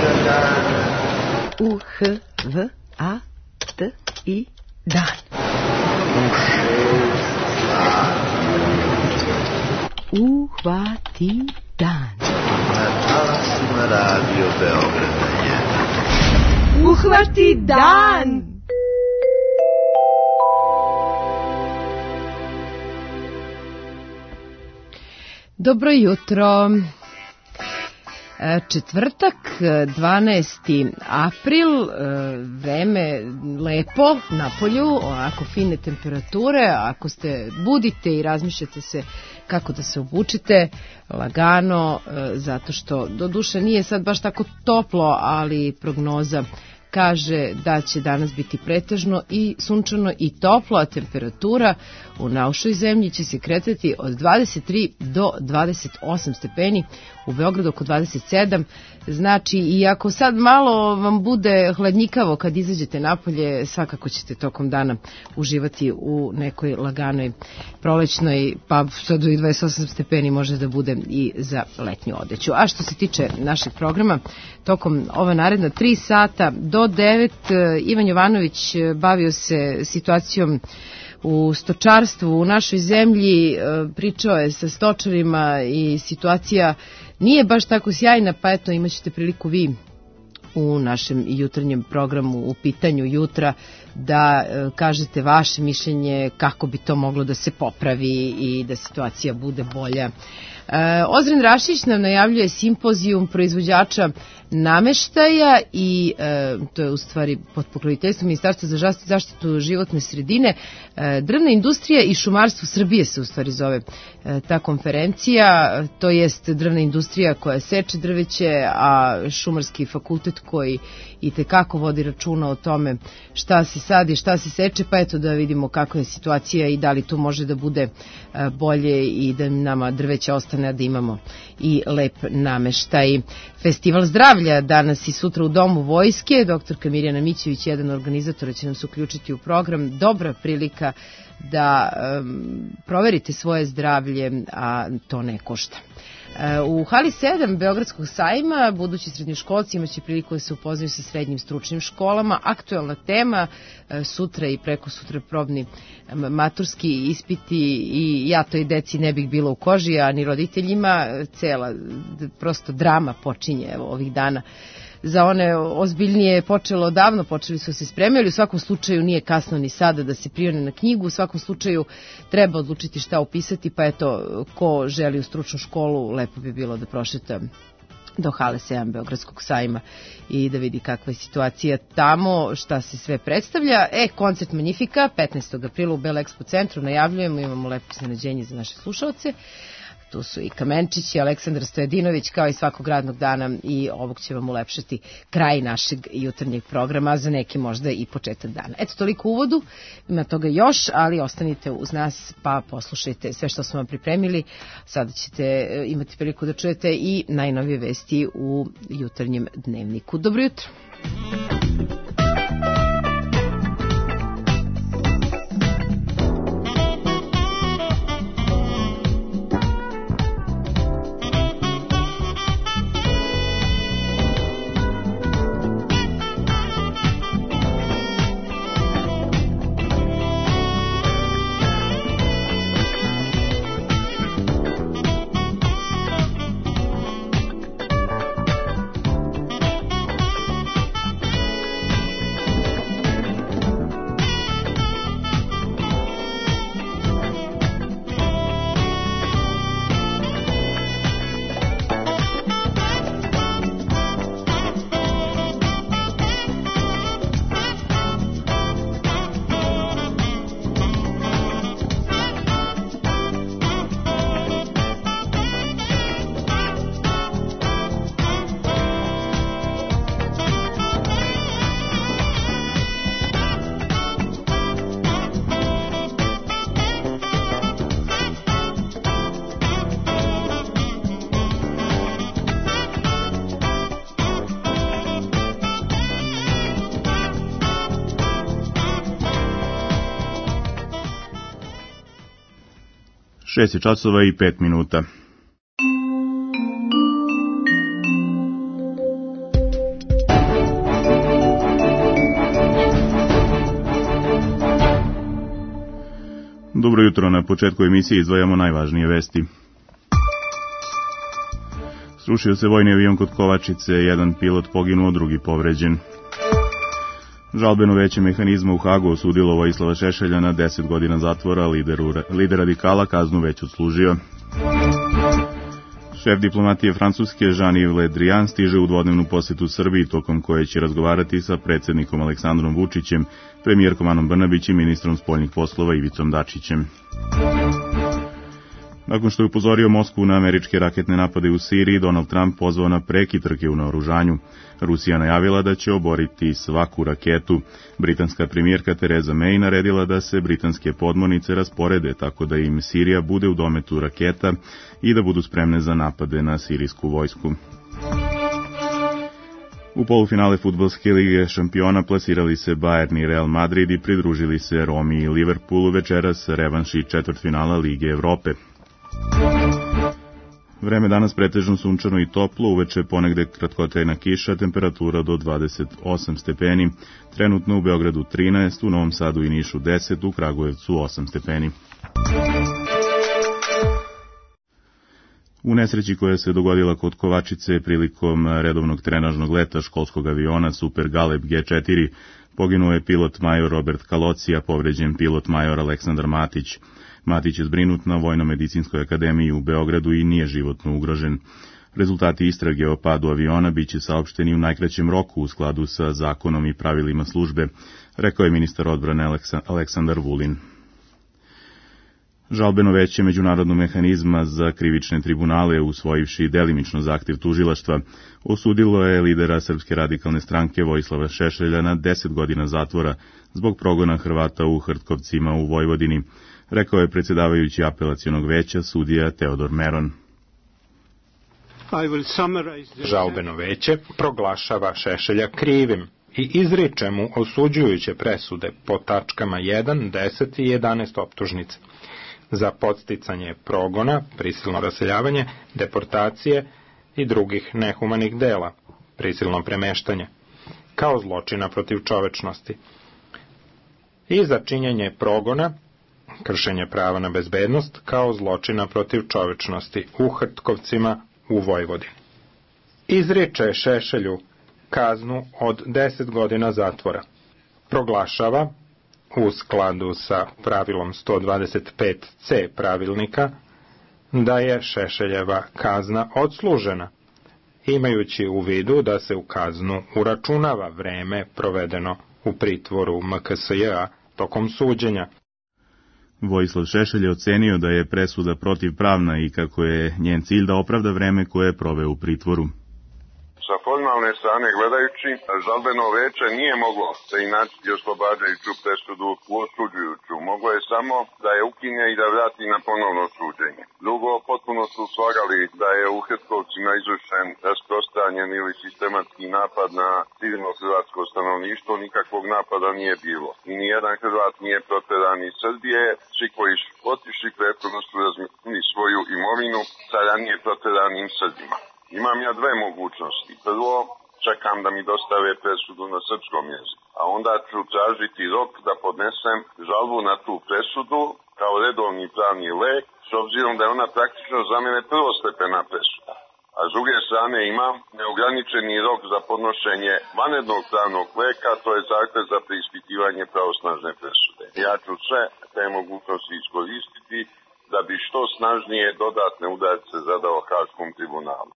U-H-V-A-T-I dan. Uhvati dan. Na Radio Beograda 1. Uhvati dan. Dobro jutro. Četvrtak, 12. april, vreme lepo napolju, onako fine temperature. Ako ste budite i razmišljate se kako da se obučite, lagano, zato što doduše nije sad baš tako toplo, ali prognoza kaže da će danas biti pretežno i sunčano i toplo, a temperatura u našoj zemlji će se kretati od 23 do 28 stepeni, u Beogradu oko 27, znači i ako sad malo vam bude hladnjikavo kad izađete napolje, svakako ćete tokom dana uživati u nekoj laganoj prolećnoj, pa sad i 28 stepeni može da bude i za letnju odeću. A što se tiče našeg programa, tokom ova naredna 3 sata do 9, Ivan Jovanović bavio se situacijom u stočarstvu u našoj zemlji, pričao je sa stočarima i situacija nije baš tako sjajna, pa eto imat ćete priliku vi u našem jutarnjem programu U pitanju jutra da kažete vaše mišljenje kako bi to moglo da se popravi i da situacija bude bolja. Ozren Rašić nam najavljuje simpozijum proizvođača nameštaja i to je u stvari pod pokroviteljstvom Ministarstva za zaštitu životne sredine. Drvna industrija i šumarstvo Srbije se u stvari zove ta konferencija, to jest drvna industrija koja seče drveće, a šumarski fakultet koji i tekako vodi računa o tome šta se sadi, šta se seče, pa eto da vidimo kakva je situacija i da li to može da bude bolje i da nama drveće ostane, a da imamo i lep nameštaj. Festival zdravlja danas i sutra u Domu vojske. Doktorka Mirjana Mićević, jedan organizator, će nam se uključiti u program. Dobra prilika da proverite svoje zdravlje, a to ne košta. U hali 7 Beogradskog sajma budući srednjoškolci imaće priliku da se upoznaju sa srednjim stručnim školama. Aktuelna tema sutra i preko sutra probni maturski ispiti i ja toj deci ne bih bila u koži, a ni roditeljima. Cela prosto drama počinje ovih dana. Za one ozbiljnije je počelo davno, počeli su se spremati, u svakom slučaju nije kasno ni sada da se prijave na knjigu, u svakom slučaju treba odlučiti šta upisati, pa eto, ko želi u stručnu školu, lepo bi bilo da prošeta do hale 7 Beogradskog sajma i da vidi kakva je situacija tamo, šta se sve predstavlja. Koncert Magnifika 15. aprila u Bela Expo centru najavljujemo, imamo lepo iznenađenje za naše slušalce. Tu su i Kamenčić i Aleksandar Stojadinović kao i svakog radnog dana i ovog će vam ulepšati kraj našeg jutarnjeg programa, za neki možda i početak dana. Eto, toliko u uvodu, ima toga još, ali ostanite uz nas pa poslušajte sve što smo vam pripremili. Sada ćete imati priliku da čujete i najnovije vesti u jutarnjem dnevniku. Dobro jutro! 6 časova i 5 minuta. Dobro jutro, na početku emisije izdvajamo najvažnije vesti. Srušio se vojni avion kod Kovačice, jedan pilot poginuo, drugi povređen. Žalbeno veće mehanizma u Hagu osudilo Vojislava Šešelja na 10 godina zatvora, lider radikala kaznu već odslužio. Šef diplomatije Francuske Jean-Yves Le Drian stiže u dvodnevnu posetu Srbiji, tokom koje će razgovarati sa predsjednikom Aleksandrom Vučićem, premijerkom Anom Brnabić i ministrom spoljnih poslova Ivicom Dačićem. Nakon što je upozorio Moskvu na američke raketne napade u Siriji, Donald Trump pozvao na prekid trke u naoružanju. Rusija najavila da će oboriti svaku raketu. Britanska premijerka Theresa May naredila da se britanske podmornice rasporede tako da im Sirija bude u dometu raketa i da budu spremne za napade na sirijsku vojsku. U polufinale fudbalske lige šampiona plasirali se Bayern i Real Madrid i pridružili se Romi i Liverpoolu večeras revanši četvrtfinala Lige Evrope. Vreme danas pretežno sunčano i toplo, uveče ponegde kratkotrajna kiša, temperatura do 28 stepeni, trenutno u Beogradu 13, u Novom Sadu i Nišu 10, u Kragujevcu 8 stepeni. U nesreći koja se dogodila kod Kovačice prilikom redovnog trenažnog leta školskog aviona Super Galeb G4, poginuo je pilot major Robert Kaloci, a povređen pilot major Aleksandar Matić. Matić je zbrinut na Vojno-medicinskoj akademiji u Beogradu i nije životno ugrožen. Rezultati istrage o padu aviona biće saopšteni u najkraćem roku u skladu sa zakonom i pravilima službe, rekao je ministar odbrane Aleksandar Vulin. Žalbeno veće međunarodnog mehanizma za krivične tribunale, usvojivši delimično zahtjev tužilaštva, osudilo je lidera Srpske radikalne stranke Vojislava Šešelja na 10 godina zatvora zbog progona Hrvata u Hrtkovcima u Vojvodini, rekao je predsjedavajući apelacionog veća sudija Teodor Meron. Žalbeno veće proglašava Šešelja krivim i izriče mu osuđujuće presude po tačkama 1, 10 i 11 optužnice za podsticanje progona, prisilno raseljavanje, deportacije i drugih nehumanih dela, prisilno premeštanje, kao zločina protiv čovečnosti, i za činjenje progona, kršenje prava na bezbednost, kao zločina protiv čovečnosti u Hrtkovcima u Vojvodini. Izriče Šešelju kaznu od 10 godina zatvora. Proglašava, u skladu sa pravilom 125c pravilnika, da je Šešeljeva kazna odslužena, imajući u vidu da se u kaznu uračunava vreme provedeno u pritvoru MKSJ-a tokom suđenja. Vojislav Šešelj je ocenio da je presuda protivpravna i kako je njen cilj da opravda vreme koje je proveo u pritvoru. Sa formalne strane gledajući, žalbeno veće nije moglo da inačiti oslobađajuću presudu u osuđujuću. Moglo je samo da je ukine i da vrati na ponovno suđenje. Drugo, potpuno su slagali da je u Hrtkovcima izvršen rasprostranjen ili sistematski napad na civilno hrvatsko stanovništvo. Nikakvog napada nije bilo. I nijedan Hrvat nije proteran iz Srbije. Svi koji su otišli prethodno su razmijenili svoju imovinu sa ranije proteranim Srbima. Imam ja dve mogućnosti. Prvo, čekam da mi dostave presudu na srpskom jeziku, a onda ću tražiti rok da podnesem žalbu na tu presudu kao redovni pravni lek, s obzirom da je ona praktično za mene prvostepena presuda. A s druge strane imam neograničeni rok za podnošenje vanrednog pravnog leka, to je zahtev za preispitivanje pravosnažne presude. Ja ću sve te mogućnosti iskoristiti da bi što snažnije dodatne udarce zadao Haškom tribunalu.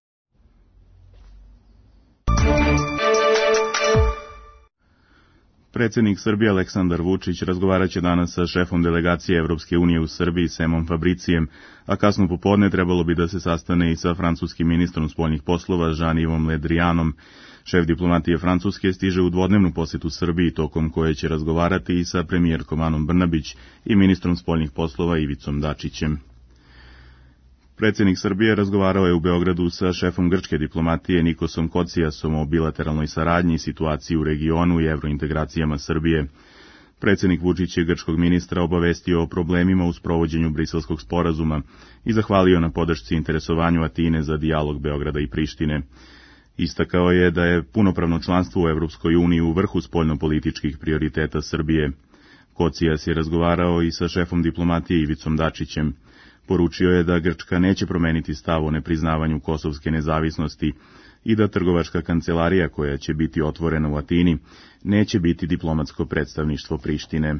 Predsjednik Srbije Aleksandar Vučić razgovaraće danas sa šefom delegacije Evropske unije u Srbiji Semom Fabricijem, a kasno popodne trebalo bi da se sastane i sa francuskim ministrom spoljnih poslova Jean-Yves Le Drianom. Šef diplomatije Francuske stiže u dvodnevnu posetu Srbiji, tokom koje će razgovarati i sa premijerkom Anom Brnabić i ministrom spoljnih poslova Ivicom Dačićem. Predsjednik Srbije razgovarao je u Beogradu sa šefom grčke diplomatije Nikosom Kocijasom o bilateralnoj saradnji, situaciji u regionu i evrointegracijama Srbije. Predsjednik Vučić je grčkog ministra obavestio o problemima u sprovođenju Briselskog sporazuma i zahvalio na podršci interesovanju Atine za dijalog Beograda i Prištine. Istakao je da je punopravno članstvo u Evropskoj uniji u vrhu spoljnopolitičkih prioriteta Srbije. Kocijas je razgovarao i sa šefom diplomatije Ivicom Dačićem. Poručio je da Grčka neće promeniti stav o nepriznavanju kosovske nezavisnosti i da trgovačka kancelarija koja će biti otvorena u Atini neće biti diplomatsko predstavništvo Prištine.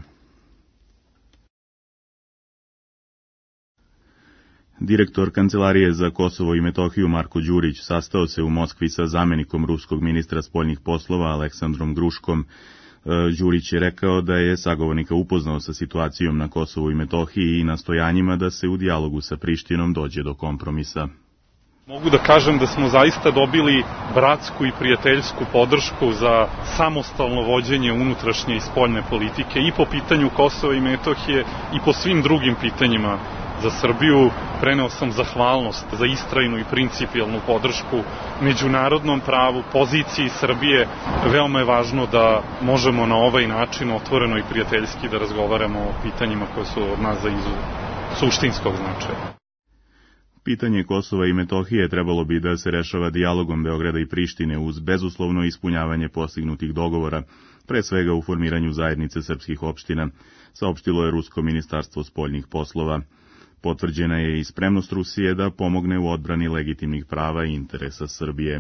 Direktor Kancelarije za Kosovo i Metohiju Marko Đurić sastao se u Moskvi sa zamenikom ruskog ministra spoljnih poslova Aleksandrom Gruškom. Đurić je rekao da je sagovornika upoznao sa situacijom na Kosovu i Metohiji i nastojanjima da se u dijalogu sa Prištinom dođe do kompromisa. Mogu da kažem da smo zaista dobili bratsku i prijateljsku podršku za samostalno vođenje unutrašnje i spoljne politike i po pitanju Kosova i Metohije i po svim drugim pitanjima za Srbiju. Preneo sam zahvalnost za istrajnu i principijelnu podršku međunarodnom pravu, poziciji Srbije. Veoma je važno da možemo na ovaj način otvoreno i prijateljski da razgovaramo o pitanjima koje su od nas za suštinskog značaja. Pitanje Kosova i Metohije trebalo bi da se rešava dijalogom Beograda i Prištine uz bezuslovno ispunjavanje postignutih dogovora, pre svega u formiranju zajednice srpskih opština, saopštilo je Rusko ministarstvo spoljnih poslova. Potvrđena je i spremnost Rusije da pomogne u odbrani legitimnih prava i interesa Srbije.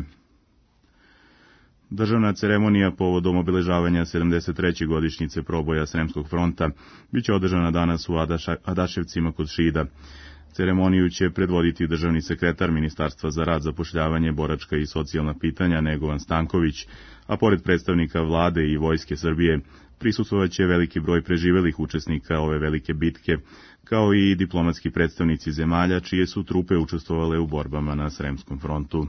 Državna ceremonija povodom obeležavanja 73. godišnjice proboja Sremskog fronta biće održana danas u Adaševcima kod Šida. Ceremoniju će predvoditi državni sekretar Ministarstva za rad, zapošljavanje, boračka i socijalna pitanja Negovan Stanković, a pored predstavnika vlade i Vojske Srbije prisustvovaće veliki broj preživelih učesnika ove velike bitke, kao i diplomatski predstavnici zemalja čije su trupe učestvovale u borbama na Sremskom frontu.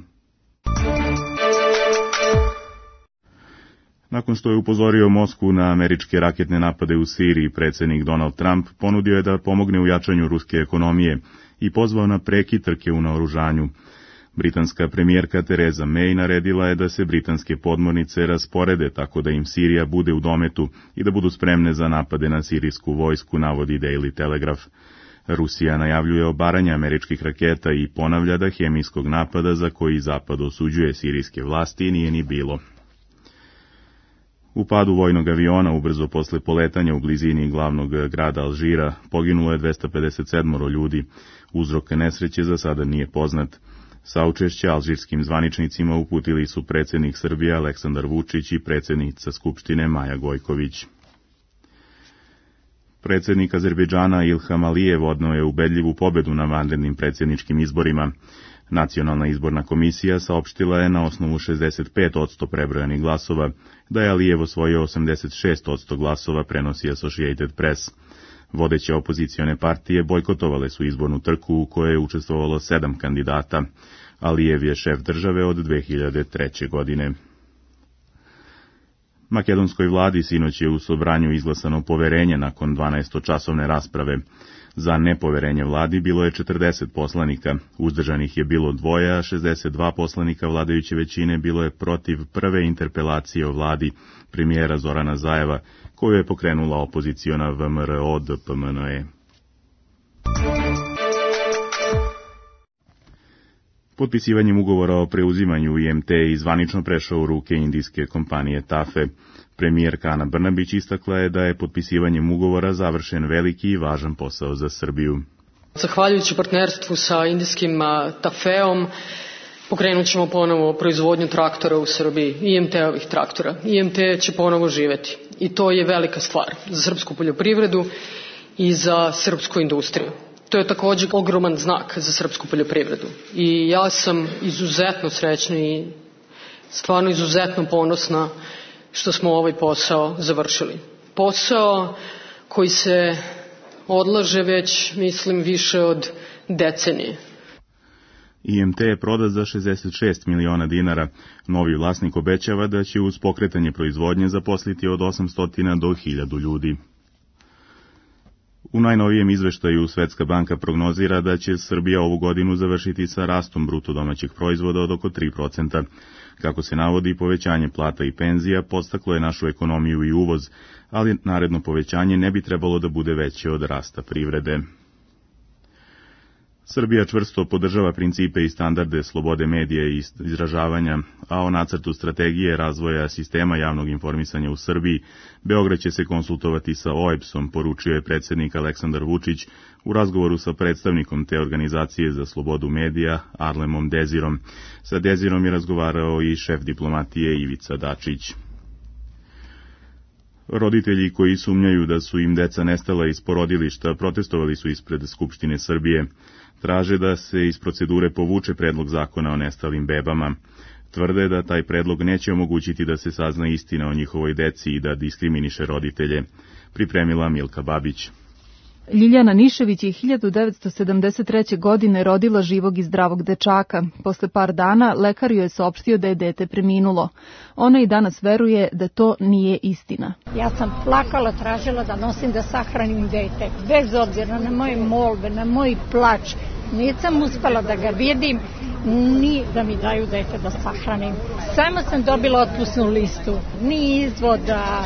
Nakon što je upozorio Moskvu na američke raketne napade u Siriji, predsjednik Donald Trump ponudio je da pomogne u jačanju ruske ekonomije i pozvao na prekid trke u naoružanju. Britanska premijerka Theresa May naredila je da se britanske podmornice rasporede tako da im Sirija bude u dometu i da budu spremne za napade na sirijsku vojsku, navodi Daily Telegraph. Rusija najavljuje obaranje američkih raketa i ponavlja da hemijskog napada za koji Zapad osuđuje sirijske vlasti nije ni bilo. U padu vojnog aviona ubrzo posle poletanja u blizini glavnog grada Alžira poginulo je 257 ljudi. Uzrok nesreće za sada nije poznat. Saučešće alžirskim zvaničnicima uputili su predsjednik Srbije Aleksandar Vučić i predsjednica Skupštine Maja Gojković. Predsjednik Azerbejdžana Ilham Alijev odneo je ubedljivu pobedu na vanrednim predsjedničkim izborima. Nacionalna izborna komisija saopštila je na osnovu 65% prebrojanih glasova da je Alijev osvojio 86% glasova, prenosi Associated Press. Vodeće opozicione partije bojkotovale su izbornu trku u kojoj je učestvovalo 7 kandidata. Alijev je šef države od 2003. godine. Makedonskoj vladi sinoć je u Sobranju izglasano poverenje nakon 12-časovne rasprave. Za nepoverenje vladi bilo je 40 poslanika, uzdržanih je bilo 2, a 62 poslanika vladajuće većine bilo je protiv prve interpelacije o vladi premijera Zorana Zajeva, koju je pokrenula opoziciona VMRO DPMNE. Potpisivanjem ugovora o preuzimanju IMT je zvanično prešao u ruke indijske kompanije TAFE. Premijerka Ana Brnabić istakla je da je potpisivanjem ugovora završen veliki i važan posao za Srbiju. Zahvaljujući partnerstvu sa indijskim TAFE-om pokrenut ćemo ponovo proizvodnju traktora u Srbiji, IMT-ovih traktora. IMT će ponovo živeti i to je velika stvar za srpsku poljoprivredu i za srpsku industriju. To je također ogroman znak za srpsku poljoprivredu i ja sam izuzetno srećna i stvarno izuzetno ponosna što smo ovaj posao završili. Posao koji se odlaže već, mislim, više od decenije. IMT je prodat za 66 miliona dinara. Novi vlasnik obećava da će uz pokretanje proizvodnje zaposliti od 800 do 1000 ljudi. U najnovijem izveštaju Svetska banka prognozira da će Srbija ovu godinu završiti sa rastom bruto domaćeg proizvoda od oko 3%. Kako se navodi, povećanje plata i penzija podstaklo je našu ekonomiju i uvoz, ali naredno povećanje ne bi trebalo da bude veće od rasta privrede. Srbija čvrsto podržava principe i standarde slobode medija i izražavanja, a o nacrtu strategije razvoja sistema javnog informisanja u Srbiji Beograd će se konsultovati sa OEBS-om, poručio je predsjednik Aleksandar Vučić u razgovoru sa predstavnikom te organizacije za slobodu medija, Arlemom Dezirom. Sa Dezirom je razgovarao i šef diplomatije Ivica Dačić. Roditelji koji sumnjaju da su im deca nestala iz porodilišta protestovali su ispred Skupštine Srbije. Traže da se iz procedure povuče predlog zakona o nestalim bebama. Tvrde da taj predlog neće omogućiti da se sazna istina o njihovoj deci i da diskriminiše roditelje. Pripremila Milka Babić. Ljiljana Nišević je 1973. godine rodila živog i zdravog dečaka. Posle par dana lekar joj je saopštio da je dete preminulo. Ona i danas veruje da to nije istina. Ja sam plakala, tražila da nosim da sahranim dete. Bez obzira na moje molbe, na moj plač, nisam uspela da ga vidim, ni da mi daju dete da sahranim. Samo sam dobila otpusnu listu. Ni izvod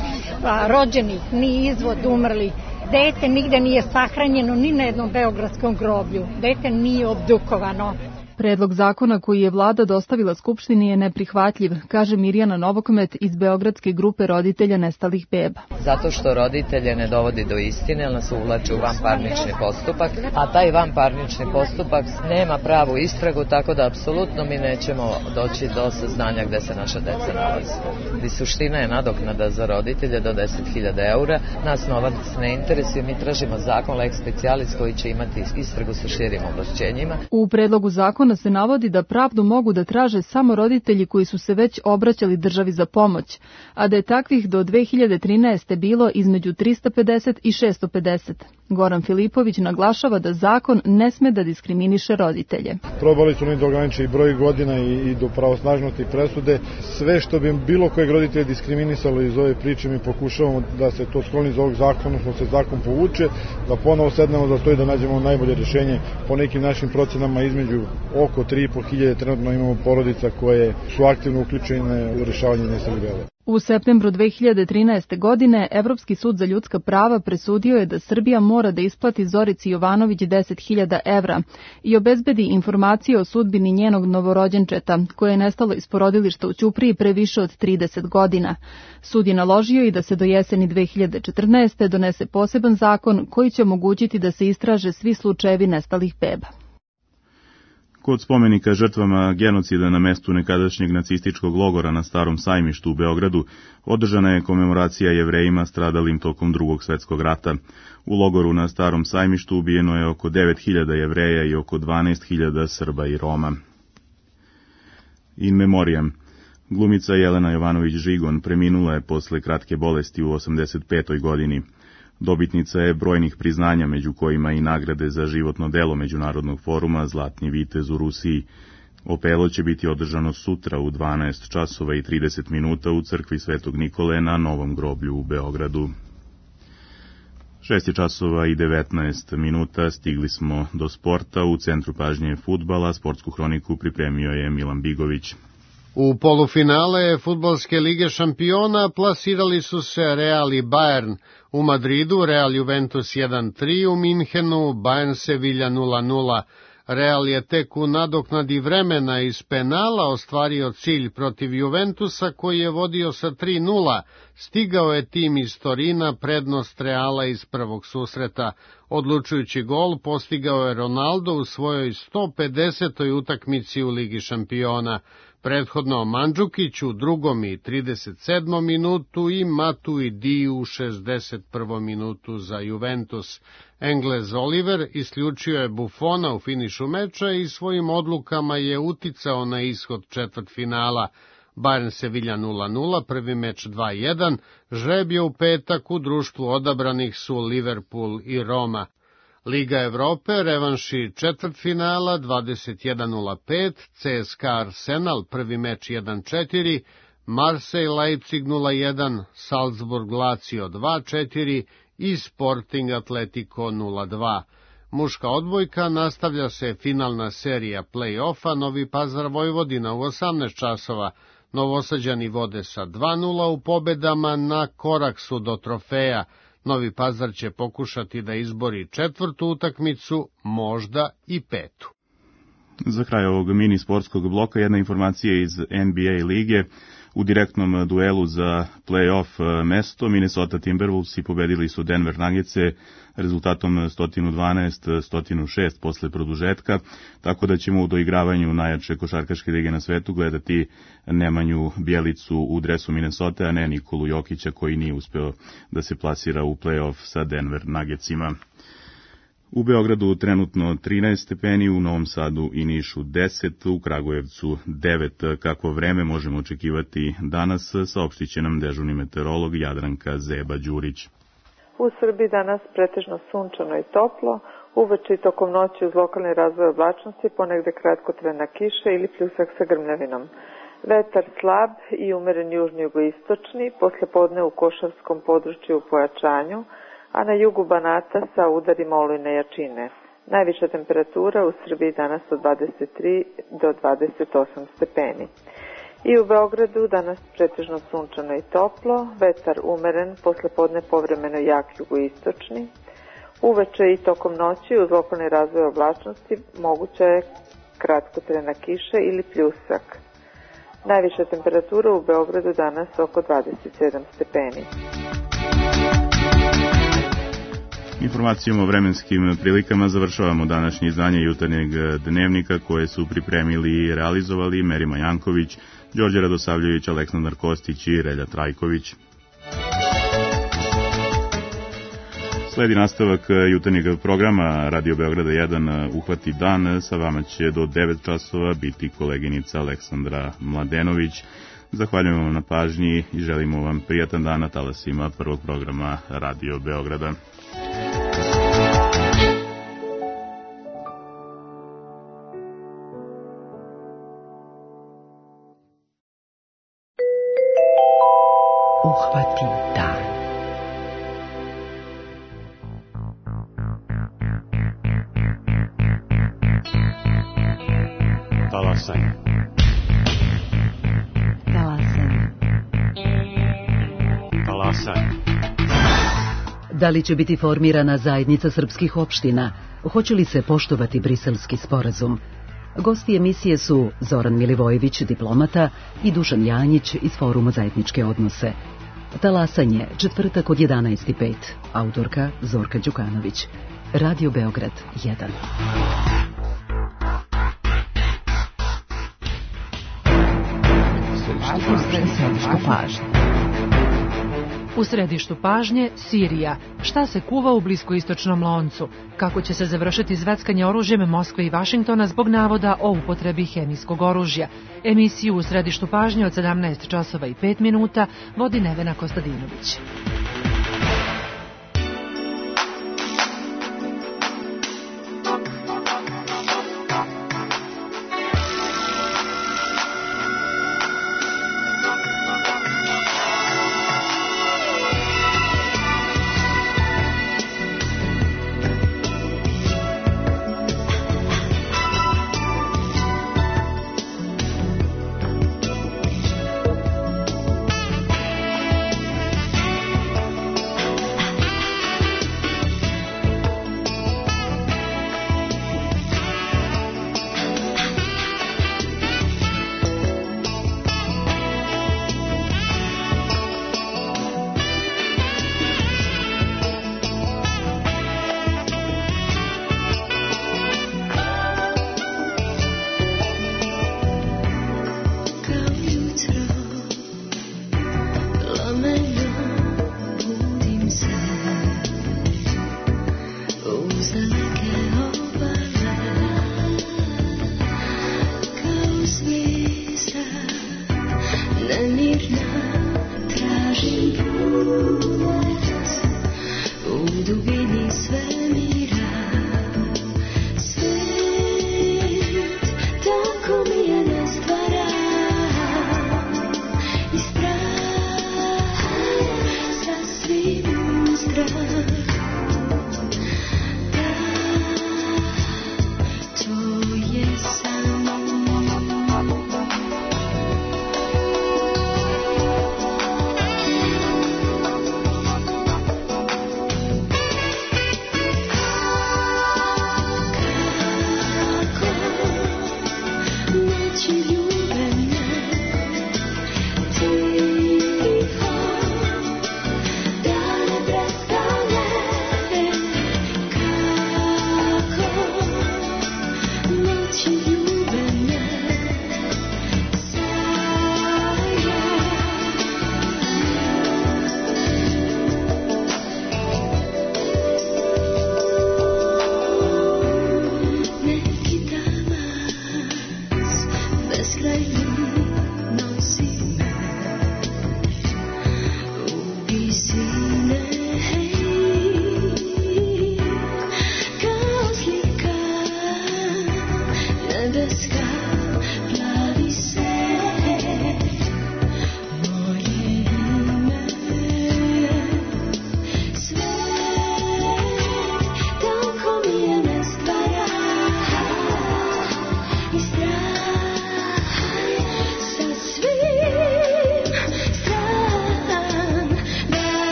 rođenih, ni izvod umrlih. Dete nigde nije sahranjeno ni na jednom beogradskom groblju. Dete nije obdukovano. Predlog zakona koji je vlada dostavila Skupštini je neprihvatljiv, kaže Mirjana Novokmet iz Beogradske grupe roditelja nestalih beba. Zato što roditelje ne dovodi do istine, ali nas uvlači u vanparnični postupak, a taj vanparnični postupak nema pravu istragu, tako da apsolutno mi nećemo doći do saznanja gde se naša deca nalaze. I suština je nadoknada za roditelje do 10.000 eura. Nas novac ne interesuje, mi tražimo zakon lex specialis koji će imati istragu sa širim ovlašćenjima. U predlogu zakona se navodi da pravdu mogu da traže samo roditelji koji su se već obraćali državi za pomoć, a da je takvih do 2013. bilo između 350 i 650. Goran Filipović naglašava da zakon ne sme da diskriminiše roditelje. Probali su oni da ograniče i broj godina i do pravosnažnosti presude. Sve što bi bilo kojeg roditelja diskriminisalo iz ove priče, mi pokušavamo da se to skloni iz ovog zakona, što se zakon povuče, da ponovo sednemo za to i da nađemo najbolje rješenje. Po nekim našim procenama između oko 3.500 trenutno imamo porodica koje su aktivno uključene u rješavanje nestalih beba. U septembru 2013. godine Evropski sud za ljudska prava presudio je da Srbija mora da isplati Zorici Jovanović 10.000 evra i obezbedi informacije o sudbini njenog novorođenčeta, koje je nestalo iz porodilišta u Ćupriji pre više od 30 godina. Sud je naložio i da se do jeseni 2014. donese poseban zakon koji će omogućiti da se istraže svi slučajevi nestalih beba. Kod spomenika žrtvama genocida na mestu nekadašnjeg nacističkog logora na Starom sajmištu u Beogradu održana je komemoracija Jevrejima stradalim tokom Drugog svetskog rata. U logoru na Starom sajmištu ubijeno je oko 9.000 Jevreja i oko 12.000 Srba i Roma. In memoriam. Glumica Jelena Jovanović-Žigon preminula je posle kratke bolesti u 85. godini. Dobitnica je brojnih priznanja, među kojima i nagrade za životno delo Međunarodnog foruma Zlatni vitez u Rusiji. Opelo će biti održano sutra u 12 časova i 30 minuta u crkvi Svetog Nikole na Novom groblju u Beogradu. 6 časova i 19 minuta, stigli smo do sporta. U centru pažnje fudbala, sportsku hroniku pripremio je Milan Bigović. U polufinale fudbalske lige šampiona plasirali su se Real i Bayern. U Madridu Real Juventus 1-3, u Minhenu Bayern Sevilla 0-0. Real je tek u nadoknadi vremena iz penala ostvario cilj protiv Juventusa koji je vodio sa 3-0. Stigao je tim iz Torina, prednost Reala iz prvog susreta. Odlučujući gol postigao je Ronaldo u svojoj 150. utakmici u Ligi šampiona. Prethodno Mandžukić u 2. i 37. minutu i Matuidi u 61. minutu za Juventus. Englez Oliver isključio je Buffona u finišu meča i svojim odlukama je uticao na ishod četvrtfinala. Bayern Sevilla 0-0, prvi meč 2-1, žreb je u petak, u društvu odabranih su Liverpool i Roma. Liga Evrope, revanši četvrtfinala 21:05, CSKA Arsenal, prvi meč 1-4, Marseille Leipzig 0-1, Salzburg Lazio 2-4 i Sporting Atletico 0-2. Muška odbojka, nastavlja se finalna serija play-offa, Novi Pazar Vojvodina u 18 časova. Novosađani vode sa 2:0 u pobedama, na korak su do trofeja. Novi Pazar će pokušati da izbori četvrtu utakmicu, možda i petu. Za kraj ovog mini sportskog bloka jedna informacija iz NBA lige. U direktnom duelu za play-off mesto Minnesota Timberwolvesi pobedili su Denver Nuggetse rezultatom 112-106 posle produžetka, tako da ćemo u doigravanju najjače košarkaške lige na svetu gledati Nemanju Bjelicu u dresu Minnesota, a ne Nikolu Jokića koji nije uspeo da se plasira u play-off sa Denver Nuggetsima. U Beogradu trenutno 13 stepeni, u Novom Sadu i Nišu 10, u Kragujevcu 9. Kako vreme možemo očekivati danas, saopštit će nam dežurni meteorolog Jadranka Zeba-Đurić. U Srbiji danas pretežno sunčano i toplo, uveče i tokom noći uz lokalni razvoj oblačnosti, ponegde kratkotrajna kiša ili pljusak sa grmljavinom. Vetar slab i umeren južni jugoistočni, posle podne u Košarskom području u pojačanju, a na jugu Banata sa udarima olujne jačine. Najviša temperatura u Srbiji danas od 23 do 28 stepeni. I u Beogradu danas pretežno sunčano i toplo, vetar umeren, posle podne povremeno jak jugoistočni. Uveče i tokom noći uz lokalni razvoj oblačnosti moguća je kratkotrajna kiša ili pljusak. Najviša temperatura u Beogradu danas oko 27 stepeni. Informacijom o vremenskim prilikama završavamo današnje izdanje Jutarnjeg dnevnika koje su pripremili i realizovali Merima Janković, Đorđe Radosavljević, Aleksandar Kostić i Relja Trajković. Sledi nastavak jutarnjeg programa Radio Beograda 1 Uhvati dan. Sa vama će do 9 časova biti koleginica Aleksandra Mladenović. Zahvaljujemo vam na pažnji i želimo vam prijatan dan na talasima prvog programa Radio Beograda. Uhvati dan. Talasanje. Talasanje. Talasanje. Da li će biti formirana zajednica srpskih opština? Hoće li se poštovati Briselski sporazum? Gosti emisije su Zoran Milivojević, diplomata, i Dušan Janjić iz Foruma za etničke odnose. Talasanje, četvrtak od 11:05. Autorka Zorka Đukanović. Radio Beograd 1. U središtu pažnje Sirija. Šta se kuva u bliskoistočnom loncu? Kako će se završiti zveckanje oružjem Moskve i Vašingtona zbog navoda o upotrebi hemijskog oružja? Emisiju u središtu pažnje od 17 časova i 5 minuta vodi Nevena Kostadinović.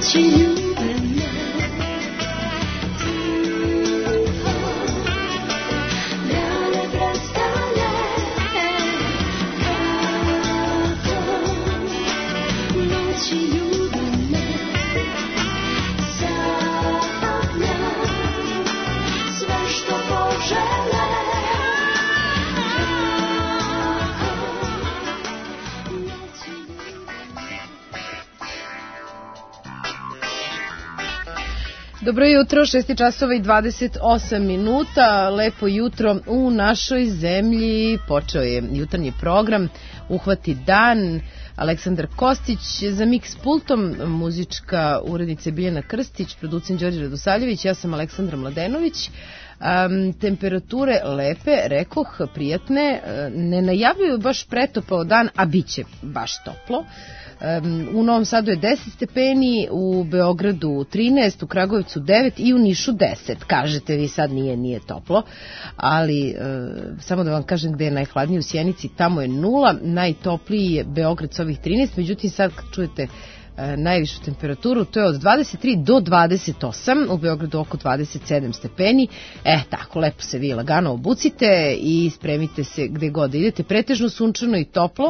Dobro jutro, 6 časova i 28 minuta, lepo jutro u našoj zemlji, počeo je jutarnji program, uhvati dan, Aleksandar Kostić za Mix pultom, muzička urednica Biljana Krstić, producent Đorđe Radosavljević, ja sam Aleksandra Mladenović. Temperature lepe, rekoh, prijatne, ne najavljuju baš pretopao dan, a bit će baš toplo. U Novom Sadu je 10 stepeni, u Beogradu 13, u Kragujevcu 9 i u Nišu 10. Kažete vi sad nije toplo, ali samo da vam kažem gde je najhladnije, u Sjenici, tamo je 0, najtopliji je Beograd sa ovih 13, međutim sad kad čujete najvišu temperaturu, to je od 23 do 28, u Beogradu oko 27 stepeni. Tako, lepo se vi lagano obucite i spremite se gde god idete, pretežno sunčano i toplo.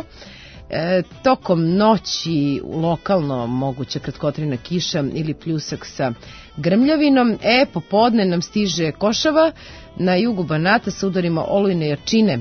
Tokom noći lokalno moguća kratkotrajna kiša ili pljusak sa grmljavinom. Popodne nam stiže košava na jugu Banata sa udarima olujne jačine.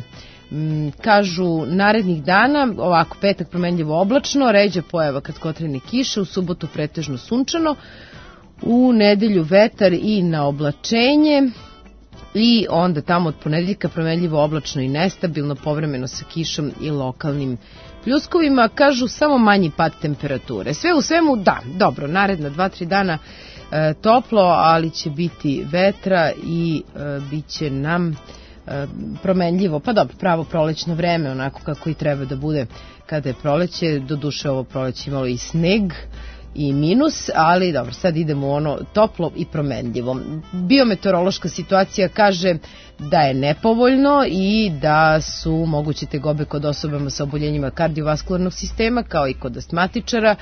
Kažu narednih dana, ovako petak promenljivo oblačno, ređa pojava kratkotrajne kiše, u subotu pretežno sunčano, u nedelju vetar i na oblačenje. I onda tamo od ponedeljka promenljivo oblačno i nestabilno, povremeno sa kišom i lokalnim pljuskovima. Kažu samo manji pad temperature. Sve u svemu, da, dobro, naredna 2-3 dana toplo, ali će biti vetra i bit će nam promenljivo, pa dobro, pravo prolećno vreme, onako kako i treba da bude kada je proleće. Doduše ovo proleće imalo i sneg i minus, ali dobro, sad idemo ono toplo i promenljivo. Biometeorološka situacija kaže da je nepovoljno i da su moguće tegobe kod osobama sa oboljenjima kardiovaskularnog sistema, kao i kod astmatičara.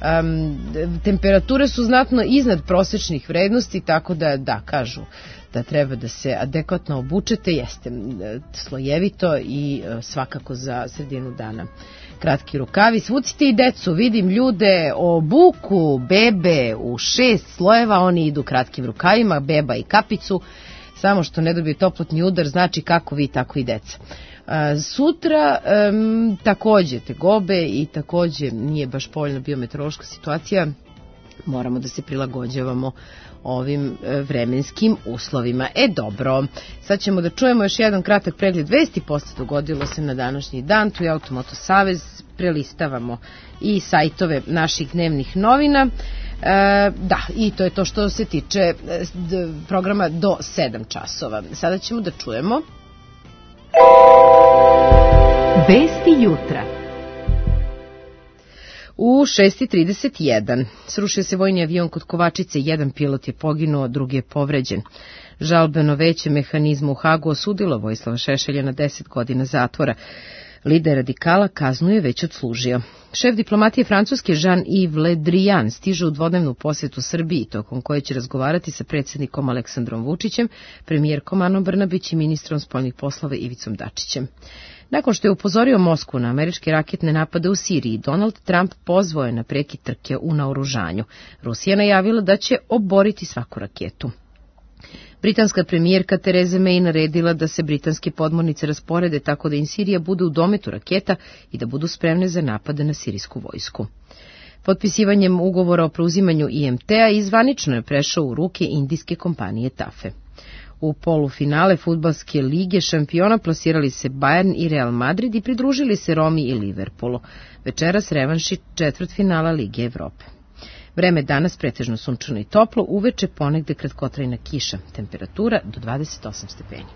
Temperature su znatno iznad prosečnih vrednosti, tako da kažu da treba da se adekvatno obučete, jeste slojevito i svakako za sredinu dana. Kratki rukavi, svucite i decu, vidim ljude obuku bebe u 6 slojeva, oni idu kratkim rukavima, beba i kapicu, samo što ne dobije toplotni udar, znači kako vi, tako i deca. Sutra takođe tegobe i takođe nije baš povoljna biometeorološka situacija, moramo da se prilagođavamo ovim vremenskim uslovima. Dobro, sad ćemo da čujemo još jedan kratak pregled vesti, posle dogodilo se na današnji dan, tu je Automoto Savez, prelistavamo i sajtove naših dnevnih novina. Da, i to je to što se tiče programa do 7 časova. Sada ćemo da čujemo Vesti jutra. U 6:31 srušio se vojni avion kod Kovačice, jedan pilot je poginuo, drugi je povređen. Žalbeno veće mehanizma u Hagu osudilo Vojislava Šešelja na 10 godina zatvora. Lider radikala kaznu je već odslužio. Šef diplomatije Francuske Jean-Yves Le Drian stiže u dvodnevnu posjetu Srbiji, tokom koje će razgovarati sa predsjednikom Aleksandrom Vučićem, premijerkom Anom Brnabić i ministrom spoljnih poslova Ivicom Dačićem. Nakon što je upozorio Moskvu na američke raketne napade u Siriji, Donald Trump pozvao je na prekid trke u naoružanju. Rusija najavila da će oboriti svaku raketu. Britanska premijerka Theresa May naredila da se britanske podmornice rasporede tako da im Sirija bude u dometu raketa i da budu spremne za napade na sirijsku vojsku. Potpisivanjem ugovora o preuzimanju IMT-a zvanično je prešao u ruke indijske kompanije TAFE. U polufinale fudbalske lige šampiona plasirali se Bayern i Real Madrid i pridružili se Romi i Liverpoolu. Večeras revanši četvrtfinala Lige Evrope. Vreme danas pretežno sunčano i toplo, uveče ponegde kratkotrajna kiša, temperatura do 28 stepeni.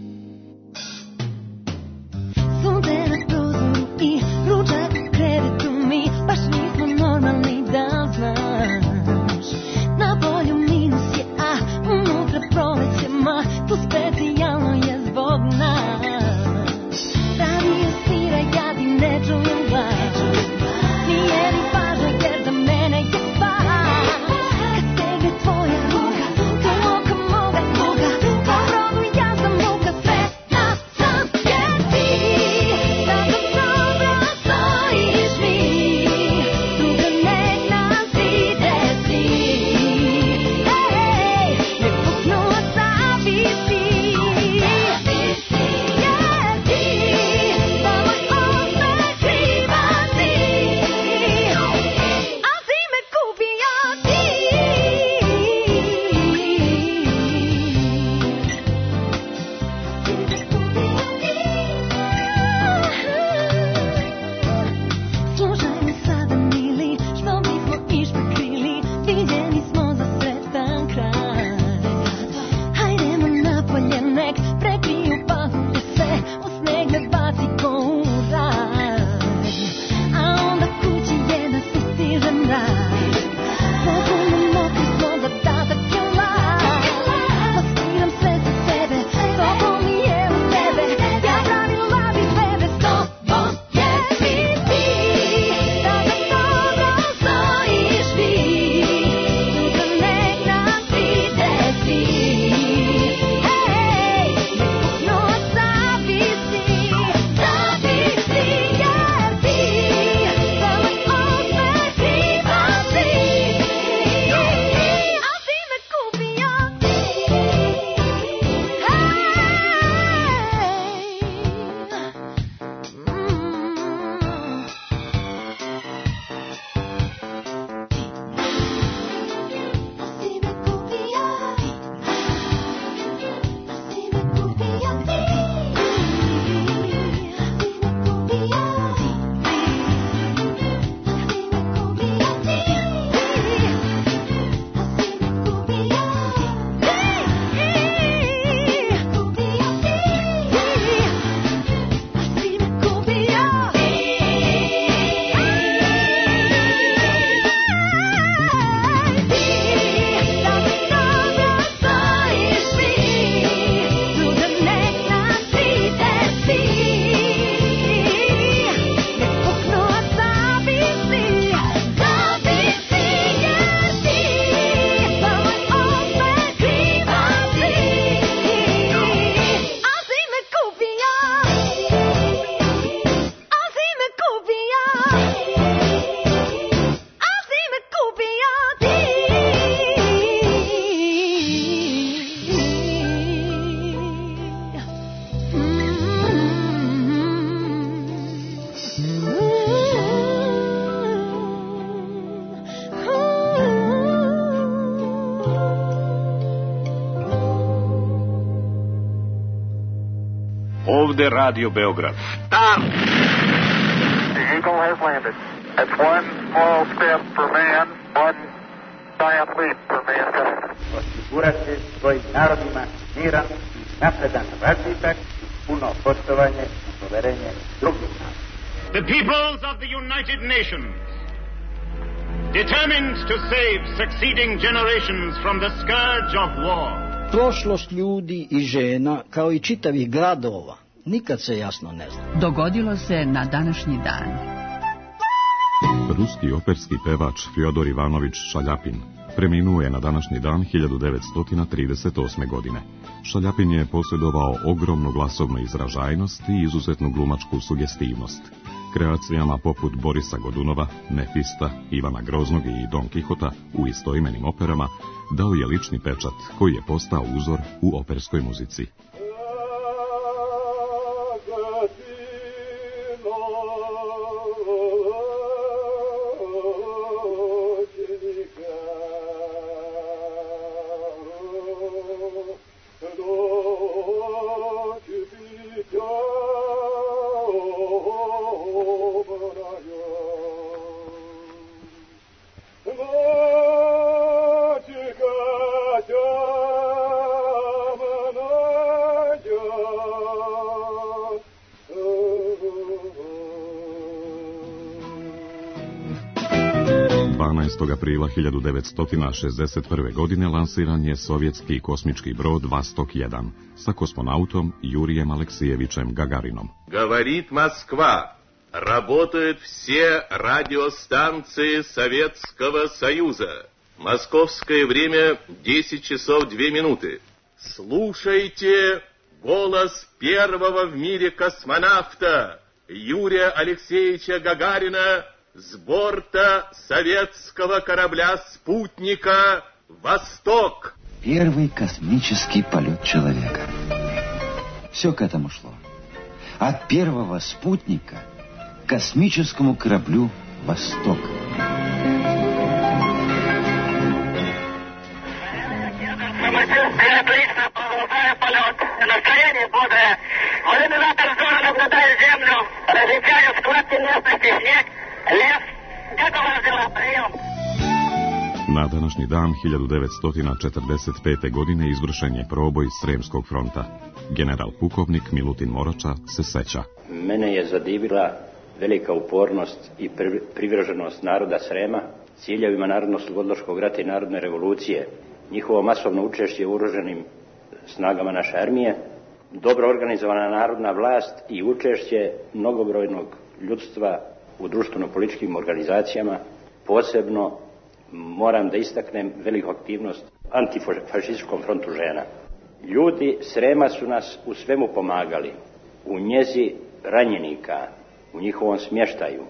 Sunce na skrozu i ručak krevetu. Ovde Radio Beograd. Stop! The Eagle has landed. It's one small step for man, one giant leap for mankind. Osigurati svojim narodima miran, napredan razvitak, puno poštovanje i poverenje drugih naroda. The peoples of the United Nations, determined to save succeeding generations from the scourge of war. Prošlost ljudi i žena, kao i čitavih gradova, nikad se jasno ne zna. Dogodilo se na današnji dan. Ruski operski pevač Fjodor Ivanović Šaljapin preminuo je na današnji dan 1938. godine. Šaljapin je posjedovao ogromnu glasovnu izražajnost i izuzetnu glumačku sugestivnost. Kreacijama poput Borisa Godunova, Mefista, Ivana Groznog i Don Kihota u istoimenim operama dao je lični pečat koji je postao uzor u operskoj muzici. Aprila 1961. godine lansiran je sovjetski kosmički brod Vostok 1 sa kosmonautom Jurijem Aleksijevičem Gagarinom. Говорит Москва. Работают все радиостанции Советского Союза. Московское время 10 часов 2 минуты. Слушайте голос первого в мире космонавта Юрия Алексеевича Гагарина с борта советского корабля-спутника «Восток». Первый космический полет человека. Все к этому шло. От первого спутника к космическому кораблю «Восток». Самочувствие отлично, продолжаю полет. Настроение бодрое. В иллюминатор зора наблюдаю землю. Различаю складки местности, снег, лес. Готова взяла прием. Na današnji dan 1945. godine izvršen je proboj Sremskog fronta. General pukovnik Milutin Morača se seća. Mene je zadivila velika upornost i privrženost naroda Srema ciljevima Narodno-oslobodilačkog rata i narodne revolucije, njihovo masovno učešće u oružanim snagama naše armije, dobro organizovana narodna vlast i učešće mnogobrojnog ljudstva u društveno-političkim organizacijama. Posebno moram da istaknem veliku aktivnost antifašističkom frontu žena. Ljudi Srema su nas u svemu pomagali, u njezi ranjenika, u njihovom smještaju,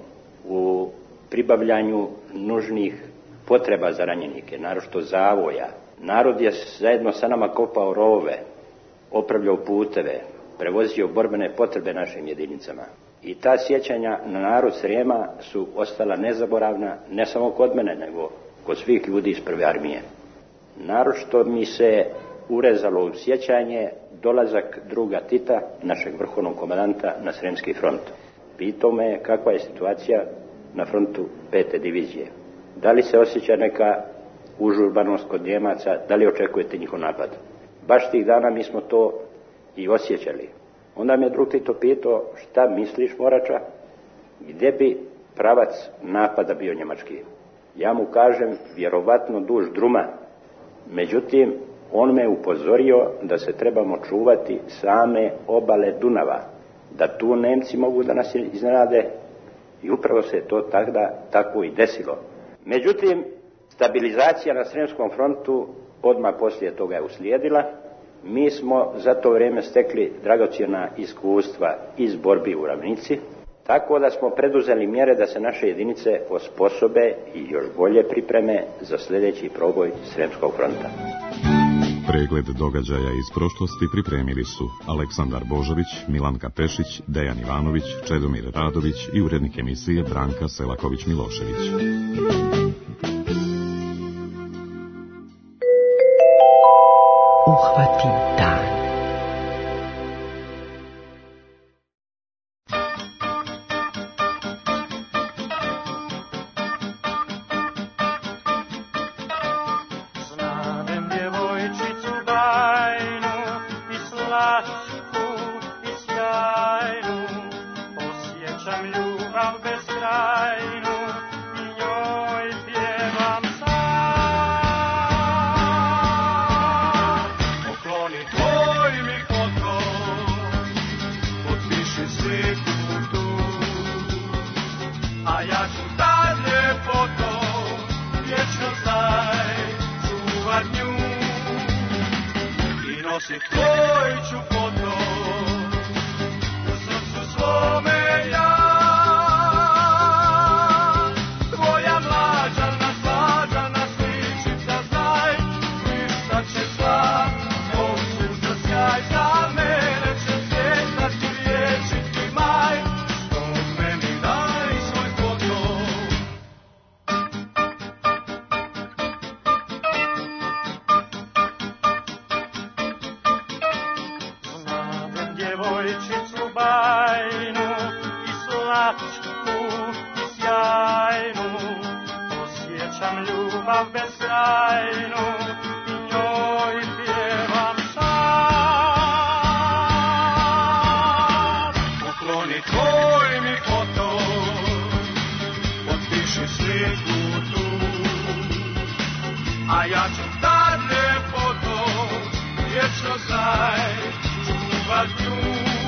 u pribavljanju nužnih potreba za ranjenike, naročito zavoja. Narod je zajedno sa nama kopao rovove, opravljao puteve, prevozio borbene potrebe našim jedinicama. I ta sjećanja na narod Srema su ostala nezaboravna, ne samo kod mene, nego kod svih ljudi iz prve armije. Naročito mi se urezalo u sjećanje dolazak druga Tita, našeg vrhovnog komandanta, na Sremski front. Pitao me kakva je situacija na frontu 5. divizije. Da li se osjeća neka užurbanost kod Njemaca, da li očekujete njihov napad? Baš tih dana mi smo to i osjećali. Onda me drug Tito pitao, šta misliš, Morača, gdje bi pravac napada bio njemački? Ja mu kažem, vjerovatno duž Druma. Međutim, on me upozorio da se trebamo čuvati same obale Dunava, da tu Nemci mogu da nas iznenade, i upravo se to tada tako i desilo. Međutim, stabilizacija na Sremskom frontu odmah poslije toga je uslijedila. Mi smo za to vrijeme stekli dragocjena iskustva iz borbi u ravnici, tako da smo preduzeli mjere da se naše jedinice osposobe i još bolje pripreme za sljedeći proboj Sremskog fronta. Pregled događaja iz prošlosti pripremili su Aleksandar Božović, Milanka Pešić, Dejan Ivanović, Čedomir Radović i urednik emisije Branka Selaković-Milošević. Uhvati dan. nosit tvoj ću foto u srcu svome ja. Tvoja mlađana, slađana sličica, znaj, ništa će sva, tvoj suza sjaj, za mene će cvjetati vječiti maj, što meni daj svoj foto. Znam djevojčicu bajnu i slatku i sjajnu, osjećam ljubav beskrajnu i njoj pjevam sad. Pokloni tvoj mi foto, potpiši sliku tu, a ja ću dat foto, vječno znaj, čuvat nju.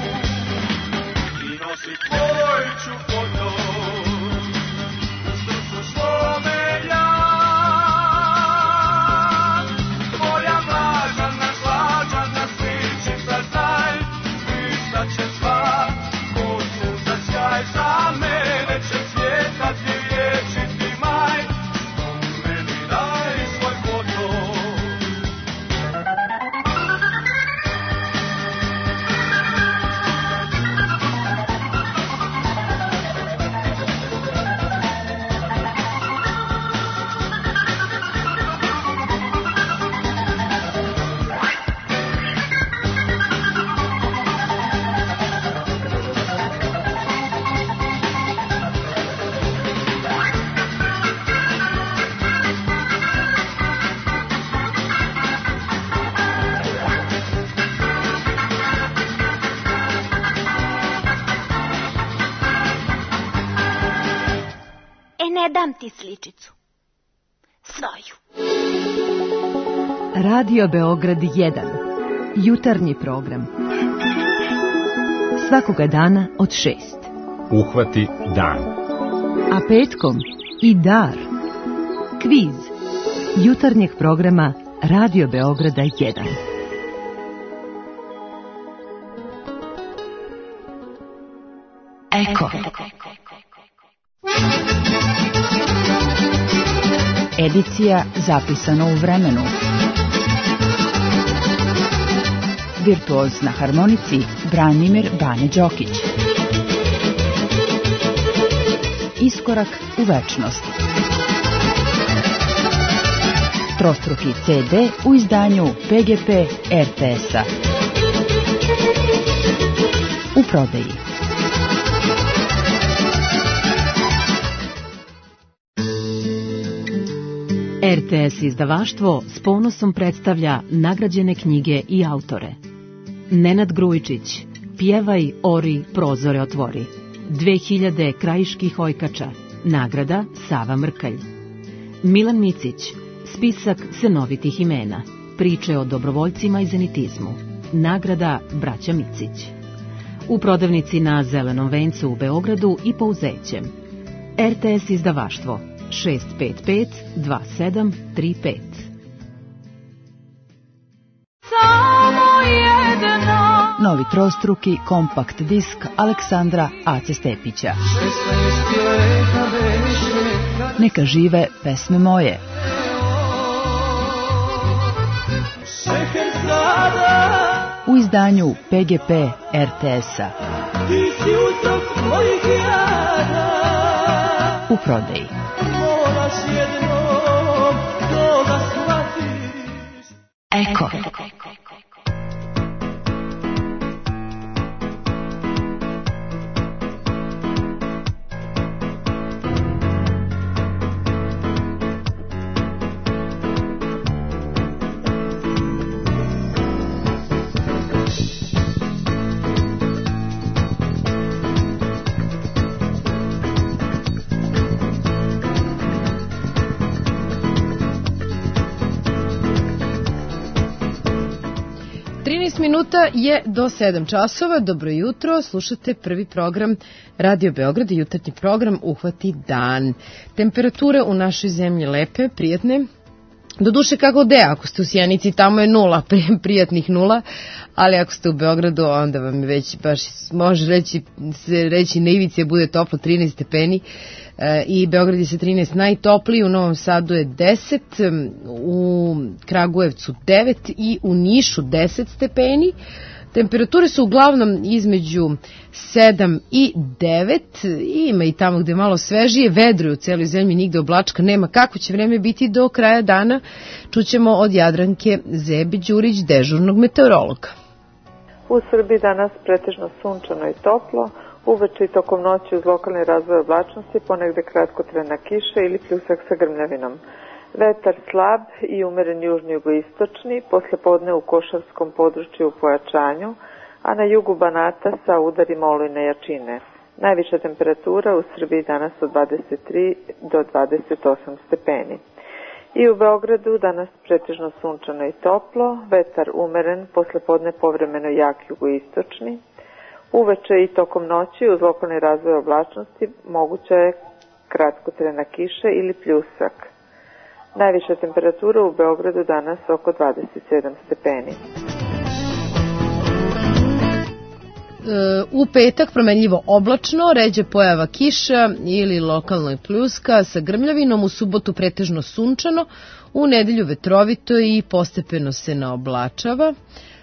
I nosit tvoj ću foto u srcu svome ja. Tvoja mlađana, slađana sličica, znaj, ništa će sva, ko suza sjaj, za mene će cvjetati vječiti maj, što meni daj svoj foto. Ne dam ti sličicu. Svoju. Radio Beograd 1. Jutarnji program. Svakoga dana od 6. Uhvati dan. A petkom i dar. Kviz. Jutarnjeg programa Radio Beograda 1. Eko. Edicija zapisana u vremenu. Virtuoz na harmonici Branimir Bane Đokić. Iskorak u večnost. Trostruki CD u izdanju PGP RTS-a. U prodaji. RTS izdavaštvo s ponosom predstavlja nagrađene knjige i autore. Nenad Grujičić, Pjevaj, ori, prozore otvori. 2000 krajiških ojkača, nagrada Sava Mrkalj. Milan Micić, spisak senovitih imena, priče o dobrovoljcima i zenitizmu, nagrada Braća Micić. U prodavnici na Zelenom vencu u Beogradu i Pouzećem. RTS izdavaštvo 655-2735. Novi trostruki kompakt disk Aleksandra Ace Stepića. Neka žive pesme moje. U izdanju PGP RTS-a. U prodaji. Eko. Minuta je do 7 časova. Dobro jutro, slušate prvi program Radio Beograd i jutarnji program Uhvati dan. Temperature u našoj zemlji lepe, prijatne. Doduše kako de, ako ste u Sjenici tamo je 0, prijatnih 0, ali ako ste u Beogradu onda vam je već baš može reći na ivici bude toplo 13 stepeni i Beograd je sa 13 najtopliji, u Novom Sadu je 10, u Kragujevcu 9 i u Nišu 10 stepeni. Temperature su uglavnom između 7 i 9, ima i tamo gde je malo svežije, vedro je u celoj zemlji, nigde oblačka nema. Kako će vreme biti do kraja dana, čućemo od Jadranke Zebi-Đurić, dežurnog meteorologa. U Srbiji danas pretežno sunčano i toplo, uveče i tokom noći uz lokalni razvoj oblačnosti, ponegde kratkotrajna kiša ili pljusak sa grmljavinom. Vetar slab i umeren južni jugoistočni, posle podne u Košavskom području u pojačanju, a na jugu Banata sa udarima olujne jačine. Najviša temperatura u Srbiji danas od 23 do 28 stepeni. I u Beogradu danas pretežno sunčano i toplo, vetar umeren, posle podne povremeno jak jugoistočni. Uveče i tokom noći uz lokalni razvoj oblačnosti moguća je kratkotrajna kiša ili pljusak. Najviša temperatura u Beogradu danas oko 27 stepeni. U petak promenljivo oblačno, ređe pojava kiša ili lokalno pljuska sa grmljavinom, u subotu pretežno sunčano, u nedelju vetrovito i postepeno se naoblačava.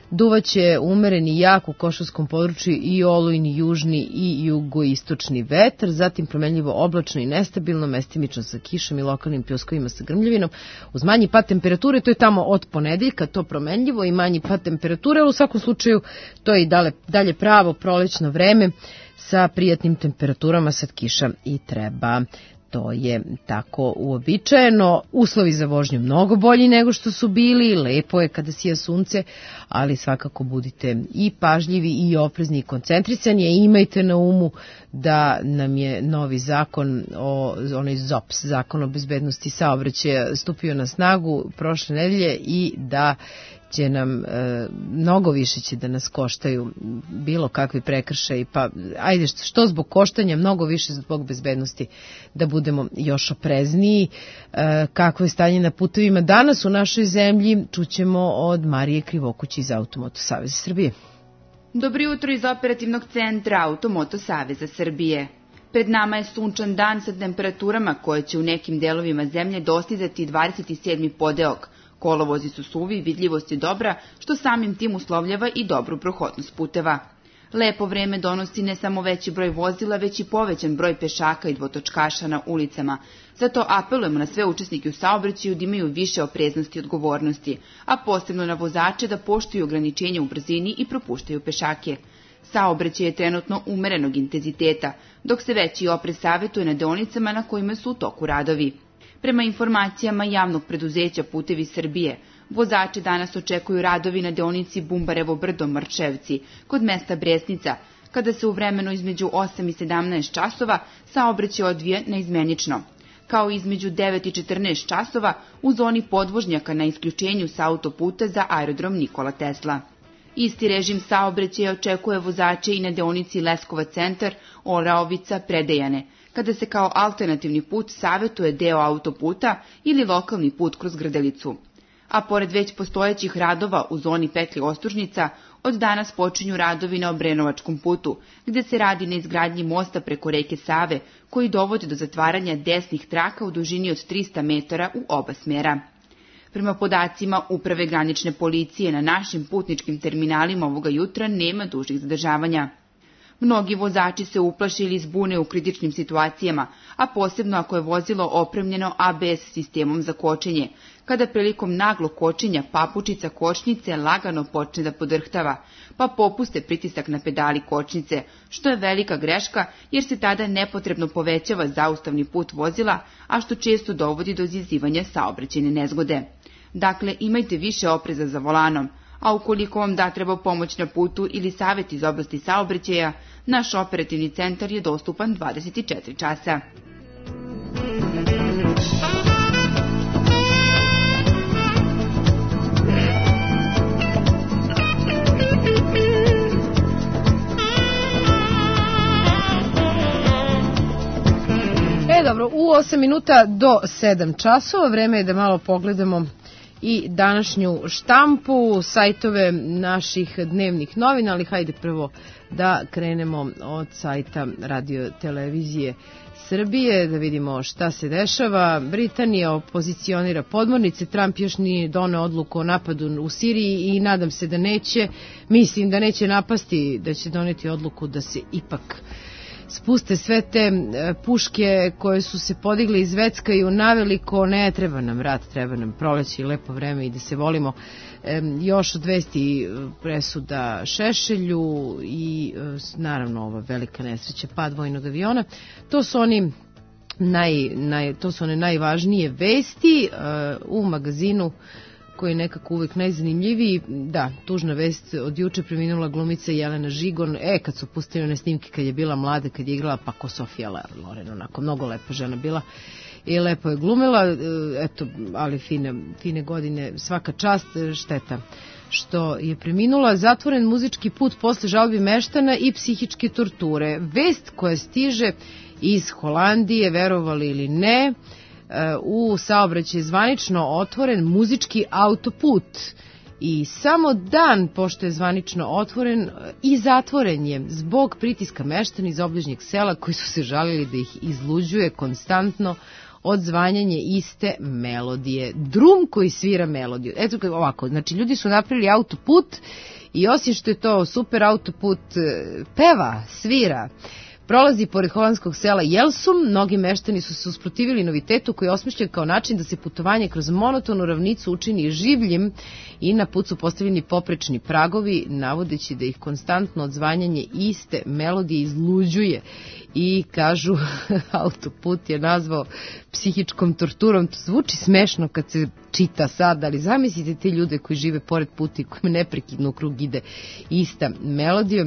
Duvaće umereni jak u Košavskom području i olujni južni i jugoistočni vetar, zatim promenljivo oblačno i nestabilno, mestimično sa kišom i lokalnim pljuskovima sa grmljavinom, uz manji pad temperature, to je tamo od ponedeljka, to promenljivo i manji pad temperature, ali u svakom slučaju to je i dalje pravo prolećno vreme sa prijatnim temperaturama, sad kiša i treba. To je tako uobičajeno, uslovi za vožnju mnogo bolji nego što su bili, lepo je kada sija sunce, ali svakako budite i pažljivi i oprezni i koncentrisani, i imajte na umu da nam je novi zakon, onaj ZOPS, zakon o bezbednosti saobraćaja, stupio na snagu prošle nedelje i da će nam mnogo više će da nas koštaju bilo kakvi prekršaji, pa ajde što zbog koštanja, mnogo više zbog bezbednosti, da budemo još oprezniji. Kakvo je stanje na putevima danas u našoj zemlji, čućemo od Marije Krivokuć iz Automoto Saveza Srbije. Dobro jutro iz operativnog centra Automoto Saveza Srbije. Pred nama je sunčan dan sa temperaturama koje će u nekim delovima zemlje dostizati 27. podeok. Kolovozi su suvi, vidljivost je dobra, što samim tim uslovljava i dobru prohodnost puteva. Lepo vreme donosi ne samo veći broj vozila, već i povećan broj pešaka i dvotočkaša na ulicama. Zato apelujemo na sve učesnike u saobraćaju da imaju više opreznosti i odgovornosti, a posebno na vozače da poštuju ograničenja u brzini i propuštaju pešake. Saobraćaj je trenutno umerenog intenziteta, dok se veći oprez savetuje na deonicama na kojima su u toku radovi. Prema informacijama javnog preduzeća Putevi Srbije, vozači danas očekuju radovi na deonici Bumbarevo brdo Mrčevci, kod mesta Bresnica, kada se u vremenu između 8 i 17 časova saobraćaj odvije neizmenično, kao između 9 i 14 časova u zoni podvožnjaka na isključenju sa autoputa za aerodrom Nikola Tesla. Isti režim saobraćaja očekuje vozače i na deonici Leskovac centar, Oraovica, Predejane, kada se kao alternativni put savetuje deo autoputa ili lokalni put kroz Grdelicu. A pored već postojećih radova u zoni petlje Ostružnica, od danas počinju radovi na Obrenovačkom putu, gde se radi na izgradnji mosta preko reke Save, koji dovodi do zatvaranja desnih traka u dužini od 300 metara u oba smjera. Prema podacima Uprave granične policije, na našim putničkim terminalima ovoga jutra nema dužih zadržavanja. Mnogi vozači se uplaše ili zbune u kritičnim situacijama, a posebno ako je vozilo opremljeno ABS sistemom za kočenje, kada prilikom naglog kočenja papučica kočnice lagano počne da podrhtava, pa popuste pritisak na pedali kočnice, što je velika greška jer se tada nepotrebno povećava zaustavni put vozila, a što često dovodi do izazivanja saobraćajne nezgode. Dakle, imajte više opreza za volanom, a ukoliko vam da treba pomoć na putu ili savjet iz oblasti saobraćaja, naš operativni centar je dostupan 24 časa. Dobro, u 8 minuta do 7 časova, vreme je da malo pogledamo i današnju štampu, sajtove naših dnevnih novina, ali hajde prvo da krenemo od sajta Radio Televizije Srbije, da vidimo šta se dešava. Britanija opozicionira podmornice, Trump još nije doneo odluku o napadu u Siriji i nadam se da neće, mislim da neće napasti, da će doneti odluku da se ipak spuste sve te puške koje su se podigle iz Zveckaju naveliko. Ne treba nam rat, treba nam proleće i lepo vreme i da se volimo. Još od vesti presuda Šešelju i naravno ova velika nesreća, pad vojnog aviona. To su one najvažnije vesti u magazinu koji je nekako uvek najzanimljiviji. Da, tužna vest, od juče preminula glumica Jelena Žigon. Kad su pustili one snimke kad je bila mlada, kad je igrala pa ko Sofija Loren, onako mnogo lepa žena bila i lepo je glumila, eto, ali fine godine, svaka čast, šteta što je preminula. Zatvoren muzički put posle žalbi meštana i psihičke torture. Vest koja stiže iz Holandije, verovali ili ne, u saobraćaju zvanično otvoren muzički autoput i samo dan pošto je zvanično otvoren i zatvoren je zbog pritiska meštana iz obližnjeg sela koji su se žalili da ih izluđuje konstantno odzvanjanje iste melodije. Drum koji svira melodiju. Eto ovako, znači ljudi su napravili autoput i osim što je to super autoput, peva, svira, prolazi pored holandskog sela Jelsum. Mnogi meštani su se usprotivili novitetu koji je osmišljen kao način da se putovanje kroz monotonu ravnicu učini življim i na put su postavljeni poprečni pragovi, navodeći da ih konstantno odzvanjanje iste melodije izluđuje. I kažu, autoput je nazvao psihičkom torturom. To zvuči smešno kad se čita sad, ali zamislite te ljude koji žive pored puta i koji neprekidno u krug ide ista melodija.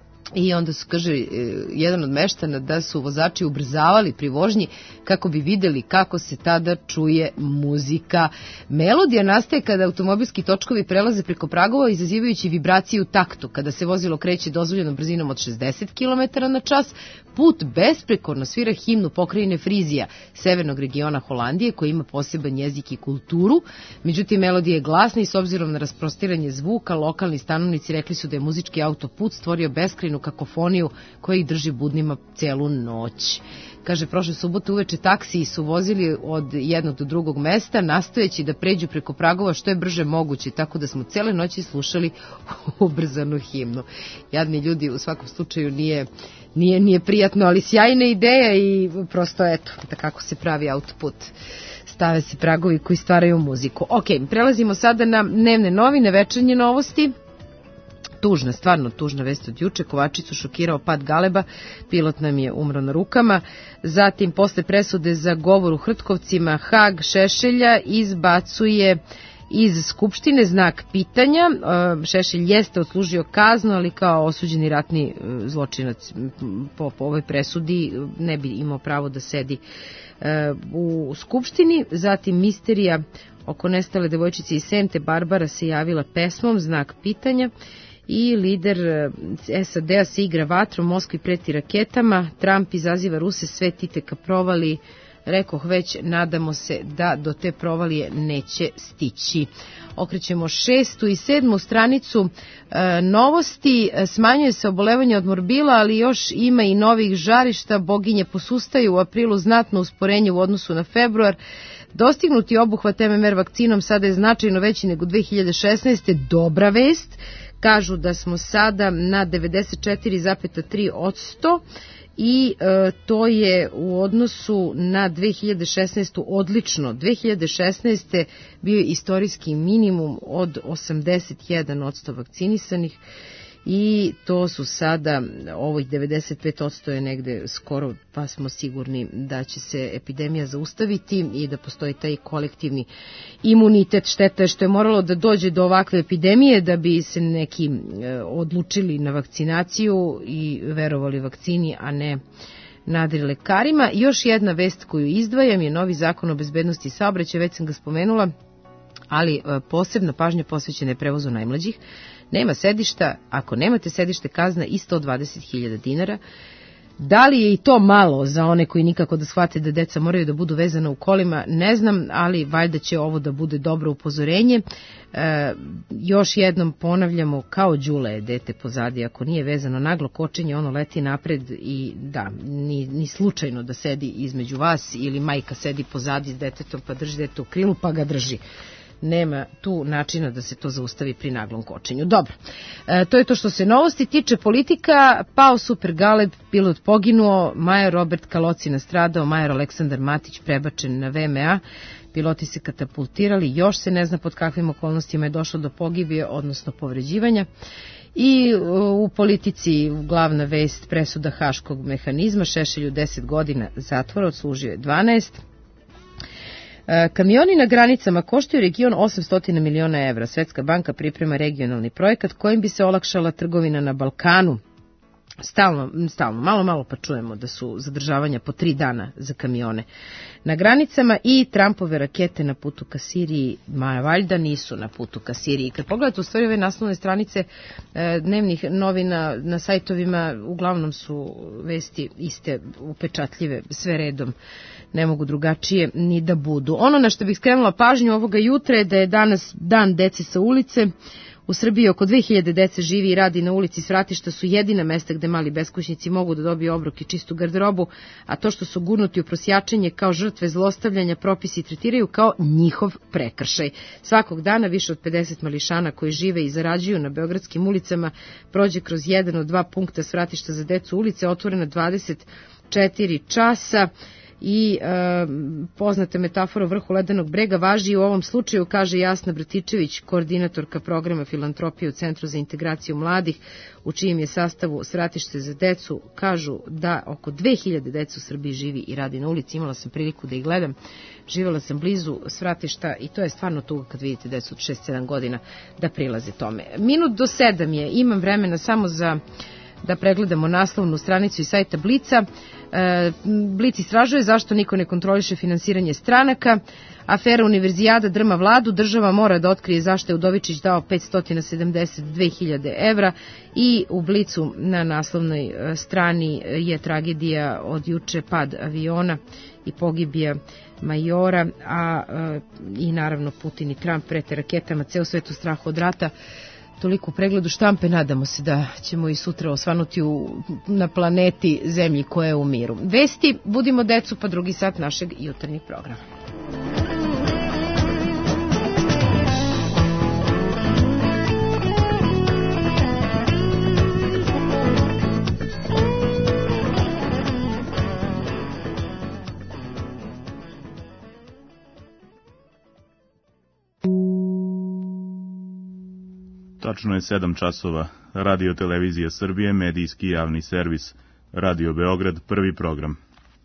I onda su, kaže, jedan od meštana da su vozači ubrzavali pri vožnji kako bi videli kako se tada čuje muzika. Melodija nastaje kada automobilski točkovi prelaze preko pragova izazivajući vibracije u taktu. Kada se vozilo kreće dozvoljenom brzinom od 60 km na čas, put besprekorno svira himnu pokrajine Frizija, severnog regiona Holandije, koji ima poseban jezik i kulturu. Međutim, melodija je glasna i s obzirom na rasprostiranje zvuka, lokalni stanovnici rekli su da je muzički autoput stvorio beskrajnu kakofoniju koja ih drži budnima celu noć. Kaže, prošle subote uveče taksiji su vozili od jednog do drugog mesta, nastojeći da pređu preko pragova što je brže moguće, tako da smo cele noći slušali ubrzanu himnu. Jadni ljudi, u svakom slučaju nije prijatno, ali sjajna ideja i prosto eto, da kako se pravi autoput. Stave se pragovi koji stvaraju muziku. Ok, prelazimo sada na dnevne novine, večernje novosti. Tužna, stvarno tužna vest od juče. Kovačicu šokirao pad galeba, pilot nam je umro na rukama. Zatim, posle presude za govor u Hrtkovcima, Hag Šešelja izbacuje iz Skupštine znak pitanja. Šešelj jeste odslužio kaznu, ali kao osuđeni ratni zločinac po ovoj presudi ne bi imao pravo da sedi u Skupštini. Zatim, misterija oko nestale devojčice iz Sente Barbara se javila pesmom znak pitanja. I lider SAD-a se igra vatrom, Moskvi preti raketama, Trump izaziva Ruse, sve titeka provali, rekoh već, nadamo se da do te provalije neće stići. Okrećemo 6. i 7. stranicu novosti, smanjuje se obolevanje od morbila, ali još ima i novih žarišta, boginje posustaju u aprilu znatno usporenje u odnosu na februar. Dostignuti obuhvat MMR vakcinom sada je značajno veći nego 2016. Dobra vest. Kažu da smo sada na 94,3% i to je u odnosu na 2016. odlično. 2016. bio je istorijski minimum od 81% vakcinisanih i to su sada, ovih 95% je negde skoro, pa smo sigurni da će se epidemija zaustaviti i da postoji taj kolektivni imunitet. Šteta je što je moralo da dođe do ovakve epidemije da bi se neki odlučili na vakcinaciju i verovali vakcini, a ne nadri lekarima. Još jedna vest koju izdvajam je novi zakon o bezbednosti saobraćaja, već sam ga spomenula, ali posebna pažnja posvećena je prevozu najmlađih. Nema sedišta, ako nemate sedište, kazna i 120.000 dinara. Da li je i to malo za one koji nikako da shvate da deca moraju da budu vezana u kolima, ne znam, ali valjda će ovo da bude dobro upozorenje. Još jednom ponavljamo, kao đule je dete pozadi, ako nije vezano naglo kočenje, ono leti napred i da, ni slučajno da sedi između vas ili majka sedi pozadi s detetom pa drži dete u krilu pa ga drži. Nema tu načina da se to zaustavi pri naglom kočenju. Dobro, to je to što se novosti tiče. Politika, pao Super Galeb, pilot poginuo, major Robert Kaloci nastradao, major Aleksandar Matić prebačen na VMA, piloti se katapultirali, još se ne zna pod kakvim okolnostima je došlo do pogibije, odnosno povređivanja. I u politici glavna vest, presuda Haškog mehanizma, Šešelju 10 godina zatvora, odslužio je 12. Kamioni na granicama koštaju region 800 miliona evra. Svetska banka priprema regionalni projekat kojim bi se olakšala trgovina na Balkanu. Stalno, malo pa čujemo da su zadržavanja po 3 dana za kamione na granicama i Trumpove rakete na putu ka Siriji, valjda nisu na putu ka Siriji. Kad pogledate u stvari ove naslovne stranice dnevnih novina na sajtovima, uglavnom su vesti iste, upečatljive, sve redom, ne mogu drugačije ni da budu. Ono na što bih skrenula pažnju ovoga jutra je da je danas dan dece sa ulice. U Srbiji oko 2000 dece živi i radi na ulici, svratišta su jedina mesta gde mali beskućnici mogu da dobiju obrok i čistu garderobu, a to što su gurnuti u prosjačenje kao žrtve zlostavljanja propisi tretiraju kao njihov prekršaj. Svakog dana više od 50 mališana koji žive i zarađuju na beogradskim ulicama prođe kroz jedan od 2 punkta svratišta za decu ulice, otvorena 24 časa. I poznata metafora vrhu ledenog brega važi i u ovom slučaju, kaže Jasna Bratičević, koordinatorka programa filantropije u Centru za integraciju mladih, u čijem je sastavu svratište za decu. Kažu da oko 2000 deca u Srbiji živi i radi na ulici. Imala sam priliku da ih gledam, živjela sam blizu svratišta i to je stvarno tuga kad vidite decu od 6-7 godina da prilaze tome. 6:55 je, imam vremena samo da pregledamo naslovnu stranicu i sajta Blica. Blic istražuje zašto niko ne kontroliše finansiranje stranaka. Afera Univerzijada drma vladu, država mora da otkrije zašto je Udovičić dao 572.000 evra. I u Blicu na naslovnoj strani je tragedija od juče, pad aviona i pogibija majora, i naravno Putin i Trump prete raketama, ceo svet u strahu od rata. Toliko u pregledu štampe, nadamo se da ćemo i sutra osvanuti na planeti Zemlji koja je u miru. Vesti, budimo decu, pa drugi sat našeg jutarnjeg programa. Tačno je 7 časova. Radio Televizija Srbije, medijski javni servis. Radio Beograd, prvi program.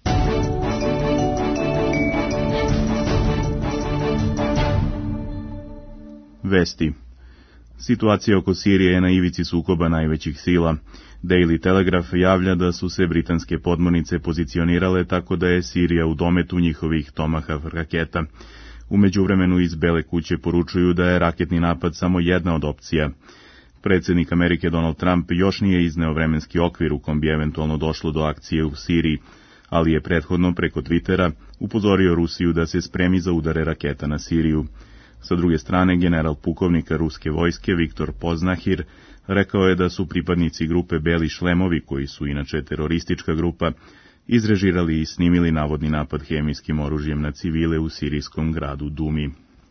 Vesti. Situacija oko Sirije je na ivici sukoba najvećih sila. Daily Telegraph javlja da su se britanske podmornice pozicionirale tako da je Sirija u dometu njihovih Tomahawk raketa. U međuvremenu iz Bele kuće poručuju da je raketni napad samo jedna od opcija. Predsjednik Amerike Donald Trump još nije izneo vremenski okvir u kom bi eventualno došlo do akcije u Siriji, ali je prethodno preko Twittera upozorio Rusiju da se spremi za udare raketa na Siriju. Sa druge strane, general pukovnika ruske vojske Viktor Poznahir rekao je da su pripadnici grupe Beli šlemovi, koji su inače teroristička grupa, izrežirali i snimili navodni napad hemijskim oružjem na civile u sirijskom gradu Dumi.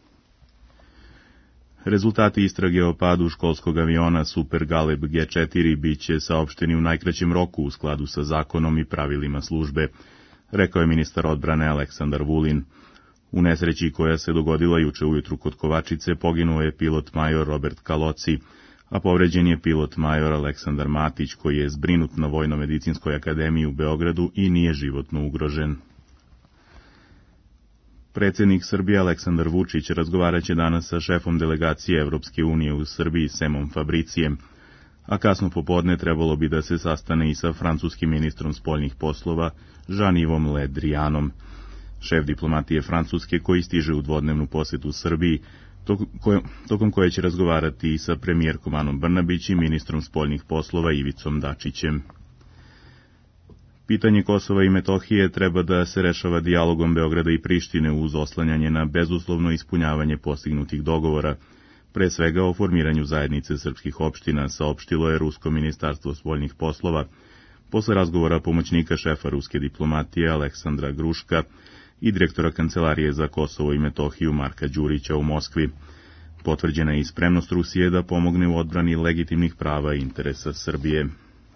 Rezultati istrage o padu školskog aviona Super Galeb G4 bit će saopšteni u najkraćem roku u skladu sa zakonom i pravilima službe, rekao je ministar odbrane Aleksandar Vulin. U nesreći koja se dogodila juče ujutru kod Kovačice poginuo je pilot major Robert Kaloci, a povređen je pilot major Aleksandar Matić, koji je zbrinut na Vojno-medicinskoj akademiji u Beogradu i nije životno ugrožen. Predsjednik Srbije Aleksandar Vučić razgovaraće danas sa šefom delegacije Evropske unije u Srbiji Semom Fabricijem, a kasno popodne trebalo bi da se sastane i sa francuskim ministrom spoljnih poslova Jean-Yves Le Drianom. Šef diplomatije Francuske, koji stiže u dvodnevnu posjetu Srbiji, tokom koje će razgovarati i sa premijerkom Anom Brnabić i ministrom spoljnih poslova Ivicom Dačićem. Pitanje Kosova i Metohije treba da se rešava dijalogom Beograda i Prištine uz oslanjanje na bezuslovno ispunjavanje postignutih dogovora, pre svega o formiranju zajednice srpskih opština, saopštilo je Rusko ministarstvo spoljnih poslova, posle razgovora pomoćnika šefa ruske diplomatije Aleksandra Gruška i direktora Kancelarije za Kosovo i Metohiju Marka Đurića u Moskvi. Potvrđena je i spremnost Rusije da pomogne u odbrani legitimnih prava i interesa Srbije.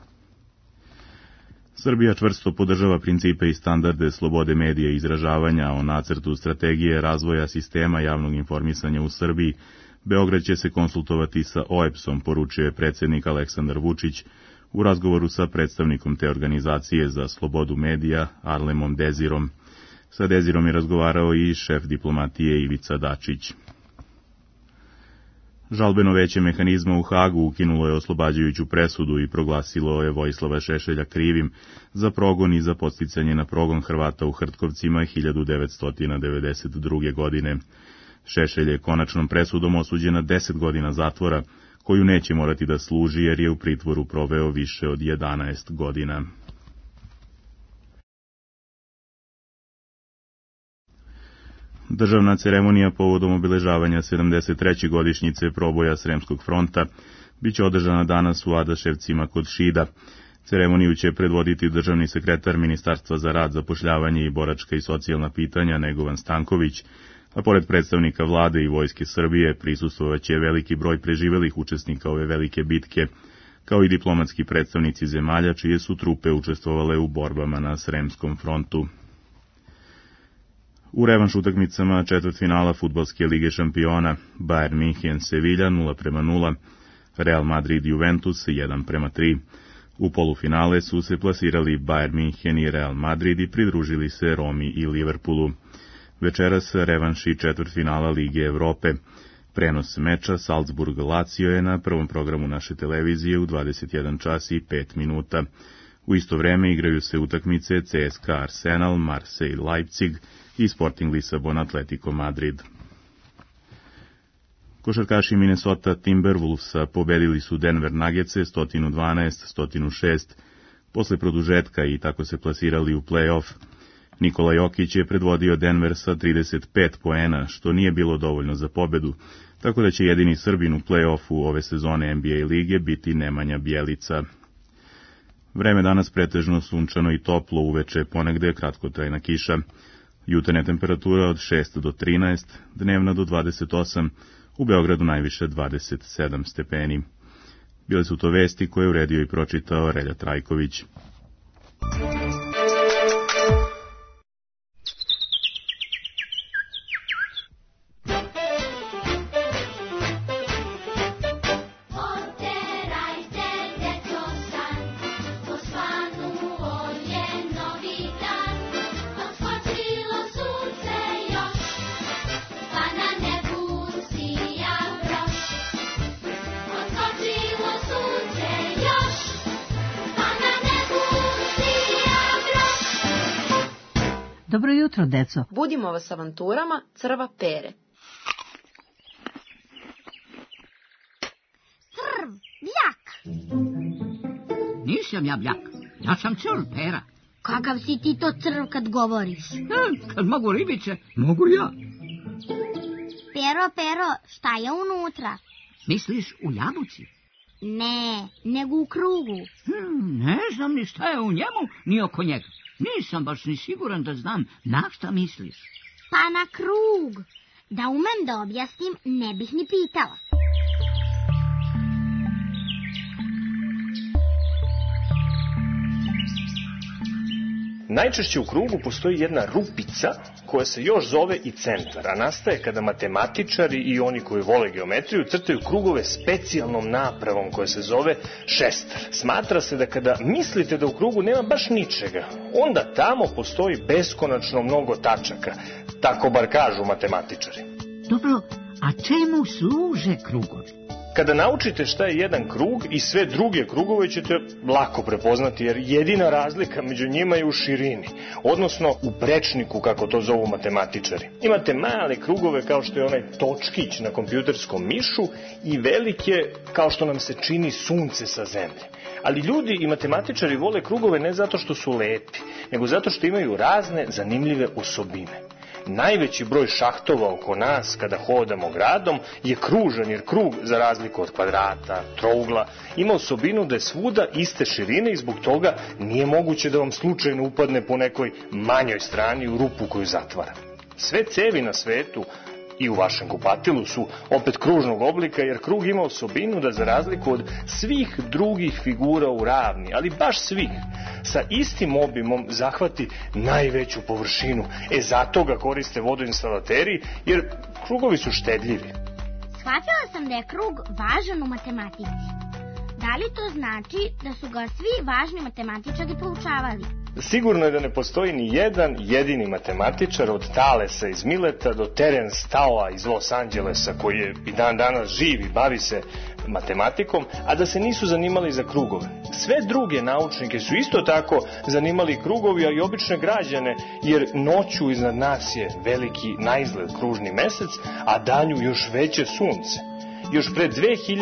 Srbija čvrsto podržava principe i standarde slobode medija i izražavanja. O nacrtu strategije razvoja sistema javnog informisanja u Srbiji Beograd će se konsultovati sa OEBS-om, poručio je predsjednik Aleksandar Vučić u razgovoru sa predstavnikom te organizacije za slobodu medija Arlemom Dezirom. Sa Dezirom je razgovarao i šef diplomatije Ivica Dačić. Žalbeno veće mehanizma u Hagu ukinulo je oslobađajuću presudu i proglasilo je Vojislava Šešelja krivim za progon i za podsticanje na progon Hrvata u Hrtkovcima 1992. godine. Šešelj je konačnom presudom osuđen na 10 godina zatvora, koju neće morati da služi jer je u pritvoru proveo više od 11 godina. Državna ceremonija povodom obeležavanja 73. godišnjice proboja Sremskog fronta biće održana danas u Adaševcima kod Šida. Ceremoniju će predvoditi državni sekretar Ministarstva za rad, zapošljavanje i boračka i socijalna pitanja Negovan Stanković, a pored predstavnika vlade i Vojske Srbije prisustvovaće veliki broj preživelih učesnika ove velike bitke, kao i diplomatski predstavnici zemalja čije su trupe učestvovale u borbama na Sremskom frontu. U revanš utakmicama četvrtfinala Fudbalske lige šampiona Bayern München Sevilla 0:0, Real Madrid Juventus 1:3. U polufinale su se plasirali Bayern München i Real Madrid i pridružili se Romi i Liverpoolu. Večeras revanš i četvrtfinala Lige Evrope. Prenos meča Salzburg-Lazio je na prvom programu naše televizije u 21:05. U isto vreme igraju se utakmice CSKA Arsenal, Marseille Leipzig i Sporting Lisabon Atletico Madrid. Košarkaši Minnesota Timberwolvesa pobedili su Denver Nuggetse 112-106 posle produžetka i tako se plasirali u play-off. Nikola Jokić je predvodio Denver sa 35 poena, što nije bilo dovoljno za pobedu, tako da će jedini Srbin u play-offu ove sezone NBA lige biti Nemanja Bjelica. Vreme danas pretežno sunčano i toplo, uveče ponegde kratkotrajna kiša. Jutarnja temperatura od 6 do 13, dnevna do 28, u Beogradu najviše 27 stepeni. Bile su to vesti koje je uredio i pročitao Relja Trajković. Dobro jutro, deco. Budimo vas avanturama Crva Pere. Crv, bljak. Nisam ja bljak, ja sam Crv Pera. Kakav si ti to crv kad govoriš? Kad mogu ribice, mogu ja. Pero, šta je unutra? Misliš u jabuci? Ne, nego u krugu. Ne znam ni šta je u njemu, ni oko njega. Nisam baš ni siguran da znam na šta misliš. Pa na krug. Da umem da objasnim, ne bih ni pitala. Najčešće u krugu postoji jedna rupica koja se još zove i centar, a nastaje kada matematičari i oni koji vole geometriju crtaju krugove specijalnom napravom koja se zove šestar. Smatra se da kada mislite da u krugu nema baš ničega, onda tamo postoji beskonačno mnogo tačaka, tako bar kažu matematičari. Dobro, a čemu služe krugovi? Kada naučite šta je jedan krug i sve druge krugove ćete lako prepoznati, jer jedina razlika među njima je u širini, odnosno u prečniku, kako to zovu matematičari. Imate male krugove kao što je onaj točkić na kompjuterskom mišu i velike kao što nam se čini sunce sa zemlje. Ali ljudi i matematičari vole krugove ne zato što su lepi, nego zato što imaju razne zanimljive osobine. Najveći broj šahtova oko nas kada hodamo gradom je kružan, jer krug, za razliku od kvadrata, trougla, ima osobinu da je svuda iste širine i zbog toga nije moguće da vam slučajno upadne po nekoj manjoj strani u rupu koju zatvara. Sve cevi na svetu i u vašem kupatilu su opet kružnog oblika, jer krug ima osobinu da za razliku od svih drugih figura u ravni, ali baš svih, sa istim obimom zahvati najveću površinu. Zato ga koriste vodoinstalateri, jer krugovi su štedljivi. Shvatila sam da je krug važan u matematici. Da li to znači da su ga svi važni matematičari proučavali? Sigurno je da ne postoji ni jedan jedini matematičar od Thalesa iz Mileta do Terence Taoa iz Los Angelesa, koji je i dan danas živ i bavi se matematikom, a da se nisu zanimali za krugove. Sve druge naučnike su isto tako zanimali krugovi, a i obične građane, jer noću iznad nas je veliki naizgled kružni mesec, a danju još veće sunce. Još pre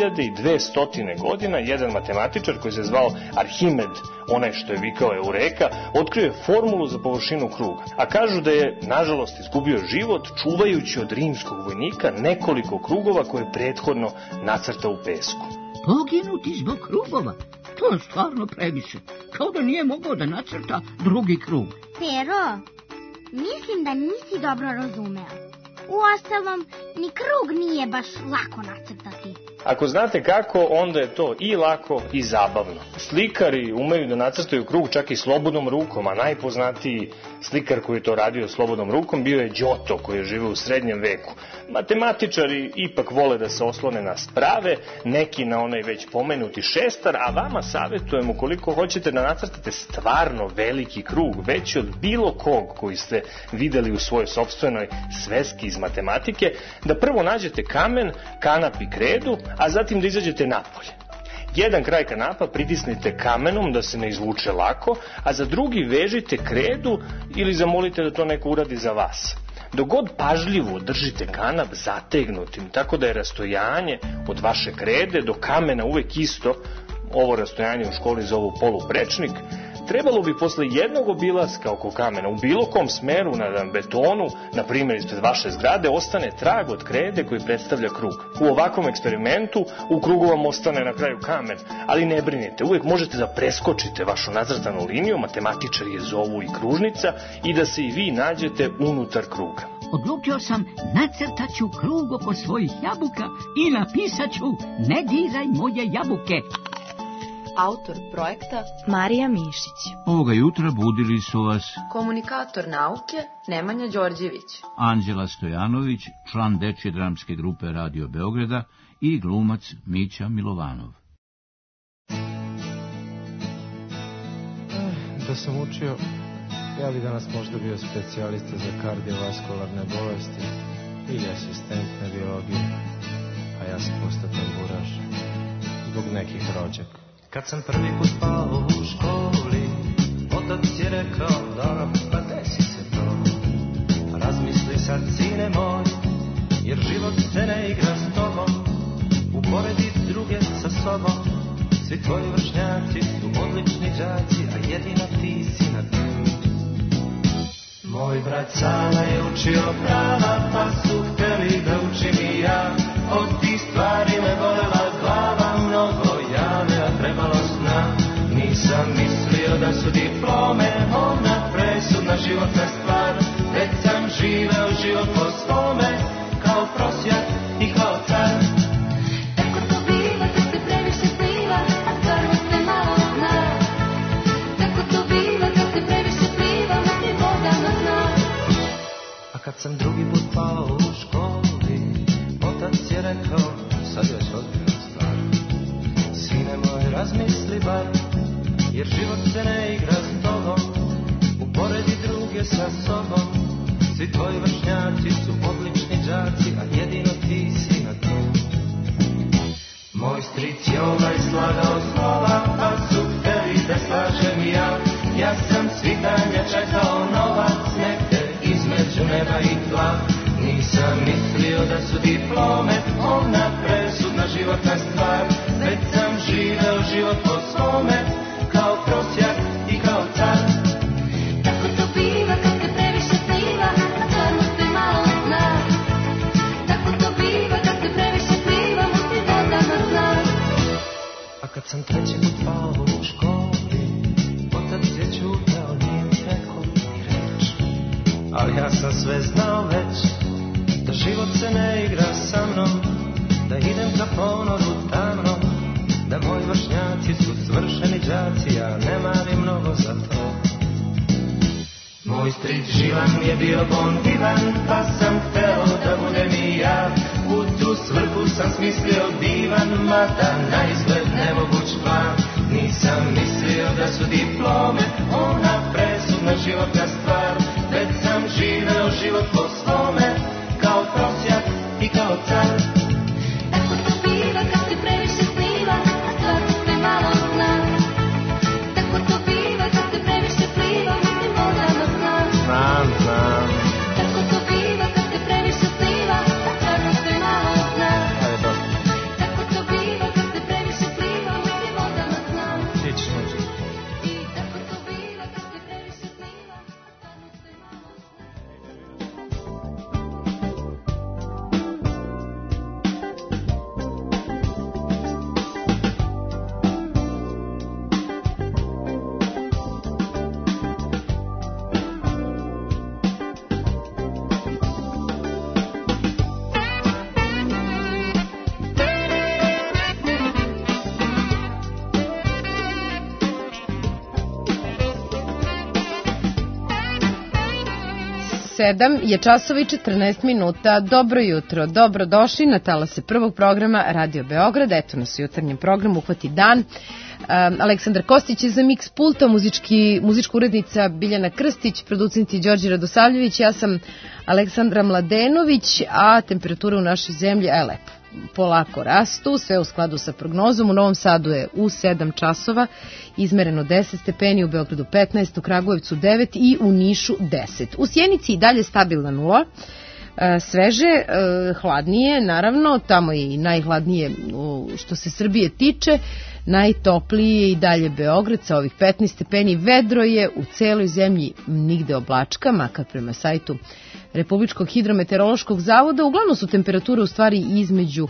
2200 godina jedan matematičar koji se zvao Arhimed, onaj što je vikao Eureka, otkrio je formulu za površinu kruga. A kažu da je, nažalost, izgubio život čuvajući od rimskog vojnika nekoliko krugova koje je prethodno nacrtao u pesku. Poginuti zbog krugova? To je stvarno previše. Kao da nije mogao da nacrta drugi krug. Pero, mislim da nisi dobro razumeo. Uostalom, ni krug nije baš lako nacrtati. Ako znate kako, onda je to i lako i zabavno. Slikari umeju da nacrtaju krug čak i slobodnom rukom, a najpoznatiji slikar koji je to radio slobodnom rukom bio je Giotto, koji je živeo u srednjem veku. Matematičari ipak vole da se oslone na sprave, neki na onaj već pomenuti šestar, a vama savjetujem, ukoliko hoćete da nacrtate stvarno veliki krug, veći od bilo kog koji ste videli u svojoj sopstvenoj sveski iz matematike, da prvo nađete kamen, kanap i kredu, a zatim da izađete napolje. Jedan kraj kanapa pritisnite kamenom da se ne izvuče lako, a za drugi vežite kredu ili zamolite da to neko uradi za vas. Dok god pažljivo držite kanap zategnutim, tako da je rastojanje od vaše krede do kamena uvek isto, ovo rastojanje u školi zovu poluprečnik, trebalo bi posle jednog obilaska oko kamena u bilo kom smeru na betonu, na primjer ispred vaše zgrade, ostane trag od krede koji predstavlja krug. U ovakvom eksperimentu u krugu vam ostane na kraju kamen, ali ne brinite, uvek možete da preskočite vašu nacrtanu liniju, matematičari je zovu i kružnica, i da se i vi nađete unutar kruga. Odlučio sam, nacrtat ću krug oko svojih jabuka i napisat ću ne diraj moje jabuke. Autor projekta Marija Mišić. Ovoga jutra budili su vas komunikator nauke Nemanja Đorđević, Anđela Stojanović, član dečje dramske grupe Radio Beograda, i glumac Mića Milovanov. Da sam učio, ja bi danas možda bio specijalista za kardiovaskularne bolesti ili asistent na biologiji, a ja sam postao tamburaš zbog nekih rođaka. Kad sam prvi put pao u školi, otac je rekao da pa desi se to. Razmisli sad, sine moj, jer život se ne igra s tobom. Uporedi druge sa sobom, svi tvoji vršnjaci su odlični đaci, a jedino ti si na dnu. Moj brat Sava je učio prava, pa su hteli da učim i ja. Od tih stvari me bolela glava, mnogo jave, a trebalo sna. Nisam mislio da su diplome ona presudna životna stvar. Već sam živeo život po svome, kao prosjak i kao car. Tako to biva kad se previše pliva, a stvarno se malo zna. Tako to biva kad se previše pliva, a ti voda na zna. A kad sam drugi put pao u školi, otac je rekao, sad je ozbiljna stvar. Sine moj, razmisli bar, jer život se ne igra s tobom. Uporedi druge sa sobom, svi tvoji vršnjaci su odlični đaci, a jedino ti si na tom. Moj stric je ovaj slagao slova, pa su hteli da slažem ja. Ja sam svitanjača kao novac, negde između neba i tla. Nisam mislio da su diplome ona presudna životna stvar. Već sam živeo život po svome, kao prosjak i kao car. Tako to biva kad te previše pliva, a stvarnost te malo zna. Tako to biva kad te previše pliva, musti vodama zna. A kad sam treći put pao u školi, otac je čutao, nije rekao ni reč. Ali ja sam sve znao već, da život se ne igra sa mnom, da idem ka ponoru tamnom, da moji vršnjaci su svršeni đaci, ja ne marim mnogo za to. Moj stric Živan je bio bon divan, pa sam hteo da budem i ja. U tu svrhu sam smislio divan, mada na izgled nemoguć plan. Nisam mislio da su diplome ona presudna životna stvar. Već sam živeo život po svome, kao prosjak i kao car. Tako to biva kad te previše pliva, a stvarnost te malo zna. Tako to biva kad te previše pliva, mislim vodama zna. Znam. Tako to biva kad te previše pliva, a stvarnost te malo zna. Tako to biva kad te previše pliva, mislim vodama zna. Ići noći. I tako to biva kad te previše pliva, a stvarnost te malo zna. Sedam je časovi 14 minuta. Dobro jutro, dobrodošli na talase prvog programa Radio Beograd. Eto nas u jutarnjem programu Uhvati dan. Aleksandar Kostić je za Mix pulta, muzička urednica Biljana Krstić, producenti Đorđe Radosavljević, ja sam Aleksandra Mladenović, a temperatura u našoj zemlji je lepo. Polako rastu, sve u skladu sa prognozom. U Novom Sadu je u 7 časova izmereno 10 stepeni, u Beogradu 15, u Kragujevcu 9 i u Nišu 10. U Sjenici i dalje stabilna nula, sveže, hladnije, naravno, tamo je i najhladnije što se Srbije tiče, najtopliji je i dalje Beograd sa ovih 15 stepeni, vedro je u celoj zemlji, nigde oblačka, makar prema sajtu Republičkog hidrometeorološkog zavoda. Uglavnom su temperature u stvari između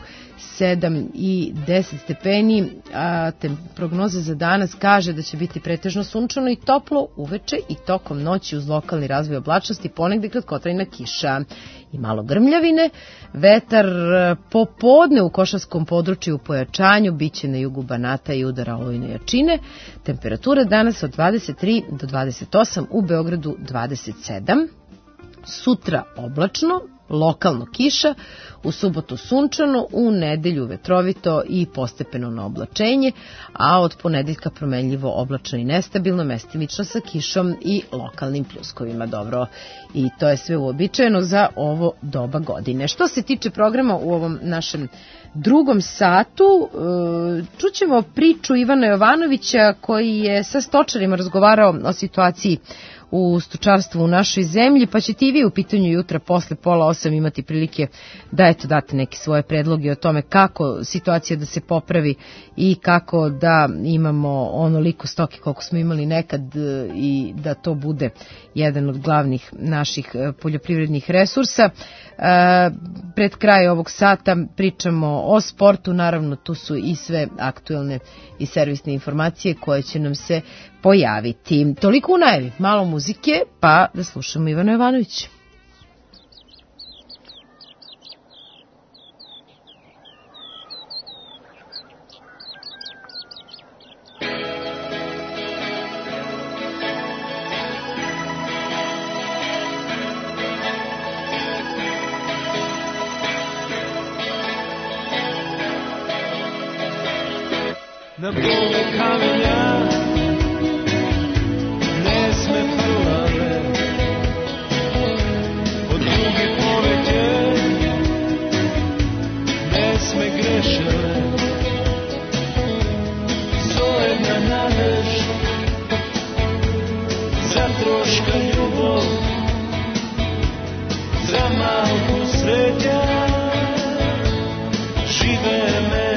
7 i 10 stepeni, a prognoza za danas kaže da će biti pretežno sunčano i toplo uveče i tokom noći uz lokalni razvoj oblačnosti, ponegde kratkotrajna kiša i malo grmljavine. Vetar popodne u Košarskom području u pojačanju, biće na jugu Banata i udara olujne jačine. Temperatura danas od 23 do 28, u Beogradu 27. Sutra oblačno, lokalno kiša, u subotu sunčano, u nedelju vetrovito i postepeno na oblačenje, a od ponedeljka promenljivo oblačno i nestabilno, mestimično sa kišom i lokalnim pljuskovima. Dobro, i to je sve uobičajeno za ovo doba godine. Što se tiče programa u ovom našem drugom satu, čućemo priču Ivana Jovanovića koji je sa stočarima razgovarao o situaciji u stočarstvu u našoj zemlji, pa ćete i vi u pitanju jutra posle 7:30 imati prilike da date neke svoje predloge o tome kako situacija da se popravi i kako da imamo onoliko stoke koliko smo imali nekad i da to bude jedan od glavnih naših poljoprivrednih resursa. Pred kraj ovog sata pričamo o sportu, naravno tu su i sve aktuelne i servisne informacije koje će nam se pojaviti. Toliko u najavi, malo muzike, pa da slušamo Ivana Jovanovića. Na bolu kamenja ne sme prlave, od druge poveke ne sme grešave. troška ljubav, za malku sreća žive me.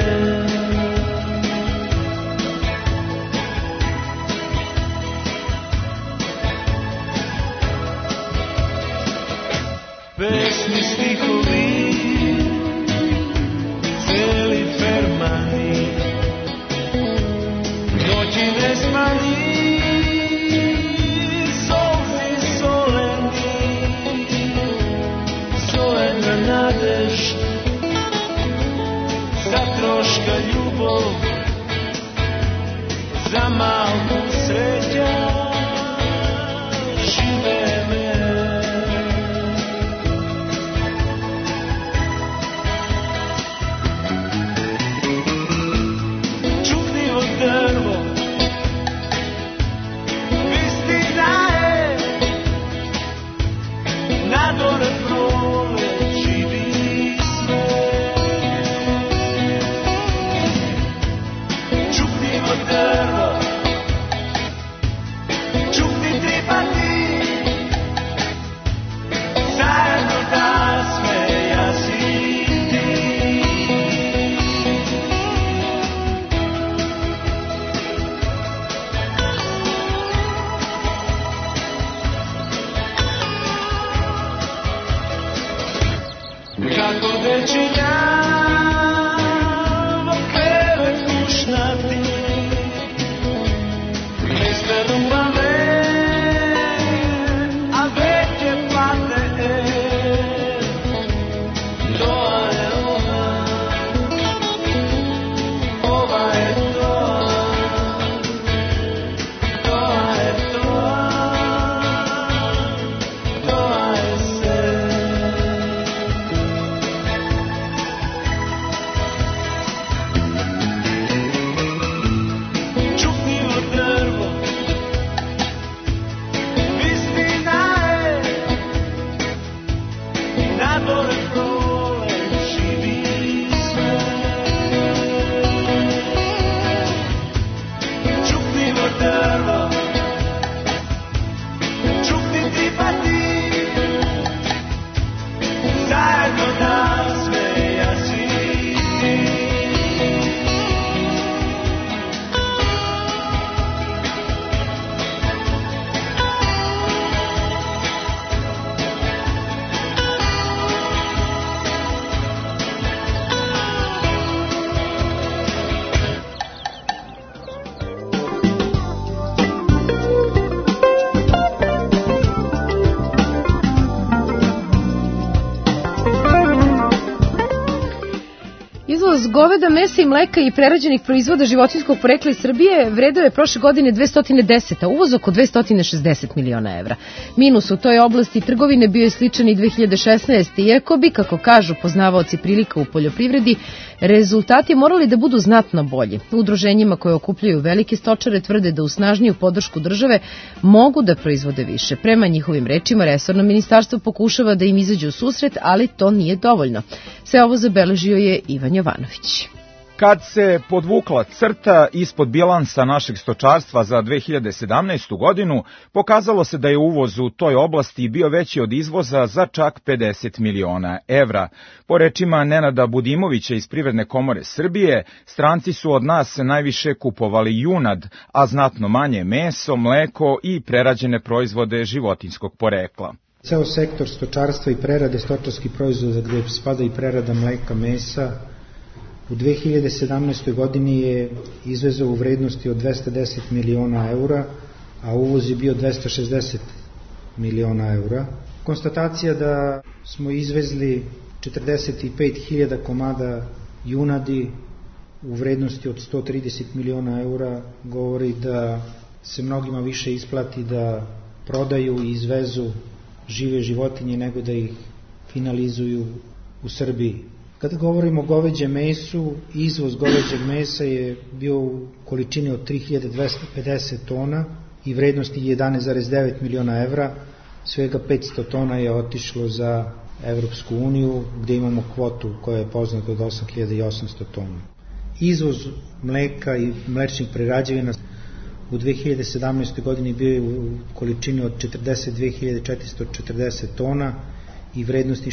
Pesmi, stihovi, celi fermani, noći nespani, solzi soleni, solena nadež, za troška ljubav, za malku sreća žive me. Drvo, istina je, nadore prole živi sve. Čupnimo drvo, čupni tripati, zajedno da sme jasi. Kako veći dan, krevet kušnati, mesta rumbave, a veće plate, to je ona, ova je to, to je to, to je sve. Izvoz goveda, mesa i mleka i prerađenih proizvoda životinjskog porekla iz Srbije vredeo je prošle godine 210, a uvoz oko 260 miliona evra. Minus u toj oblasti trgovine bio je sličan i 2016. Iako bi, kako kažu poznavaoci prilika u poljoprivredi, rezultati morali da budu znatno bolji. Udruženjima koje okupljaju velike stočare tvrde da uz snažniju podršku države mogu da proizvode više. Prema njihovim rečima, resorno ministarstvo pokušava da im izađe u susret, ali to nije dovoljno. Sve ovo zabeležio je Ivan Jovanović. Kad se podvukla crta ispod bilansa našeg stočarstva za 2017. godinu, pokazalo se da je uvoz u toj oblasti bio veći od izvoza za čak 50 miliona evra. Po rečima Nenada Budimovića iz Privredne komore Srbije, stranci su od nas najviše kupovali junad, a znatno manje meso, mleko i prerađene proizvode životinjskog porekla. Ceo sektor stočarstva i prerade stočarskih proizvoda, gde spada i prerada mleka, mesa, u 2017. godini je izvezao u vrednosti od 210 miliona eura, a uvoz je bio 260 miliona eura. Konstatacija da smo izvezli 45.000 komada junadi u vrednosti od 130 miliona eura govori da se mnogima više isplati da prodaju i izvezu žive životinje nego da ih finalizuju u Srbiji. Kada govorimo o goveđem mesu, izvoz goveđeg mesa je bio u količini od 3250 tona i vrednosti 11,9 miliona evra. Svega 500 tona je otišlo za Evropsku uniju, gde imamo kvotu koja je poznata od 8800 tona. Izvoz mleka i mlečnih prerađevina u 2017. godini bio je u količini od 42.440 tona i vrednosti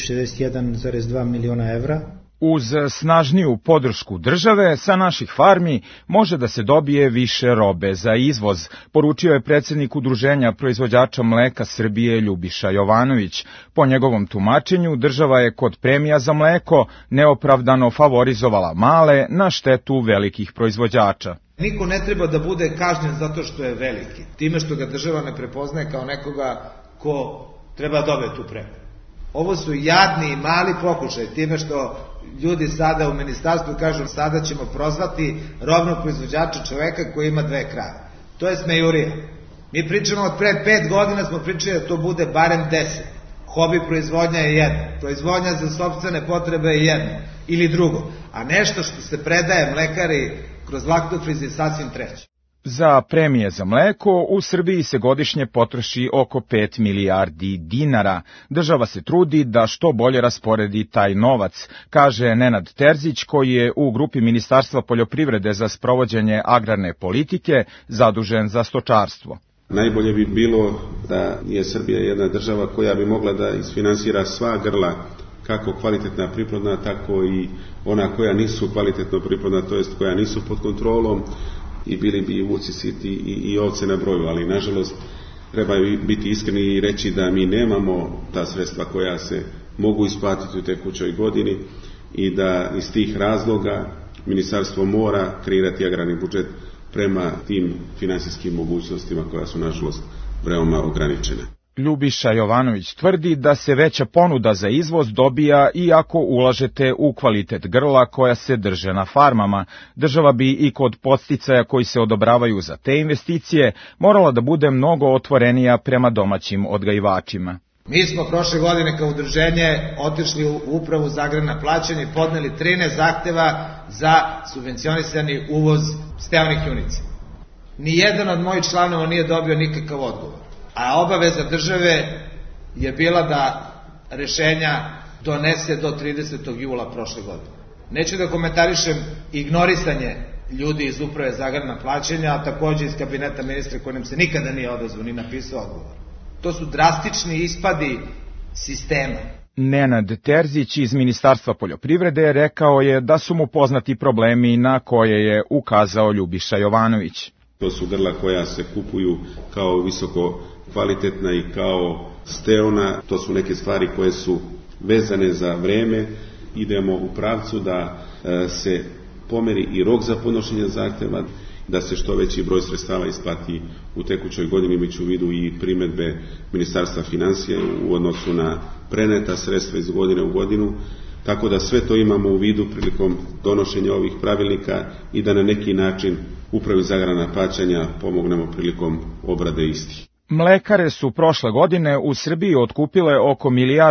61,2 miliona evra. Uz snažniju podršku države sa naših farmi može da se dobije više robe za izvoz, poručio je predsjednik Udruženja proizvođača mleka Srbije Ljubiša Jovanović. Po njegovom tumačenju, država je kod premija za mleko neopravdano favorizovala male na štetu velikih proizvođača. Niko ne treba da bude kažnjen zato što je veliki, time što ga država ne prepoznaje kao nekoga ko treba dobiti tu premiju. Ovo su jadni i mali pokušaj, time što ljudi sada u ministarstvu kažu sada ćemo prozvati robnog proizvođača čoveka koji ima 2 krave. To je smejurija. Mi pričamo od pre 5 godina, smo pričali da to bude barem 10. Hobi proizvodnja je jedno, proizvodnja za sopstvene potrebe je jedno ili drugo, a nešto što se predaje mlekari kroz laktofriz je sasvim treće. Za premije za mleko u Srbiji se godišnje potroši oko 5 milijardi dinara. Država se trudi da što bolje rasporedi taj novac, kaže Nenad Terzić, koji je u grupi Ministarstva poljoprivrede za sprovođenje agrarne politike zadužen za stočarstvo. Najbolje bi bilo da je Srbija jedna država koja bi mogla da isfinansira sva grla, kako kvalitetna priplodna, tako i ona koja nisu kvalitetno priplodna, to jest koja nisu pod kontrolom, i bili bi vuci siti i ovce na broju, ali nažalost treba biti iskreni i reći da mi nemamo ta sredstva koja se mogu isplatiti u tekućoj godini i da iz tih razloga ministarstvo mora kreirati agrarni budžet prema tim finansijskim mogućnostima koja su nažalost veoma ograničene. Ljubiša Jovanović tvrdi da se veća ponuda za izvoz dobija i ako ulažete u kvalitet grla koja se drže na farmama. Država bi i kod podsticaja koji se odobravaju za te investicije morala da bude mnogo otvorenija prema domaćim odgajivačima. Mi smo prošle godine kao udruženje otišli u upravu za agrarna plaćanja i podneli 13 zahteva za subvencionisani uvoz steonih junica. Nijedan od mojih članova nije dobio nikakav odgovor. A obaveza države je bila da rešenja donese do 30. jula prošle godine. Neću da komentarišem ignorisanje ljudi iz uprave za agrarna plaćanja, a takođe iz kabineta ministra koji nam se nikada nije odazvao ni napisao odgovor. To su drastični ispadi sistema. Nenad Terzić iz Ministarstva poljoprivrede rekao je da su mu poznati problemi na koje je ukazao Ljubiša Jovanović. To su grla koja se kupuju kao visoko kvalitetna i kao steona, to su neke stvari koje su vezane za vreme. Idemo u pravcu da se pomeri i rok za podnošenje zahteva, da se što veći broj sredstava isplati u tekućoj godini, imajući u vidu i primedbe Ministarstva finansija u odnosu na preneta sredstva iz godine u godinu, tako da sve to imamo u vidu prilikom donošenja ovih pravilnika i da na neki način upravi za agrarna plaćanja pomognemo prilikom obrade istih. Mlekare su prošle godine u Srbiji otkupile oko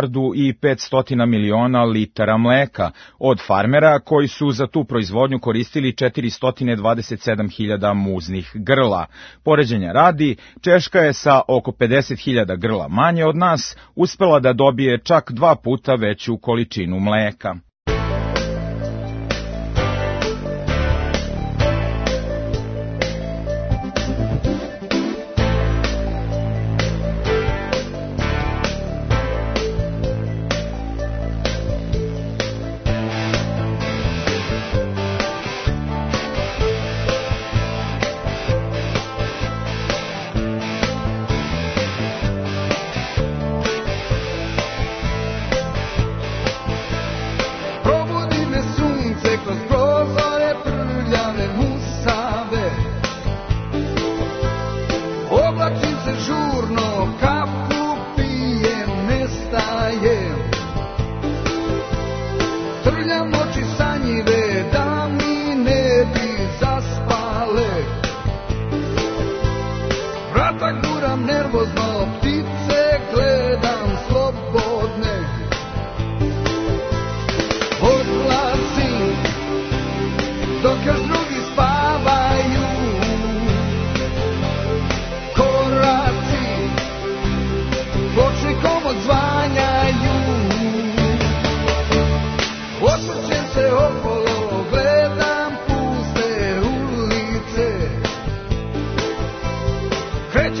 1.500 miliona litara mleka od farmera koji su za tu proizvodnju koristili 427.000 muznih grla. Poređenja radi, Češka je sa oko 50.000 grla manje od nas uspela da dobije čak 2 puta veću količinu mleka.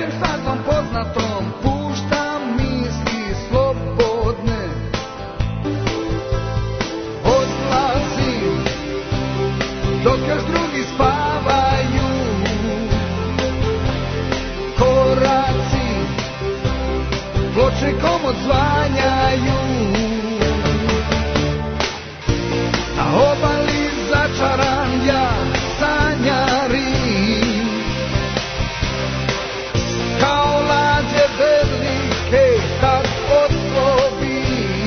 svagom poznatom puštam misli slobodne. Odlazim dok još drugi spavaju. Koraci pločnikom odzvanjaju. Na obali začaran ja sanjarim, kao lađe velike kad otplovim.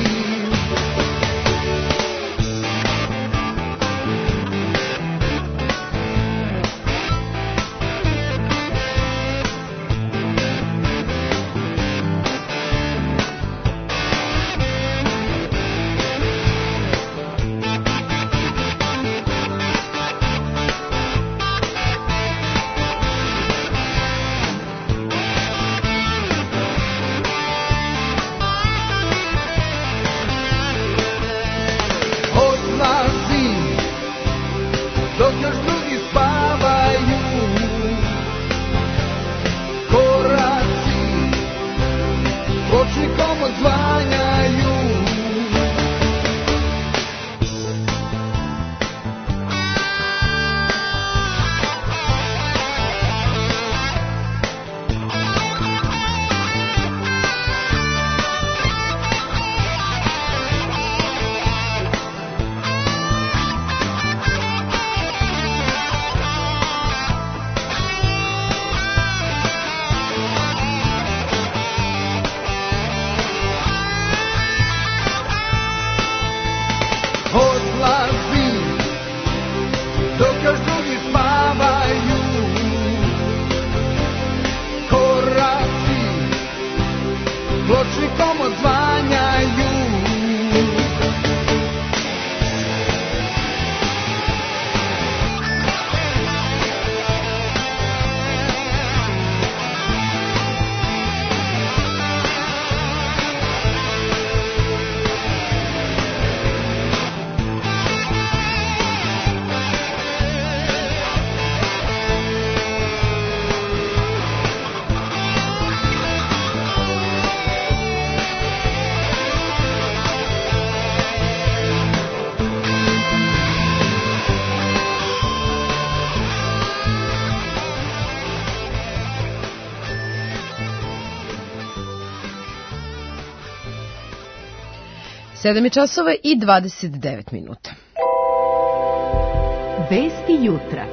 Sedam je časova i 29 minuta. Vesti jutra.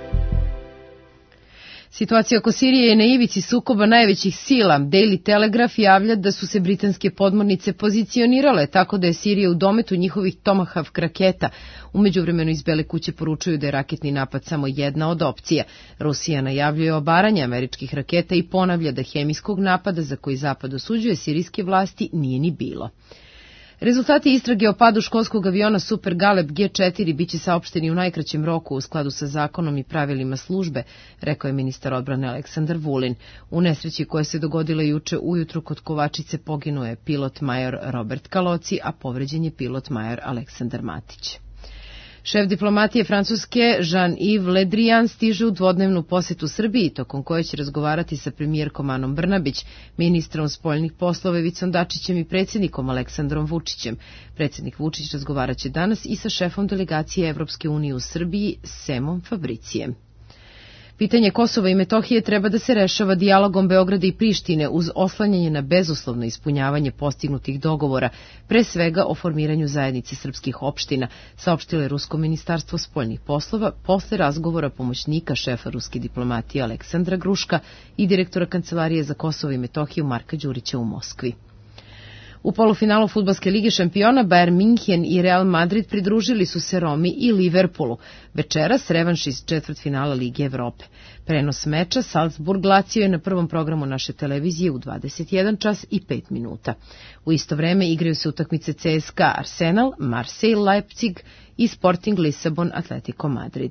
Situacija oko Sirije je na ivici sukoba najvećih sila. Daily Telegraph javlja da su se britanske podmornice pozicionirale tako da je Sirija u dometu njihovih Tomahawk raketa. U međuvremenu iz Bele kuće poručuju da je raketni napad samo jedna od opcija. Rusija najavljuje obaranje američkih raketa i ponavlja da hemijskog napada za koji Zapad osuđuje sirijske vlasti nije ni bilo. Rezultati istrage o padu školskog aviona Super Galeb G4 biće saopšteni u najkraćem roku u skladu sa zakonom i pravilima službe, rekao je ministar odbrane Aleksandar Vulin. U nesreći koja se dogodila juče ujutru kod Kovačice poginuo je pilot major Robert Kaloci, a povređen je pilot major Aleksandar Matić. Šef diplomatije Francuske Jean-Yves Le Drian stiže u dvodnevnu posetu Srbiji, tokom koje će razgovarati sa premijerkom Anom Brnabić, ministrom spoljnih poslova Ivicom Dačićem i predsjednikom Aleksandrom Vučićem. Predsjednik Vučić razgovaraće danas i sa šefom delegacije Evropske unije u Srbiji, Semom Fabricijem. Pitanje Kosova i Metohije treba da se rešava dijalogom Beograda i Prištine uz oslanjanje na bezuslovno ispunjavanje postignutih dogovora, pre svega o formiranju zajednice srpskih opština, saopštilo je Rusko ministarstvo spoljnih poslova posle razgovora pomoćnika šefa ruske diplomatije Aleksandra Gruška i direktora Kancelarije za Kosovo i Metohiju Marka Đurića u Moskvi. U polufinalu fudbalske lige šampiona Bayern Minhen i Real Madrid pridružili su se Romi i Liverpoolu. Večeras revanš iz četvrtfinala Lige Evrope. Prenos meča Salzburg-Lazio je na prvom programu naše televizije u 21 čas i 5 minuta. U isto vreme igraju se utakmice CSKA Arsenal, Marseille Leipzig i Sporting Lisabon Atletico Madrid.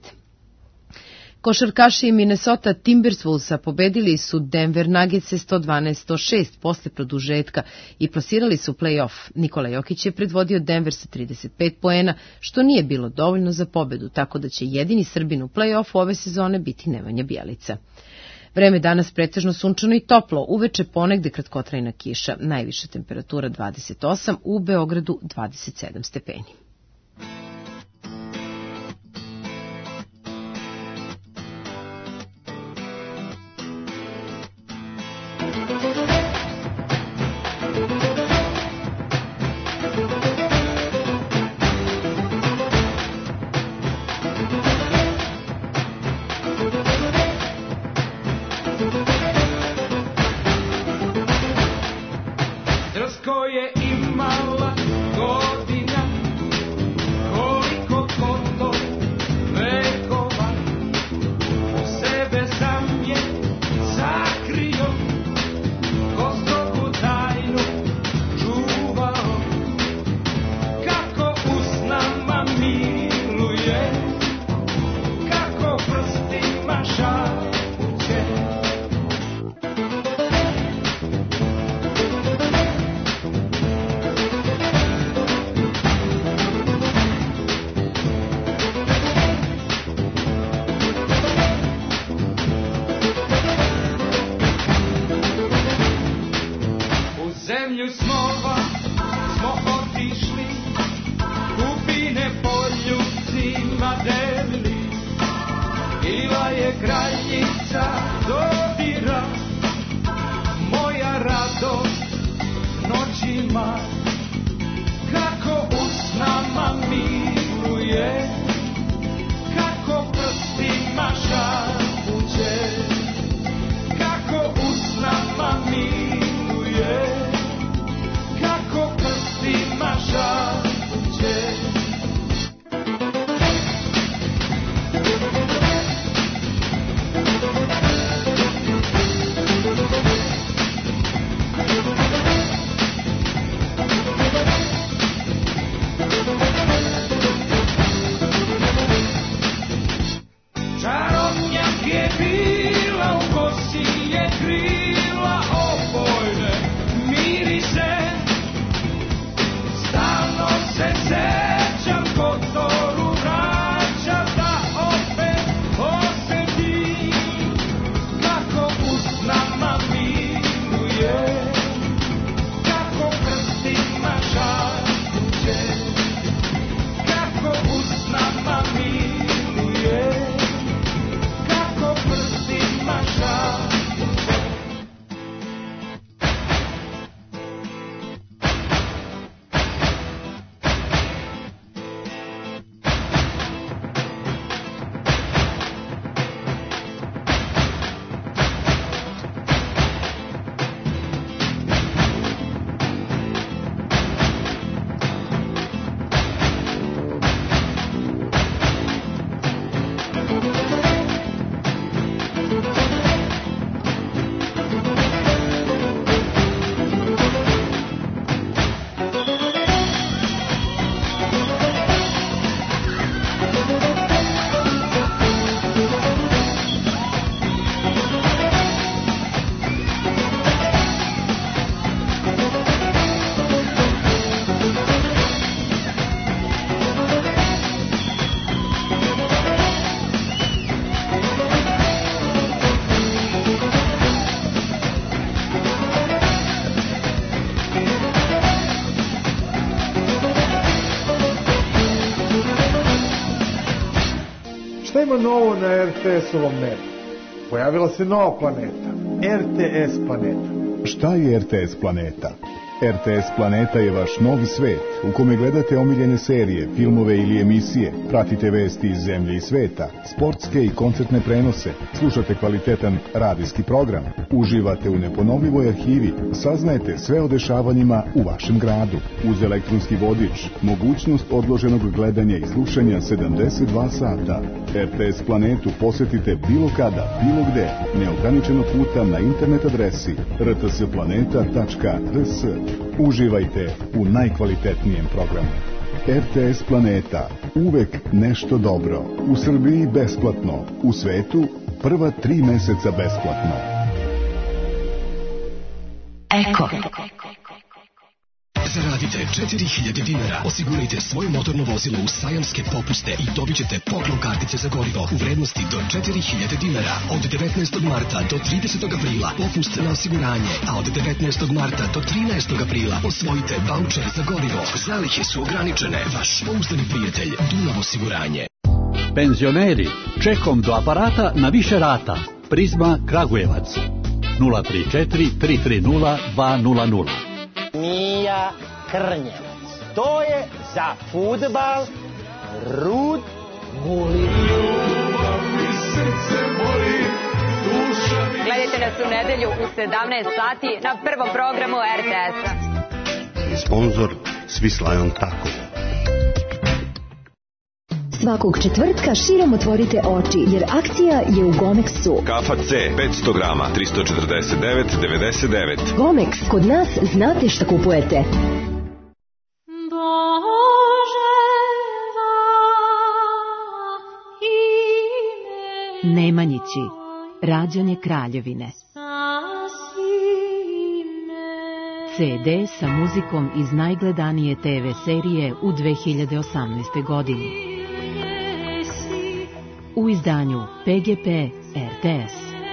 Košarkaši Minnesota Timberwolvesa pobedili su Denver Nuggetse 112-106 posle produžetka i plasirali su play-off. Nikola Jokić je predvodio Denver sa 35 poena, što nije bilo dovoljno za pobedu, tako da će jedini Srbin u play-offu ove sezone biti Nemanja Bjelica. Vreme danas pretežno sunčano i toplo, uveče ponegde kratkotrajna kiša, najviša temperatura 28, u Beogradu 27 stepeni. Drsko je imala godina, koliko koto vekova, u sebe sam je sakrio, ko strogu tajnu čuvao, kako usnama miluje, kako prstima šapuće. Zemlju snova smo otišli, kupine po ljubcima delili, bila je kraljica dodira, moja radost noćima, kako usnama miluje, kako prstima šapuće, kako usnama miluje, kako prstima šapuće. Čarobnjak je bila, u kosi je krila opojne mirise, stalno se sećam ko Toru vraća da opet osjetim, kako usnama miluje, kako prstima šapuće, kako usnama miluje, kako prstima šapuće. Šta ima novo na RTS-ovom nebu? Pojavila se nova planeta, RTS planeta. Šta je RTS planeta? RTS planeta je vaš novi svet u kome gledate omiljene serije, filmove ili emisije, pratite vesti iz zemlje i sveta, sportske i koncertne prenose, slušate kvalitetan radijski program, uživate u neponovljivoj arhivi, saznajete sve o dešavanjima u vašem gradu. Uz elektronski vodič, mogućnost odloženog gledanja i slušanja 72 sata. RTS planetu posetite bilo kada, bilo gde, neograničeno puta na internet adresi rtsplaneta.rs. Uživajte u najkvalitetnijem programu. RTS planeta, uvek nešto dobro. U Srbiji besplatno, u svetu prva 3 meseca besplatno. Eko. Za Uplatite 4000 dinara, osigurajte svoje motorno vozilo u sajamske popuste i dobit ćete poklon kartice za gorivo u vrednosti do 4000 dinara. Od 19. marta do 30. aprila popust na osiguranje, a od 19. marta do 13. aprila osvojite vaučer za gorivo. Zalihe su ograničene. Vaš pouzdani prijatelj Dunav osiguranje. Penzioneri, čekom do aparata na više rata. Prizma Kragujevac 034 330 200. Mija Krnjevac. To je za fudbal Rud Guli. Gledajte nas u nedelju u 17 sati na prvom programu RTS-a. Sponzor Swiss Tako. Svakog četvrtka širom otvorite oči, jer akcija je u Gomexu. Kafa C, 500 grama, 349,99. Gomex, kod nas znate šta kupujete. Nemanjići, rađanje Kraljevine. CD sa muzikom iz najgledanije TV serije u 2018. godini. U izdanju PGP RTS.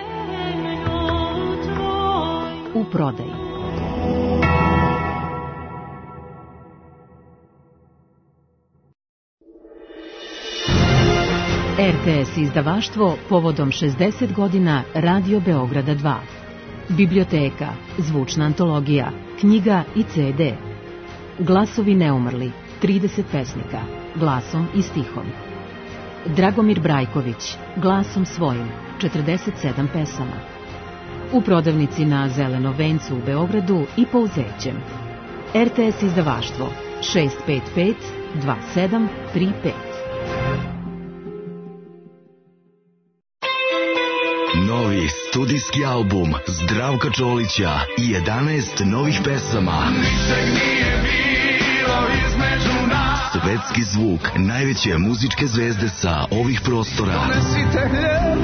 U prodaji. RTS izdavaštvo povodom 60 godina Radio Beograda 2. Biblioteka, zvučna antologija, knjiga i CD. Glasovi neumrli, 30 pesnika, glasom i stihom. Dragomir Brajković, glasom svojim, 47 pesama. U prodavnici na Zelenom vencu u Beogradu i po Uzećem. RTS izdavaštvo 655 2735. Novi studijski album Zdravka Čolića i 11 novih pesama. Ničeg nije bilo između nas. Svetski zvuk najveće muzičke zvezde sa ovih prostora. Donesite hljeb.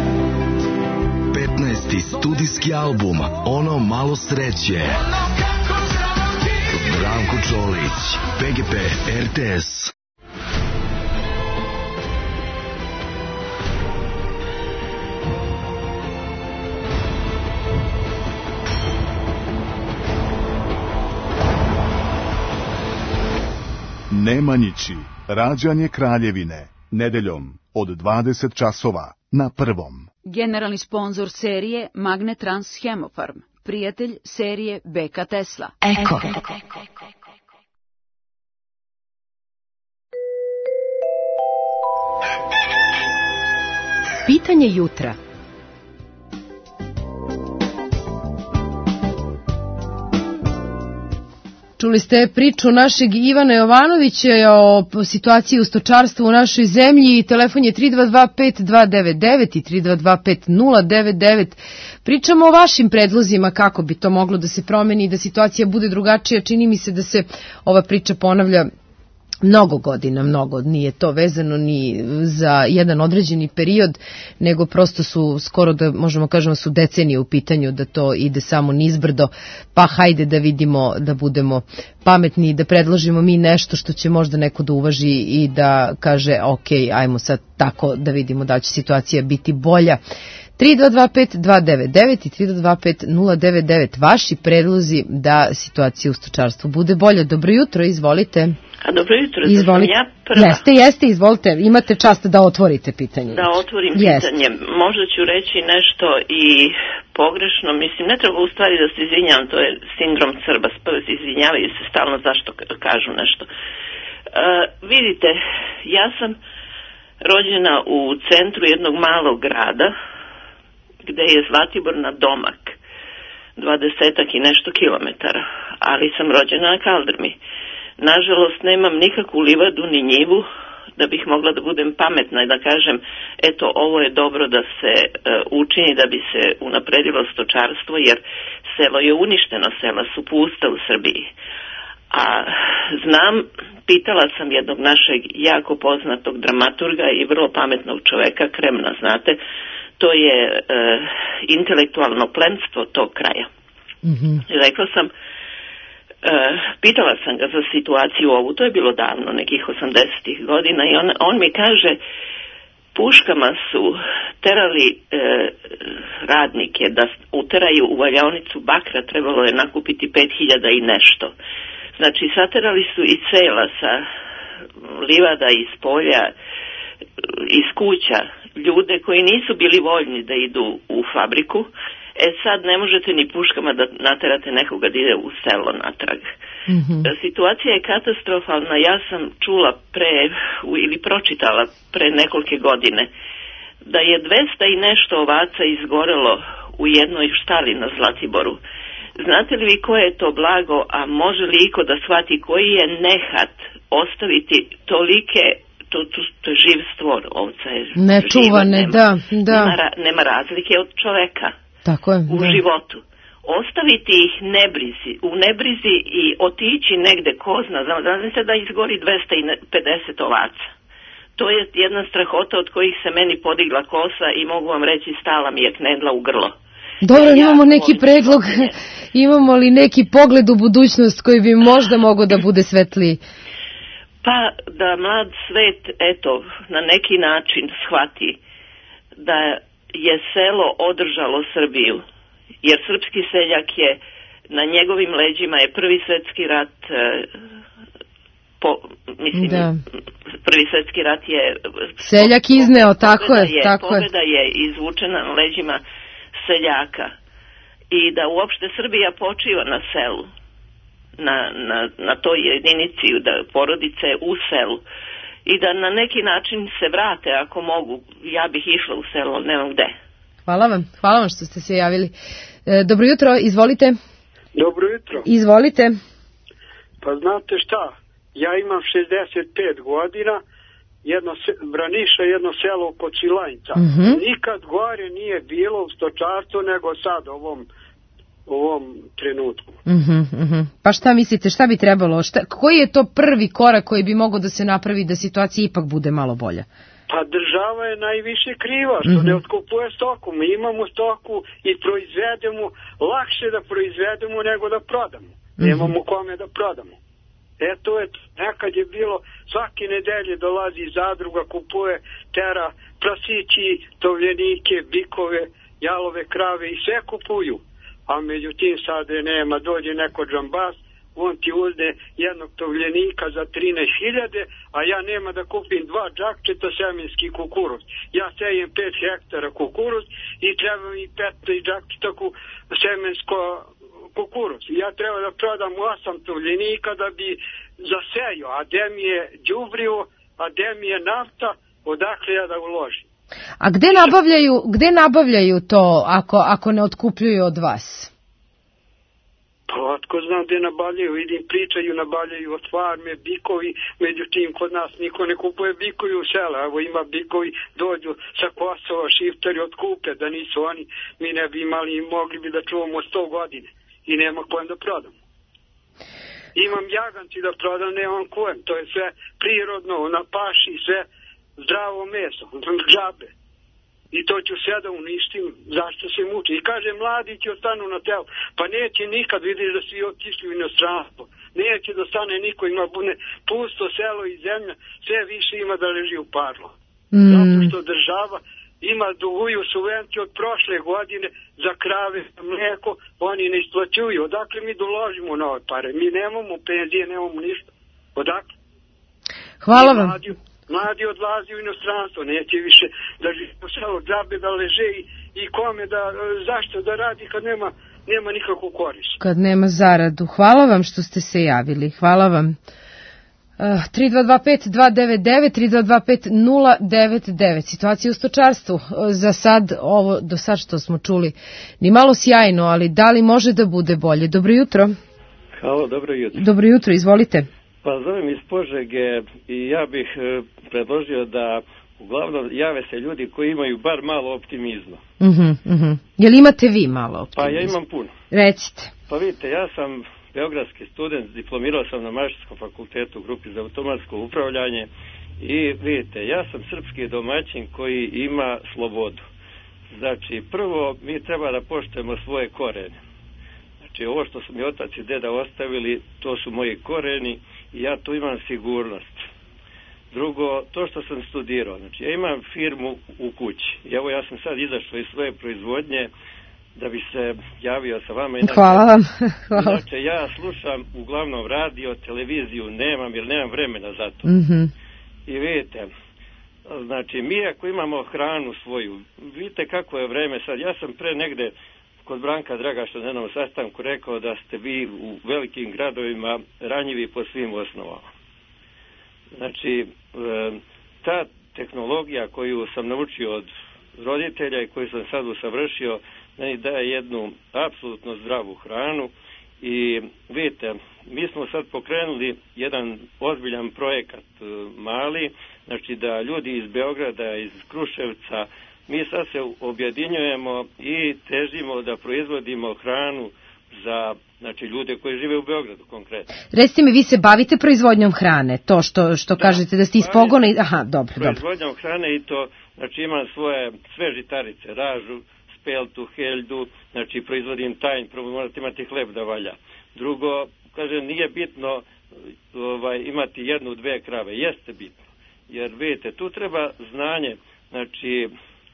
15. studijski album Ono malo sreće. Zdravko Čolić, PGP RTS. Nemanjići, rađanje Kraljevine, nedeljom od 20 časova na Prvom. Generalni sponzor serije Magnetrans Hemofarm, prijatelj serije BK Tesla. Eko. Pitanje jutra. Čuli ste priču našeg Ivana Jovanovića o situaciji u stočarstvu u našoj zemlji. Telefon je 3225-299 i 3225-099. Pričamo o vašim predlozima kako bi to moglo da se promeni i da situacija bude drugačija. Čini mi se da se ova priča ponavlja mnogo godina, nije to vezano ni za jedan određeni period, nego prosto su skoro da možemo kažemo su decenije u pitanju da to ide samo nizbrdo, pa hajde da vidimo da budemo pametni i da predložimo mi nešto što će možda neko da uvaži i da kaže ok, ajmo sad tako da vidimo da će situacija biti bolja. 3225-299 i 3225-099, vaši predlozi da situacija u stočarstvu bude bolja. Dobro jutro, izvolite. Dobro jutro, da sam ja prva. Jeste, izvolite, imate čast da otvorite pitanje. Da otvorim pitanje. Možda ću reći nešto i pogrešno, mislim, ne treba u stvari da se izvinjavam, to je sindrom Srba, izvinjavaju se stalno zašto kažu nešto. Vidite, ja sam rođena u centru jednog malog grada, gde je Zlatibor na domak, 20 i nešto kilometara, ali sam rođena na Kaldrmi. Nažalost, nemam nikakvu livadu ni njivu da bih mogla da budem pametna i da kažem, eto, ovo je dobro da se učini da bi se unapredilo stočarstvo, jer selo je uništeno, sela su pusta u Srbiji. A znam, pitala sam jednog našeg jako poznatog dramaturga i vrlo pametnog čoveka, Kremna, znate, to je intelektualno plemstvo tog kraja. Rekla sam, pitala sam ga za situaciju ovu, to je bilo davno, nekih 80-ih godina, i on mi kaže, puškama su terali radnike da uteraju u valjaonicu bakra, trebalo je nakupiti 5.000 i nešto. Znači, saterali su i sela sa livada, iz polja, iz kuća, ljude koji nisu bili voljni da idu u fabriku. Sad ne možete ni puškama da naterate nekoga da ide u selo natrag. Situacija je katastrofalna. Ja sam čula ili pročitala pre nekolike godine da je 200 i nešto ovaca izgorelo u jednoj štali na Zlatiboru. Znate li vi koje je to blago, a može li iko da shvati koji je nehat ostaviti tolike, to je živ stvor, ovca je nečuvane, živa, da. Nema razlike od čoveka. Tako je, u životu. Ostaviti ih u nebrizi i otići negde, ko zna, znam se da izgori 250 ovaca. To je jedna strahota od kojih se meni podigla kosa i mogu vam reći, stala mi je knedla u grlo. Dobro, imamo neki predlog, imamo li neki pogled u budućnost koji bi možda mogao da bude svetliji? Pa da mlad svet, eto, na neki način shvati da je selo održalo Srbiju, jer srpski seljak je, na njegovim leđima je Prvi svetski rat, Prvi svetski rat je seljak izneo, tako je. Pobeda je izvučena na leđima seljaka i da uopšte Srbija počiva na selu, na toj jedinici, da porodice u selu, i da na neki način se vrate ako mogu. Ja bih išla u selo, ali nemam gde. Hvala vam što ste se javili. Dobro jutro, izvolite. Dobro jutro. Izvolite. Pa znate šta, ja imam 65 godina, Braniša, jedno selo kod Svilajnca. Nikad gore nije bilo u stočarstvu nego sad u ovom trenutku. Pa šta mislite, šta bi trebalo? Koji je to prvi korak koji bi mogao da se napravi da situacija ipak bude malo bolja? Pa država je najviše kriva što ne otkupuje stoku. Mi imamo stoku i proizvedemo, lakše da proizvedemo nego da prodamo. Nemamo kome da prodamo. Eto je, nekad je bilo, svake nedelje dolazi iz zadruga, kupuje, tera, prasići, tovljenike, bikove, jalove, krave i sve kupuju. A međutim sad nema, dođe neko džambas, on ti uzde jednog tovljenika za 13.000, a ja nema da kupim 2 džakčeta semenski kukuruz. Ja sejem 5 hektara kukuruz i treba mi 15 džakčeta semensko kukuruz. Ja treba da prodam 8 tovljenika da bi zasejao, a gde mi je đubrivo, a gde mi je nafta, odakle ja da uložim. A gde nabavljaju to ako ne otkupljuju od vas? Pa otko znam gde nabavljaju, vidim pričaju, nabavljaju od farme, bikovi, međutim kod nas niko ne kupuje bikovi u sela, evo ima bikovi, dođu sa Kosova, šiftari otkupe, da nisu oni, mi ne bi imali, mogli bi da čuvamo 100 godine i nema kojem da prodamo. Imam jaganci da prodam, nemam kojem, to je sve prirodno, na paši, sve zdravo meso, džabe. I to ću sve da uništim, zašto se muči. I kaže, mladi će ostanu na telu. Pa neće nikad, vidiš da svi otišli u inostranstvo. Neće da stane niko, ima pusto selo i zemlja, sve više ima da leži u parlo. Zato što država ima duguju subvenciju od prošle godine za krave, mlijeko, oni ne isplaćuju. Odakle mi doložimo na ove pare? Mi nemamo penzije, nemamo ništa. Odakle? Hvala vam. Mladi odlazi u inostranstvo, neće više da živi u selu, džabe da leže i kome da, zašto da radi kad nema nikakvu korist. Kad nema zaradu. Hvala vam što ste se javili, hvala vam. 3225-299, 3225-099, situacija u stočarstvu. Za sad, ovo do sad što smo čuli, ni malo sjajno, ali da li može da bude bolje? Dobro jutro. Halo, dobro jutro. Dobro jutro, izvolite. Pa zovem iz Požege i ja bih predložio da uglavnom jave se ljudi koji imaju bar malo optimizma. Jel imate vi malo optimizma? Pa ja imam puno. Recite. Pa vidite, ja sam beogradski student, diplomirao sam na Maštarskom fakultetu u grupi za automatsko upravljanje i vidite, ja sam srpski domaćin koji ima slobodu. Znači, prvo mi treba da poštujemo svoje korene. Znači, ovo što su mi otac i deda ostavili, to su moji koreni i ja tu imam sigurnost. Drugo, to što sam studirao, znači ja imam firmu u kući. I evo ja sam sad izašao iz svoje proizvodnje da bi se javio sa vama. Inače, hvala vam. Hvala. Inače, ja slušam uglavnom radio, televiziju nemam, jer nemam vremena za to. I vidite, znači mi ako imamo hranu svoju, vidite kako je vreme sad. Ja sam pre negde kod Branka Dragaša na jednom sastanku rekao da ste vi u velikim gradovima ranjivi po svim osnovama. Znači, ta tehnologija koju sam naučio od roditelja i koju sam sad usavršio, meni daje jednu apsolutno zdravu hranu i vidite, mi smo sad pokrenuli jedan ozbiljan projekat mali, znači da ljudi iz Beograda, iz Kruševca, mi sad se objedinjujemo i težimo da proizvodimo hranu za, znači, ljude koji žive u Beogradu konkretno. Recite mi, vi se bavite proizvodnjom hrane, to što kažete da ste iz pogona i... Aha, dobro. Proizvodnjom hrane i to, znači imam svoje sve žitarice, ražu, speltu, heljdu, znači proizvodim tajn, prvo morate imati hleb da valja. Drugo, kažem, nije bitno imati jednu, dve krave, jeste bitno, jer vidite, tu treba znanje, znači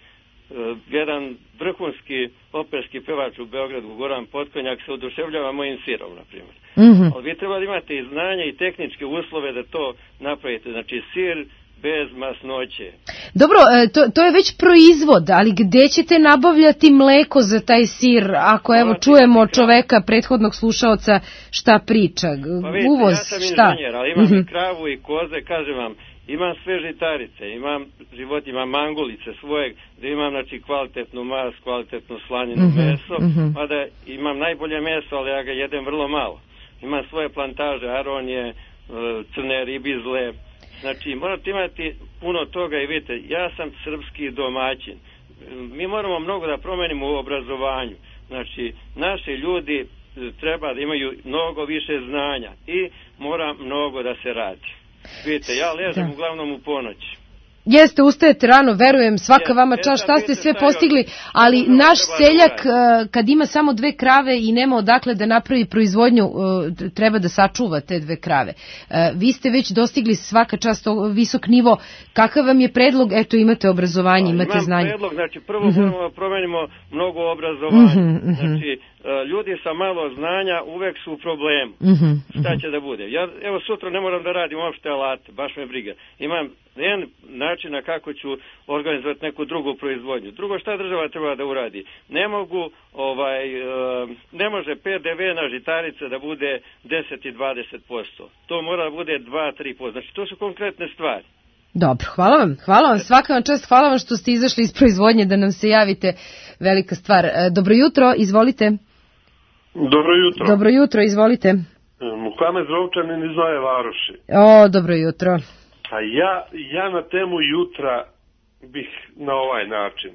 jedan vrhunski operski pevač u Beogradu, Goran Potkonjak, se oduševljava mojim sirom, na primjer. Ali vi trebali imati i znanje i tehničke uslove da to napravite, znači sir bez masnoće. Dobro, to je već proizvod, ali gde ćete nabavljati mleko za taj sir, ako evo čujemo čoveka, prethodnog slušaoca, šta priča? Pa vidite, uvoz, ja sam šta? inženjer, ali imam i kravu i koze, kažem vam, imam sve žitarice, imam životinje, imam mangulice svojeg, da imam, znači, kvalitetnu mas, kvalitetnu slaninu meso, pa da imam najbolje meso, ali ja ga jedem vrlo malo. Imam svoje plantaže, aronije, crne ribizle, znači morate imati puno toga i vidite, ja sam srpski domaćin. Mi moramo mnogo da promenimo u obrazovanju. Znači, naši ljudi treba da imaju mnogo više znanja i mora mnogo da se radi. Vidite, ja ležem uglavnom u ponoć. Jeste, ustajete rano, verujem, svaka vama čast, šta ste sve postigli, ali naš seljak kad ima samo 2 krave i nema odakle da napravi proizvodnju, treba da sačuva te 2 krave. Vi ste već dostigli svaka čast visok nivo, kakav vam je predlog? Eto, imate obrazovanje, imate znanje. Imam predlog, znači prvo moramo da promenimo mnogo obrazovanja, znači ljudi sa malo znanja uvek su u problemu. Šta će da bude? Ja evo sutra ne moram da radim uopšte alate, baš me briga. Imam jedan način na kako ću organizovati neku drugu proizvodnju. Drugo, šta država treba da uradi? Ne može PDV na žitarice da bude 10 i 20%. To mora da bude 2-3%. Znači, to su konkretne stvari. Dobro, hvala vam, svaka vam čast, hvala vam što ste izašli iz proizvodnje da nam se javite, velika stvar. Dobro jutro, izvolite. Dobro jutro, izvolite. Muhamed Zovčanin iz Nove Varoši. Dobro jutro. A ja na temu jutra bih na ovaj način.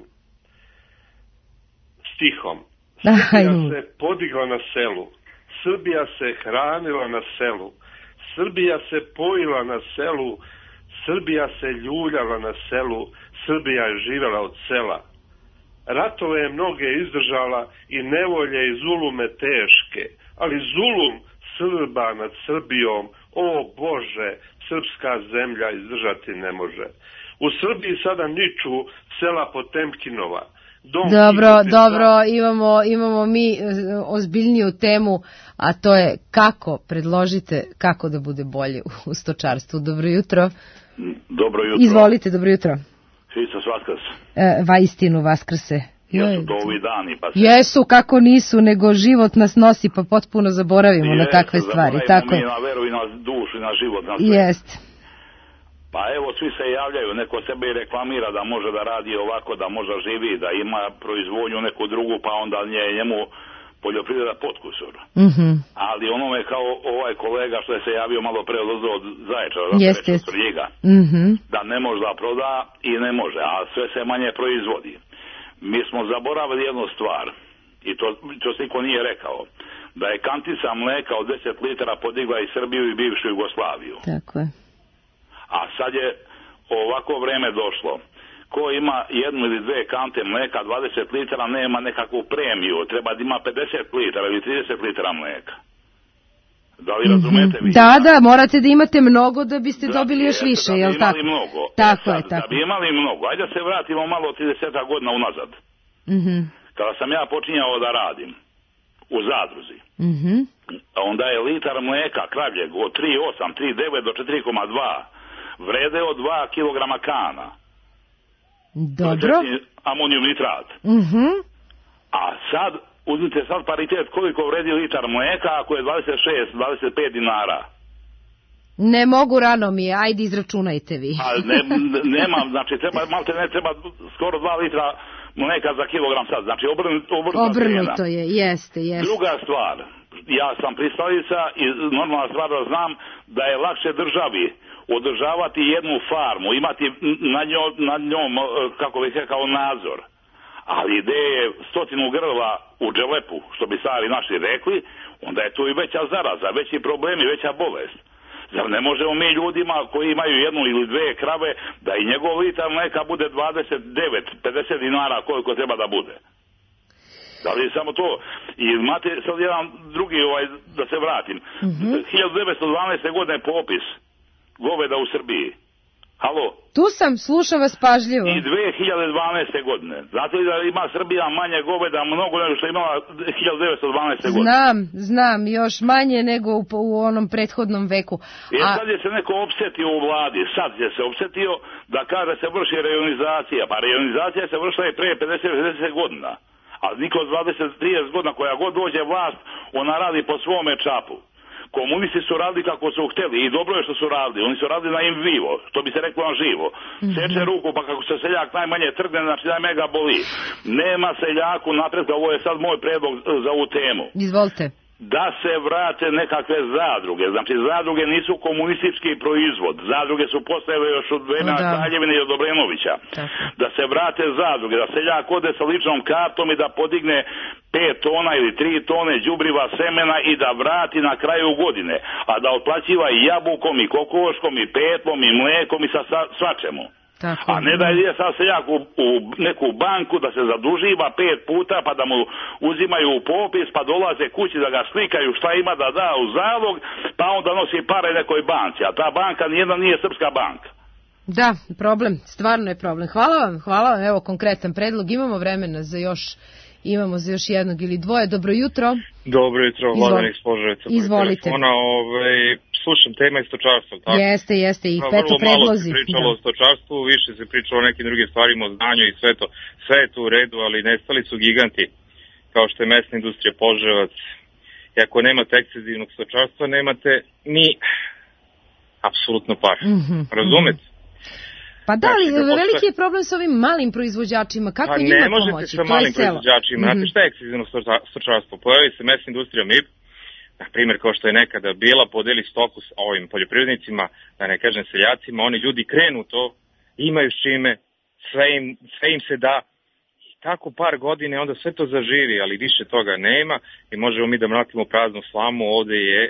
Stihom. Srbija se podigla na selu. Srbija se hranila na selu. Srbija se pojila na selu. Srbija se ljuljala na selu. Srbija je živjela od sela. Ratove je mnoge izdržala i nevolje i zulume teške. Ali zulum Srba nad Srbijom, o Bože, srpska zemlja izdržati ne može. U Srbiji sada niču sela Potemkinova. Dobro, imamo mi ozbiljniju temu, a to je kako predložite kako da bude bolje u stočarstvu. Dobro jutro. Dobro jutro. Izvolite, dobro jutro. Hristos Vaskrs. Vaistinu Vaskrse. Jesu to ovi dani? Jesu, kako nisu, nego život nas nosi pa potpuno zaboravimo na takve stvari. Tako mi na veru i na dušu i na život. Jeste. Pa evo, svi se javljaju, neko sebe i reklamira da može da radi ovako, da možda živi, da ima proizvodnju neku drugu, pa onda njemu poljoprivreda potkusor. Ali onome kao ovaj kolega što je se javio malo pre od Zaječara, da ne može da proda i ne može, a sve se manje proizvodi. Mi smo zaboravili jednu stvar, i to se niko nije rekao, da je kantica mleka od 10 litara podigla i Srbiju i bivšu Jugoslaviju. Tako je. A sad je ovako vreme došlo, ko ima jednu ili dve kante mleka, 20 litara, nema nekakvu premiju. Treba da ima 50 litara ili 30 litara mleka. Da li razumete vi? Da, morate da imate mnogo da biste dobili još više, jel tako? Da bi imali mnogo. Tako je. Da bi imali mnogo. Ajde da se vratimo malo 30 godina unazad. Kada sam ja počinjao da radim u zadruzi, onda je litar mleka kravljeg od 3,8, 3,9 do 4,2 vredeo 2 kilograma kana. Dobro. Amonijum nitrat. A sad, uzmite sad paritet koliko vredi litar mleka ako je 26-25 dinara. Ne mogu, rano mi je, ajde izračunajte vi. Nemam, znači treba skoro 2 litra mleka za kilogram sad, znači obrnuto je, jeste. Druga stvar, ja sam pristalica i normalna stvar da znam da je lakše državi održavati jednu farmu, imati nad njom, kako bih rekao, nadzor. Ali gde je 100 grla u dželepu, što bi stari naši rekli, onda je tu i veća zaraza, veći problemi, veća bolest. Zar ne možemo mi ljudima koji imaju jednu ili dve krave da i njegov litar mleka bude 29-50 dinara koliko treba da bude? Da li samo to? I imate sad jedan drugi, da se vratim. 1912. godine popis goveda u Srbiji. Halo? Tu sam, slušam vas pažljivo. I 2012. godine. Znate li da ima Srbija manje goveda mnogo nego što je imala 1912. godine? Znam, još manje nego u onom prethodnom veku. Sad je se neko opsetio u vladi, sad je se opsetio da kaže se vrši rejonizacija. Pa rejonizacija se vršila i pre 50-60 godina. A niko od 20-30 godina koja god dođe vlast, ona radi po svome čapu. Komunisti su radili kako su hteli i dobro je što su radili. Oni su radili na im vivo, što bi se reklo na živo. Seče ruku pa kako se seljak najmanje trgne, znači najmanje ga boli. Nema seljaku napretka, ovo je sad moj predlog za ovu temu. Izvolite. Da se vrate nekakve zadruge. Znači zadruge nisu komunistički proizvod. Zadruge su postojale još od vremena Kraljevine i od Obrenovića. Da se vrate zadruge, da seljak ode sa ličnom kartom i da podigne 5 tona ili 3 tone đubriva semena i da vrati na kraju godine. A da otplaćiva i jabukom i kokoškom i petlom i mlekom i sa svačemu. A ne da ide sad seljak u neku banku da se zaduživa 5 puta pa da mu uzimaju u popis pa dolaze kući da ga slikaju šta ima da da u zalog pa onda nosi pare nekoj banci. A ta banka nijedna nije srpska banka. Da, problem, stvarno je problem. Hvala vam, evo konkretan predlog, imamo vremena za još jednog ili dvoje. Dobro jutro. Dobro jutro, Vladan iz Požarevca. Izvolite. Slušam, tema je stočarstvo, tako? Jeste, i peto predlozi. Vrlo malo se pričalo o stočarstvu, više se pričalo o nekim drugim stvarima, o znanju i sve to. Sve je to u redu, ali nestali su giganti, kao što je mesna industrija Požarevac. I ako nemate ekstenzivnog stočarstva, nemate ni apsolutno par. Razumete? Pa da, ali veliki je problem s ovim malim proizvođačima. Kako njima pomoći? Ne možete sa malim proizvođačima. Znate šta je ekstenzivno stočarstvo? Pojavi se mesna industrija MIP, na primjer kao što je nekada bila, podeli stoku s ovim poljoprivrednicima, da ne kažem seljacima, oni ljudi krenu to, imaju s čime, sve im se da, i tako par godine onda sve to zaživi, ali više toga nema i možemo mi da mlatimo praznu slamu, ovde je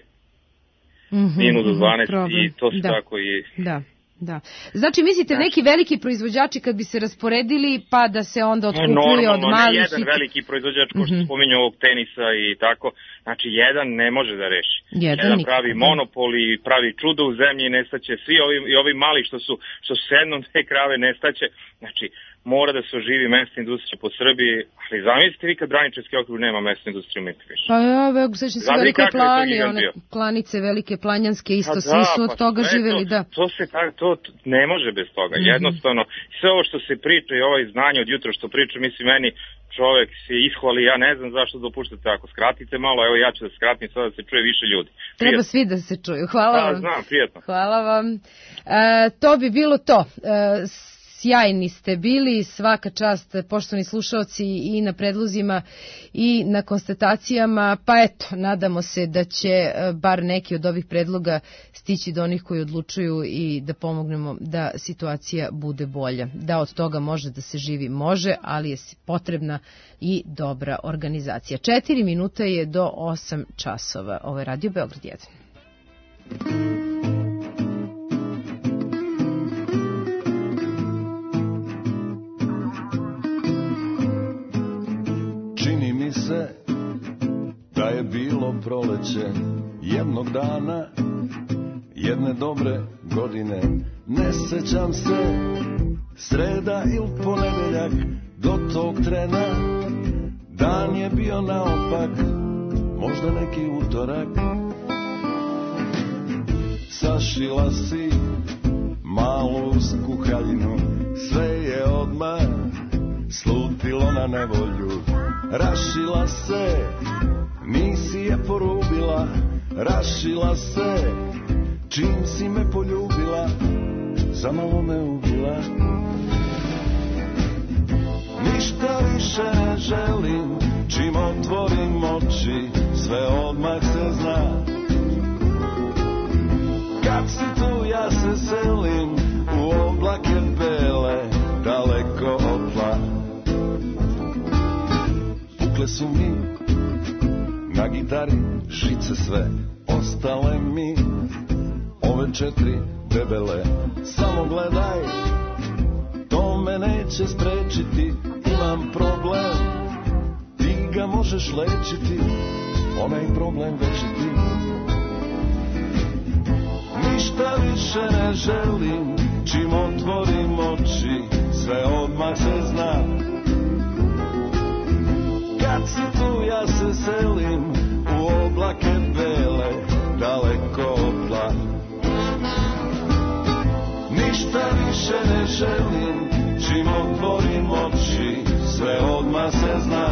minus 12 i to se tako i... Da. Znači, mislite, neki veliki proizvođači kad bi se rasporedili, pa da se onda otkupuje od malih... Ne jedan veliki proizvođač, ko što spominje ovog tenisa i tako, znači, jedan ne može da reši. Jedan pravi monopol i pravi čudo u zemlji i nestaće. Svi ovi mali što su sednom te krave nestaće. Znači, mora da se oživi mesna industrija po Srbiji, ali zamislite vi kad Braničevski okrug nema mesna industriju MIP više. Pa ja, sećam se Velikoj Plani, one klanice velike planjanske, isto svi su od toga živeli, da. To ne može bez toga, jednostavno. Sve ovo što se priča i ovaj znanje od jutra što priča, mislim, meni čovek se ishvali, ja ne znam zašto dopuštate, ako skratite malo, evo ja ću da skratim sada da se čuje više ljudi. Treba svi da se čuju, hvala vam. Znam, prijetno. Hvala vam. To bi bilo to. Sjajni ste bili, svaka čast poštovani slušaoci i na predlozima i na konstatacijama, pa eto, nadamo se da će bar neki od ovih predloga stići do onih koji odlučuju i da pomognemo da situacija bude bolja. Da od toga može da se živi, može, ali je potrebna i dobra organizacija. 4 minuta je do 8 časova. Ovo je Radio Beograd 1. bilo proleće jednog dana, jedne dobre godine. Ne sećam se, sreda ili ponedeljak, do tog trena dan je bio naopak, možda neki utorak. Sašila si malu skuhaljinu, sve je odmah slutilo na nevolju. Rašila se, nisi je porubila, rašila se, čim si me poljubila, zamalo me ubila. Ništa više ne želim, čim otvorim oči, sve odmah se zna. Kad si tu ja se selim, u oblake bele, daleko od tla. Pukle su mi na gitari žice sve, ostale mi ove 4 debele. Samo gledaj, to me neće sprečiti, imam problem, ti ga možeš lečiti, onaj problem večiti. Ništa više ne želim, čim otvorim oči, sve odmah se zna. Kad si tu ja se selim, u oblake bele, daleko od tla. Ništa više ne želim, čim otvorim oči, sve odmah se zna.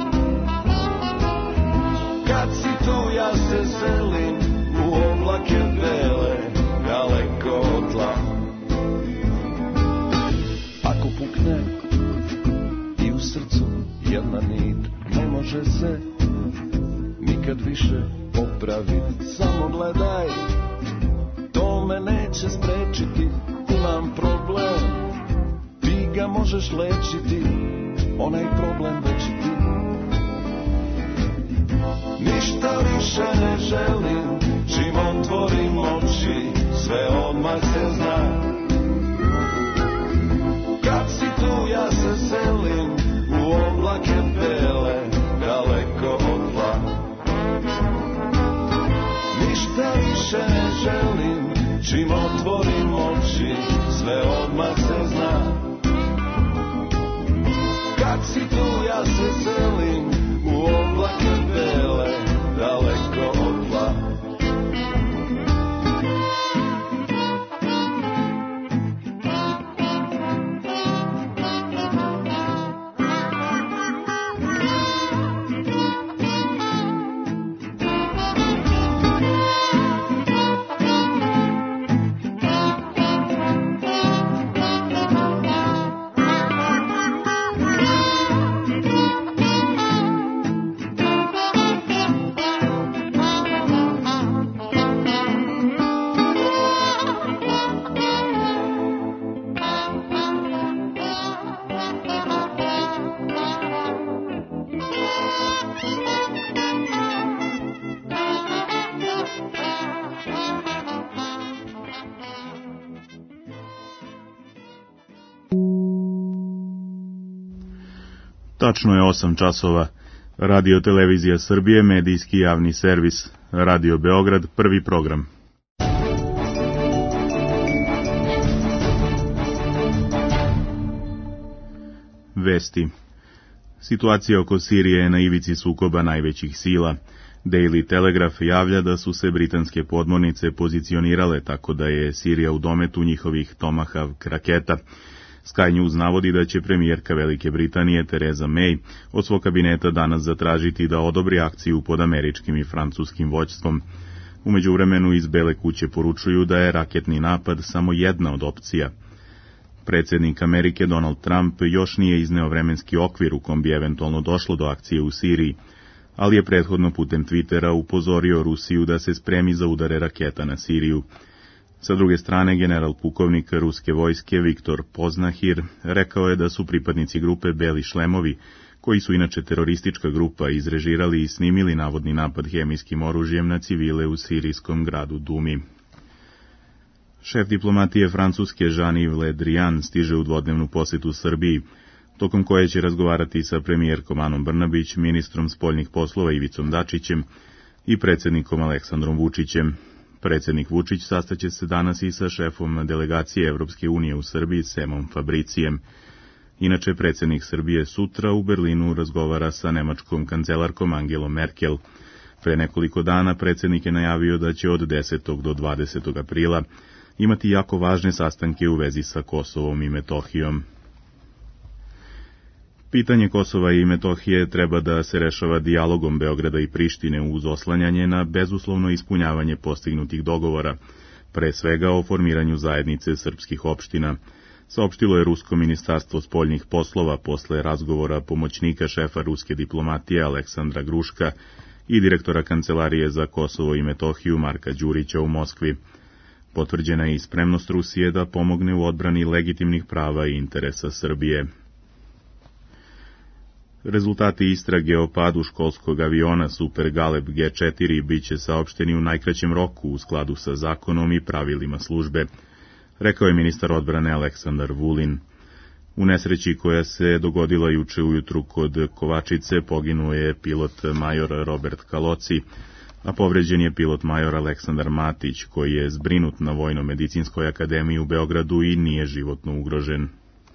Kad si tu ja se selim, u oblake bele, daleko od tla. Ako pukne i u srcu jedna nit, ne može se nikad više popraviti. Samo gledaj, to me neće sprečiti, imam problem, ti ga možeš lečiti, onaj problem večiti. Ništa više ne želim, čim otvorim oči, sve odmah se zna. Kad si tu ja se selim, u oblake bele, daleko od tla. Ništa više ne želim, čim otvorim oči, sve odmah se zna. Kad si tu ja se selim, u oblake bele, daleko od tla. Tačno je 8 časova. Radio Televizija Srbije, medijski javni servis. Radio Beograd, prvi program. Vesti. Situacija oko Sirije je na ivici sukoba najvećih sila. Daily Telegraph javlja da su se britanske podmornice pozicionirale tako da je Sirija u dometu njihovih Tomahawk raketa. Sky News navodi da će premijerka Velike Britanije Theresa May od svog kabineta danas zatražiti da odobri akciju pod američkim i francuskim vođstvom. U međuvremenu iz Bele kuće poručuju da je raketni napad samo jedna od opcija. Predsjednik Amerike Donald Trump još nije izneo vremenski okvir u kom bi eventualno došlo do akcije u Siriji, ali je prethodno putem Twittera upozorio Rusiju da se spremi za udare raketa na Siriju. Sa druge strane, general pukovnik ruske vojske Viktor Poznahir rekao je da su pripadnici grupe Beli šlemovi, koji su inače teroristička grupa, izrežirali i snimili navodni napad hemijskim oružjem na civile u sirijskom gradu Dumi. Šef diplomatije Francuske Jean-Yves Le Drian stiže u dvodnevnu posjetu Srbiji, tokom koje će razgovarati sa premijerkom Anom Brnabić, ministrom spoljnih poslova Ivicom Dačićem, i predsjednikom Aleksandrom Vučićem. Predsjednik Vučić sastaće se danas i sa šefom delegacije Evropske unije u Srbiji, Semom Fabricijem. Inače, predsjednik Srbije sutra u Berlinu razgovara sa nemačkom kancelarkom Angelom Merkel. Pre nekoliko dana predsjednik je najavio da će od 10. do 20. aprila imati jako važne sastanke u vezi sa Kosovom i Metohijom. Pitanje Kosova i Metohije treba da se rešava dijalogom Beograda i Prištine uz oslanjanje na bezuslovno ispunjavanje postignutih dogovora, pre svega o formiranju zajednice srpskih opština, saopštilo je Rusko ministarstvo spoljnih poslova posle razgovora pomoćnika šefa ruske diplomatije Aleksandra Gruška i direktora Kancelarije za Kosovo i Metohiju Marka Đurića u Moskvi. Potvrđena je i spremnost Rusije da pomogne u odbrani legitimnih prava i interesa Srbije. Rezultati istrage o padu školskog aviona Super Galeb G4 biće saopšteni u najkraćem roku u skladu sa zakonom i pravilima službe, rekao je ministar odbrane Aleksandar Vulin. U nesreći koja se dogodila juče ujutru kod Kovačice poginuo je pilot major Robert Kaloci, a povređen je pilot major Aleksandar Matić, koji je zbrinut na Vojno-medicinskoj akademiji u Beogradu i nije životno ugrožen.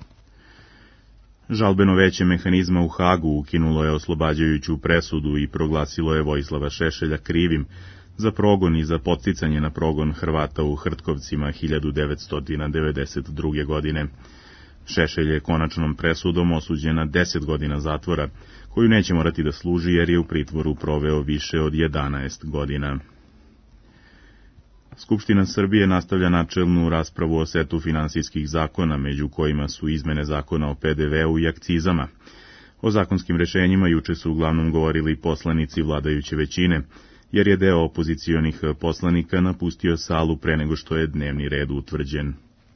Žalbeno veće mehanizma u Hagu ukinulo je oslobađajuću presudu i proglasilo je Vojislava Šešelja krivim za progon i za podsticanje na progon Hrvata u Hrtkovcima 1992. godine. Šešelj je konačnom presudom osuđen na 10 godina zatvora, koju neće morati da služi jer je u pritvoru proveo više od 11 godina. Skupština Srbije nastavlja načelnu raspravu o setu finansijskih zakona, među kojima su izmene zakona o PDV-u i akcizama. O zakonskim rešenjima juče su uglavnom govorili poslanici vladajuće većine, jer je deo opozicionih poslanika napustio salu pre nego što je dnevni red utvrđen.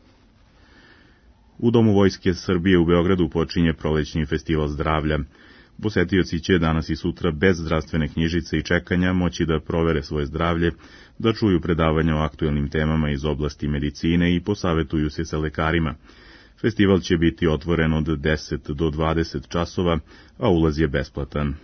U Domu Vojske Srbije u Beogradu počinje prolećni festival zdravlja. Posetioci će danas i sutra bez zdravstvene knjižice i čekanja moći da provere svoje zdravlje, da čuju predavanja o aktuelnim temama iz oblasti medicine i posavetuju se sa lekarima. Festival će biti otvoren od 10 do 20 časova, a ulaz je besplatan.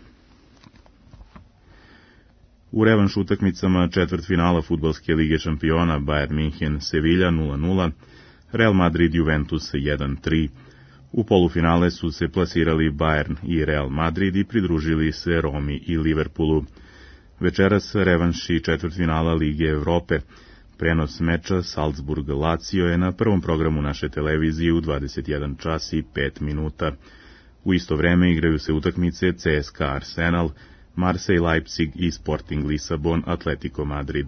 U revanš utakmicama četvrtfinala fudbalske lige šampiona Bayern München Sevilla 0:0, Real Madrid Juventus 1:3. U polufinale su se plasirali Bayern i Real Madrid i pridružili se Romi i Liverpoolu. Večeras revanš i četvrtfinala Lige Evrope. Prenos meča Salzburg-Lazio je na prvom programu naše televizije u 21 čas i 5 minuta. U isto vreme igraju se utakmice CSKA Arsenal, Marseille Leipzig i Sporting Lisabon Atletico Madrid.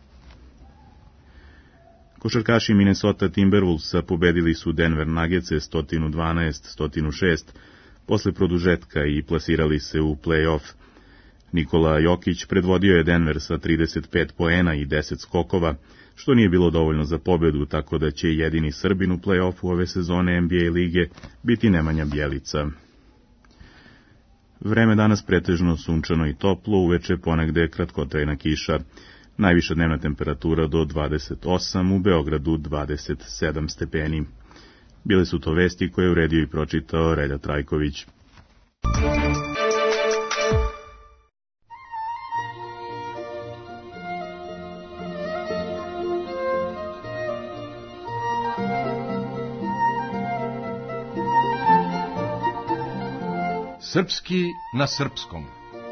Košarkaši Minnesota Timberwolvesa pobedili su Denver Nuggetse 112-106 posle produžetka i plasirali se u play-off. Nikola Jokić predvodio je Denver sa 35 poena i 10 skokova, što nije bilo dovoljno za pobedu, tako da će jedini Srbin u play-offu ove sezone NBA lige biti Nemanja Bjelica. Vreme danas pretežno sunčano i toplo, uveče ponegde kratkotrajna kiša. Najviša dnevna temperatura do 28, u Beogradu 27 stepeni. Bile su to vesti koje je uredio i pročitao Relja Trajković. Srpski na srpskom.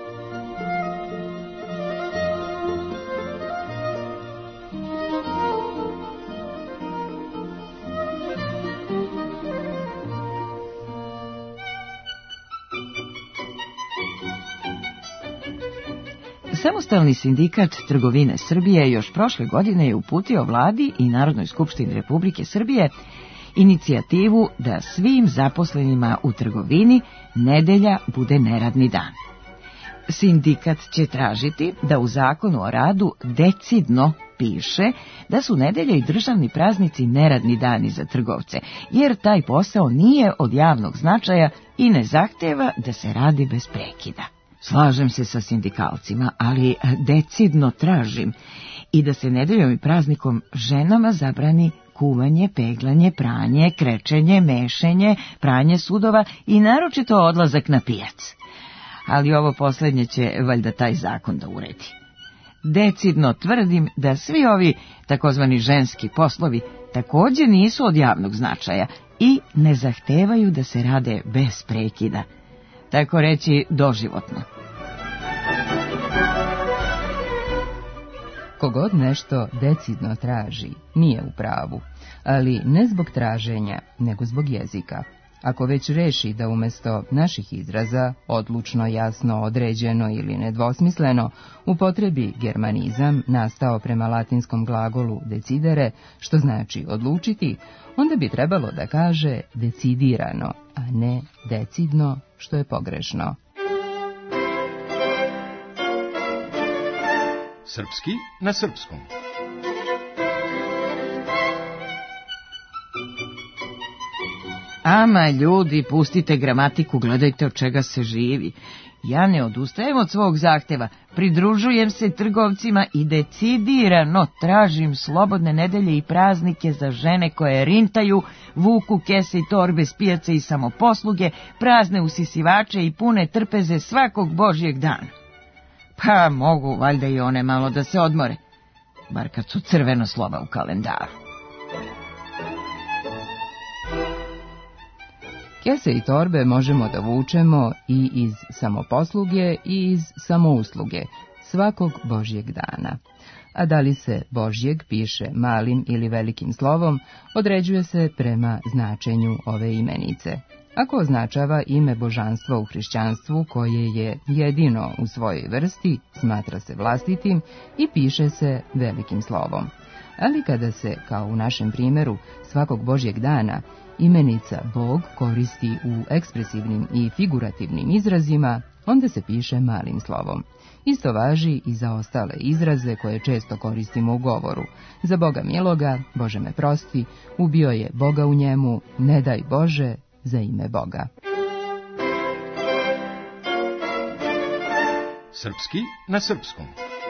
Samostalni sindikat trgovine Srbije još prošle godine je uputio Vladi i Narodnoj skupštini Republike Srbije inicijativu da svim zaposlenima u trgovini nedelja bude neradni dan. Sindikat će tražiti da u Zakonu o radu decidno piše da su nedelje i državni praznici neradni dani za trgovce, jer taj posao nije od javnog značaja i ne zahteva da se radi bez prekida. Slažem se sa sindikalcima, ali decidno tražim i da se nedeljom i praznikom ženama zabrani kuvanje, peglanje, pranje, krečenje, mešenje, pranje sudova i naročito odlazak na pijac. Ali ovo posljednje će valjda taj zakon da uredi. decidno tvrdim da svi ovi takozvani ženski poslovi također nisu od javnog značaja i ne zahtevaju da se rade bez prekida, tako reći doživotno. Kogod nešto decidno traži, nije u pravu, ali ne zbog traženja, nego zbog jezika. Ako već reši da umjesto naših izraza, odlučno, jasno, određeno ili nedvosmisleno, upotrebi germanizam nastao prema latinskom glagolu decidere, što znači odlučiti, onda bi trebalo da kaže decidirano, a ne decidno, što je pogrešno. Srpski na srpskom. Ama ljudi, pustite gramatiku, gledajte od čega se živi. Ja ne odustajem od svog zahteva, pridružujem se trgovcima i decidirano tražim slobodne nedelje i praznike za žene koje rintaju, vuku kese i torbe s pijace i samoposluge, prazne usisivače i pune trpeze svakog božjeg dana. Pa mogu valjda i one malo da se odmore, bar kad su crveno slova u kalendaru. Kese i torbe možemo da vučemo i iz samoposluge i iz samousluge, svakog božjeg dana. A da li se božjeg piše malim ili velikim slovom, određuje se prema značenju ove imenice. Ako označava ime božanstva u hrišćanstvu koje je jedino u svojoj vrsti, smatra se vlastitim i piše se velikim slovom. Ali kada se, kao u našem primjeru, svakog božjeg dana, imenica Bog koristi u ekspresivnim i figurativnim izrazima, onda se piše malim slovom. Isto važi i za ostale izraze koje često koristimo u govoru. Za Boga miloga, Bože me prosti, ubio je Boga u njemu, ne daj Bože, za ime Boga. Srpski na srpskom.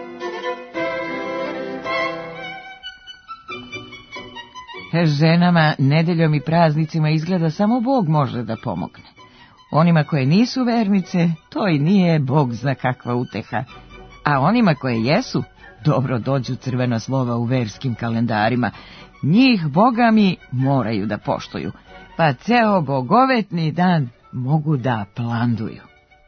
Ženama, nedeljom i praznicima izgleda samo Bog može da pomogne. Onima koje nisu vernice, to i nije Bog zna kakva uteha. A onima koje jesu, dobro dođu crvena slova u verskim kalendarima. Njih, Boga mi, moraju da poštuju, pa ceo bogovetni dan mogu da planduju.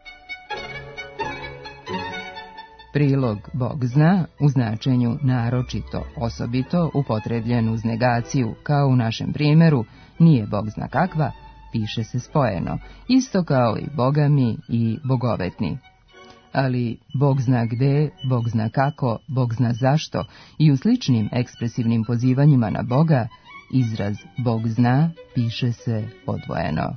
Prilog Bog zna u značenju naročito, osobito, upotrebljen uz negaciju, kao u našem primjeru, nije Bog zna kakva, piše se spojeno, isto kao i Boga mi i bogovetni. Ali Bog zna gde, Bog zna kako, Bog zna zašto i u sličnim ekspresivnim pozivanjima na Boga, izraz Bog zna piše se odvojeno.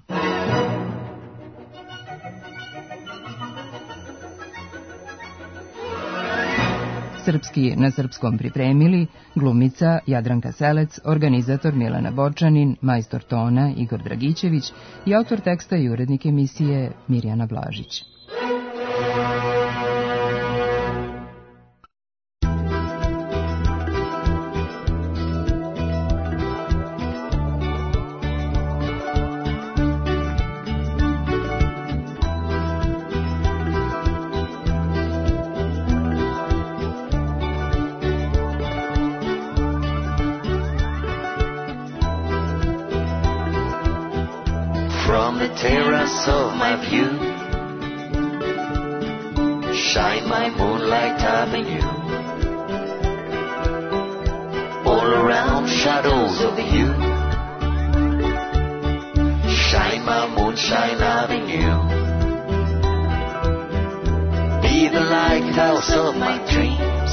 Srpski na srpskom pripremili glumica Jadranka Selec, organizator Milana Borčanin, majstor tona Igor Dragićević i autor teksta i urednik emisije Mirjana Blažić. From the terrace of my view shine my moonlight avenue. All around shadows of you shine my moonshine avenue. Be the lighthouse of my dreams.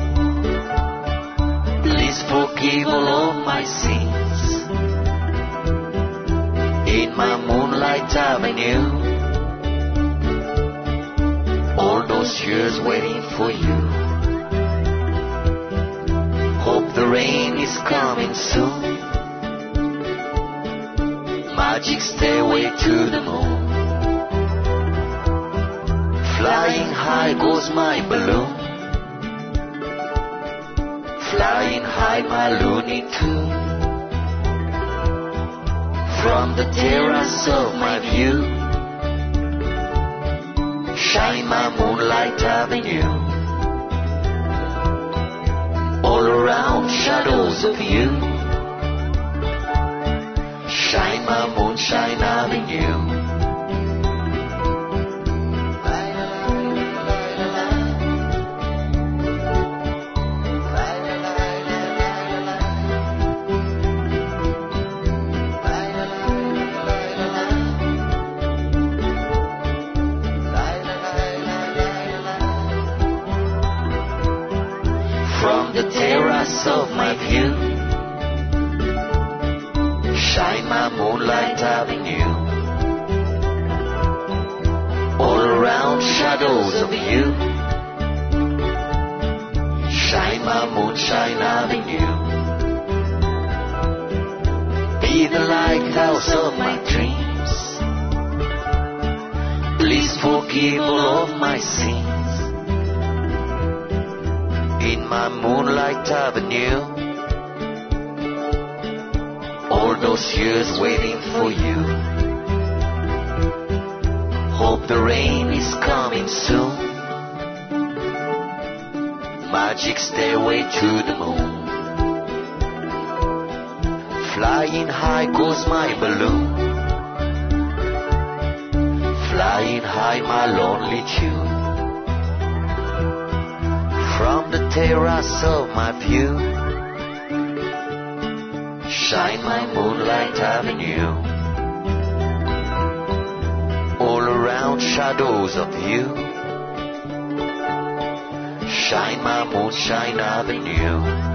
Please forgive all of my sins. In my moonlight avenue, all those years waiting for you. Hope the rain is coming soon. Magic stairway to the moon. Flying high goes my balloon. Flying high my Looney Tune. From the terrace of my view shine my moonlight avenue. shadows of you. Shine my moonshine avenue. From the terrace of my view, shine my moonlight avenue. All around shadows of you, shine my moonshine avenue. Be the lighthouse of my dreams. Please forgive all of my sins. In my moonlight avenue, all those years waiting for you. Hope the rain is coming soon. Magic stairway to the moon. Flying high goes my balloon. Flying high my lonely tune. From the terrace of my view, shine my moonlight avenue. All around shadows of you, shine my moonshine avenue.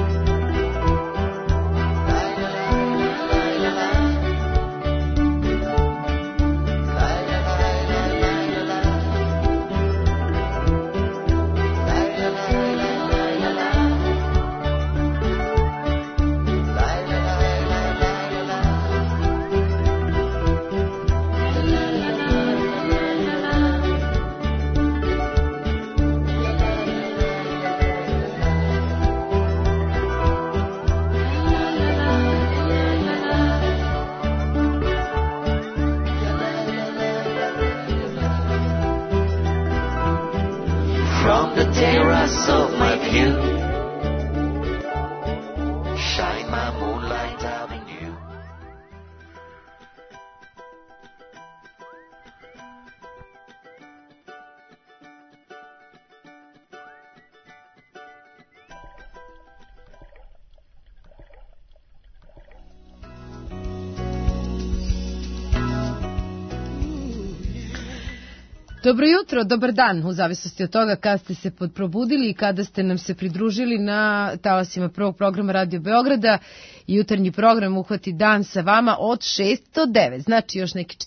From the terrace of my view, shine my moonlight avenue. Dobro jutro, dobar dan, u zavisnosti od toga kada ste se probudili i kada ste nam se pridružili na talasima prvog programa Radio Beograda. Jutarnji program Uhvati dan sa vama od 6 do 9, znači još neki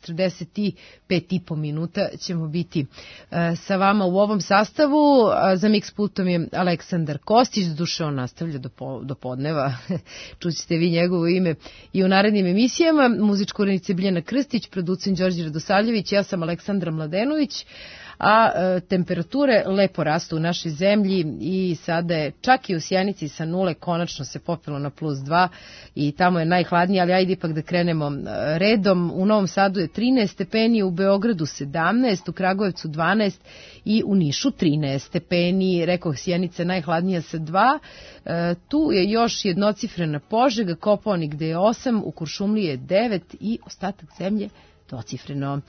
45,5 minuta ćemo biti sa vama u ovom sastavu. Za mix pultom je Aleksandar Kostić, doduše on nastavlja do podneva, čućete vi njegovo ime i u narednim emisijama. Muzička urednica Biljana Krstić, producent Đorđe Radosavljević, ja sam Aleksandra Mladenović. A temperature lepo rastu u našoj zemlji i sada je čak i u Sjenici sa 0 konačno se popelo na +2 i tamo je najhladnije, ali ajde ipak da krenemo redom. U Novom Sadu je 13 stepeni, u Beogradu 17, u Kragujevcu 12 i u Nišu 13 stepeni. Rekoh, Sjenica najhladnija sa 2, tu je još jednocifrena Požega, Kopaonik gde je 8, u Kuršumliji je 9 i ostatak zemlje dvocifreno.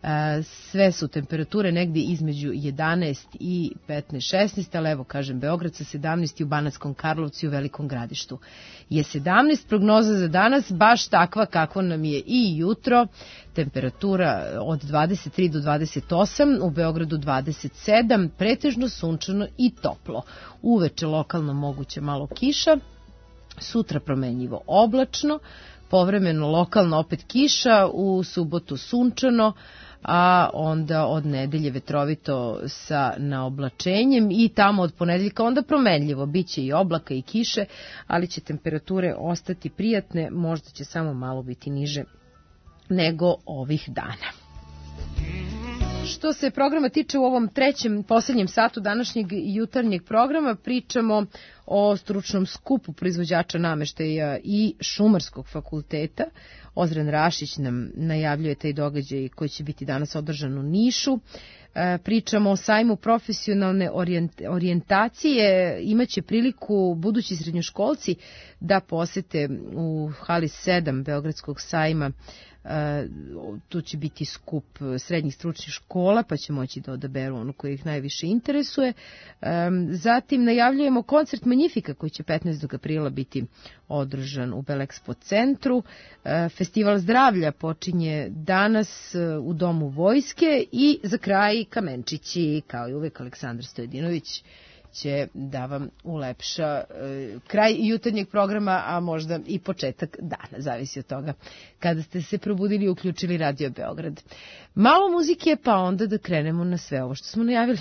Sve su temperature negdje između 11 i 15-16, ali evo kažem Beograd sa 17 i u Banatskom Karlovcu i u Velikom Gradištu je 17. Prognoza za danas baš takva kakva nam je i jutro. Temperatura od 23 do 28, u Beogradu 27, pretežno sunčano i toplo. Uveče lokalno moguće malo kiša, sutra promenljivo oblačno, povremeno lokalno opet kiša, u subotu sunčano, a onda od nedelje vetrovito sa naoblačenjem i tamo od ponedeljka onda promenljivo. Biće i oblaka i kiše, ali će temperature ostati prijatne, možda će samo malo biti niže nego ovih dana. Što se programa tiče, u ovom trećem, posljednjem satu današnjeg jutarnjeg programa pričamo o stručnom skupu proizvođača nameštaja i Šumarskog fakulteta. Ozren Rašić nam najavljuje taj događaj koji će biti danas održan u Nišu. Pričamo o sajmu profesionalne orijentacije. Imaće priliku budući srednjoškolci da posete u hali 7 Beogradskog sajma. Tu će biti skup srednjih stručnih škola, pa će moći da odaberu ono koji ih najviše interesuje. Zatim najavljujemo koncert Magnifika koji će 15. aprila biti održan u Belexpo centru. Festival zdravlja počinje danas u Domu vojske i za kraj Kamenčići, kao i uvek Aleksandar Stojedinović će da vam ulepša kraj jutarnjeg programa, a možda i početak dana, zavisi od toga kada ste se probudili i uključili Radio Beograd. Malo muzike, pa onda da krenemo na sve ovo što smo najavili.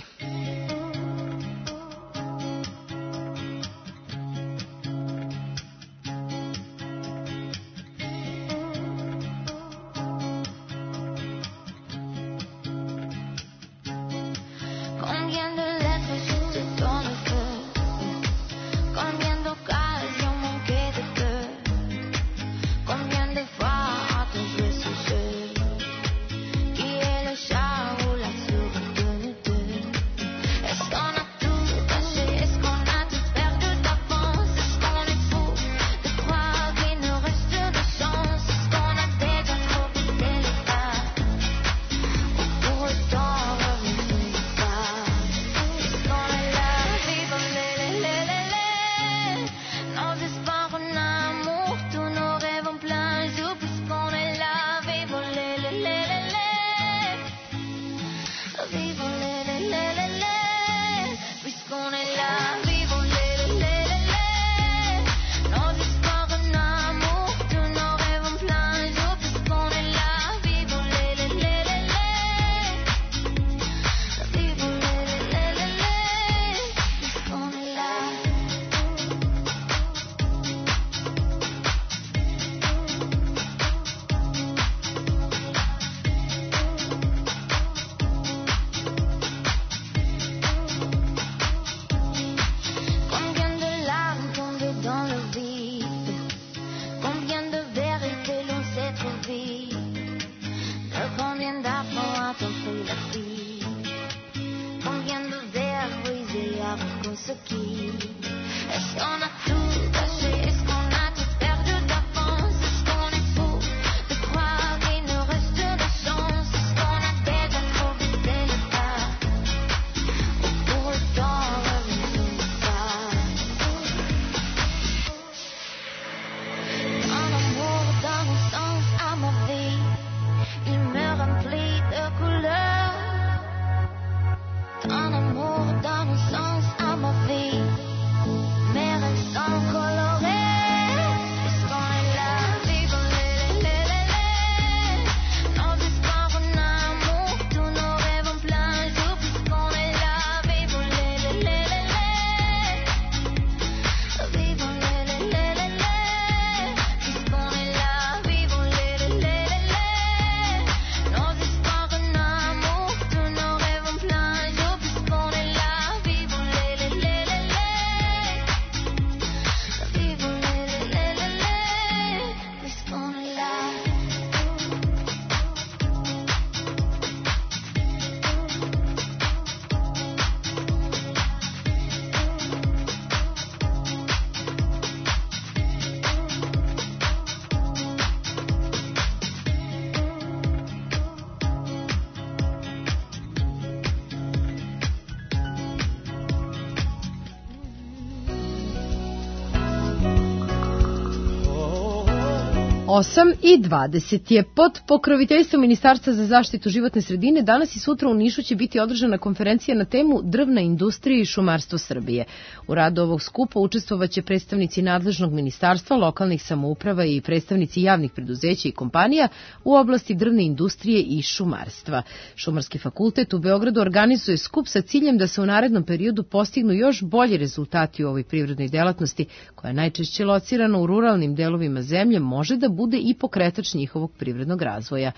I 20 je pod pokroviteljstvom Ministarstva za zaštitu životne sredine. Danas i sutra u Nišu će biti održana konferencija na temu drvna industrija i šumarstvo Srbije. U radu ovog skupa učestvovaće predstavnici nadležnog ministarstva, lokalnih samouprava i predstavnici javnih preduzeća i kompanija u oblasti drvne industrije i šumarstva. Šumarski fakultet u Beogradu organizuje skup sa ciljem da se u narednom periodu postignu još bolji rezultati u ovoj privrednoj delatnosti, koja je najčešće locirana u ruralnim delovima zemlje, može da bude i pokretač njihovog privrednog razvoja.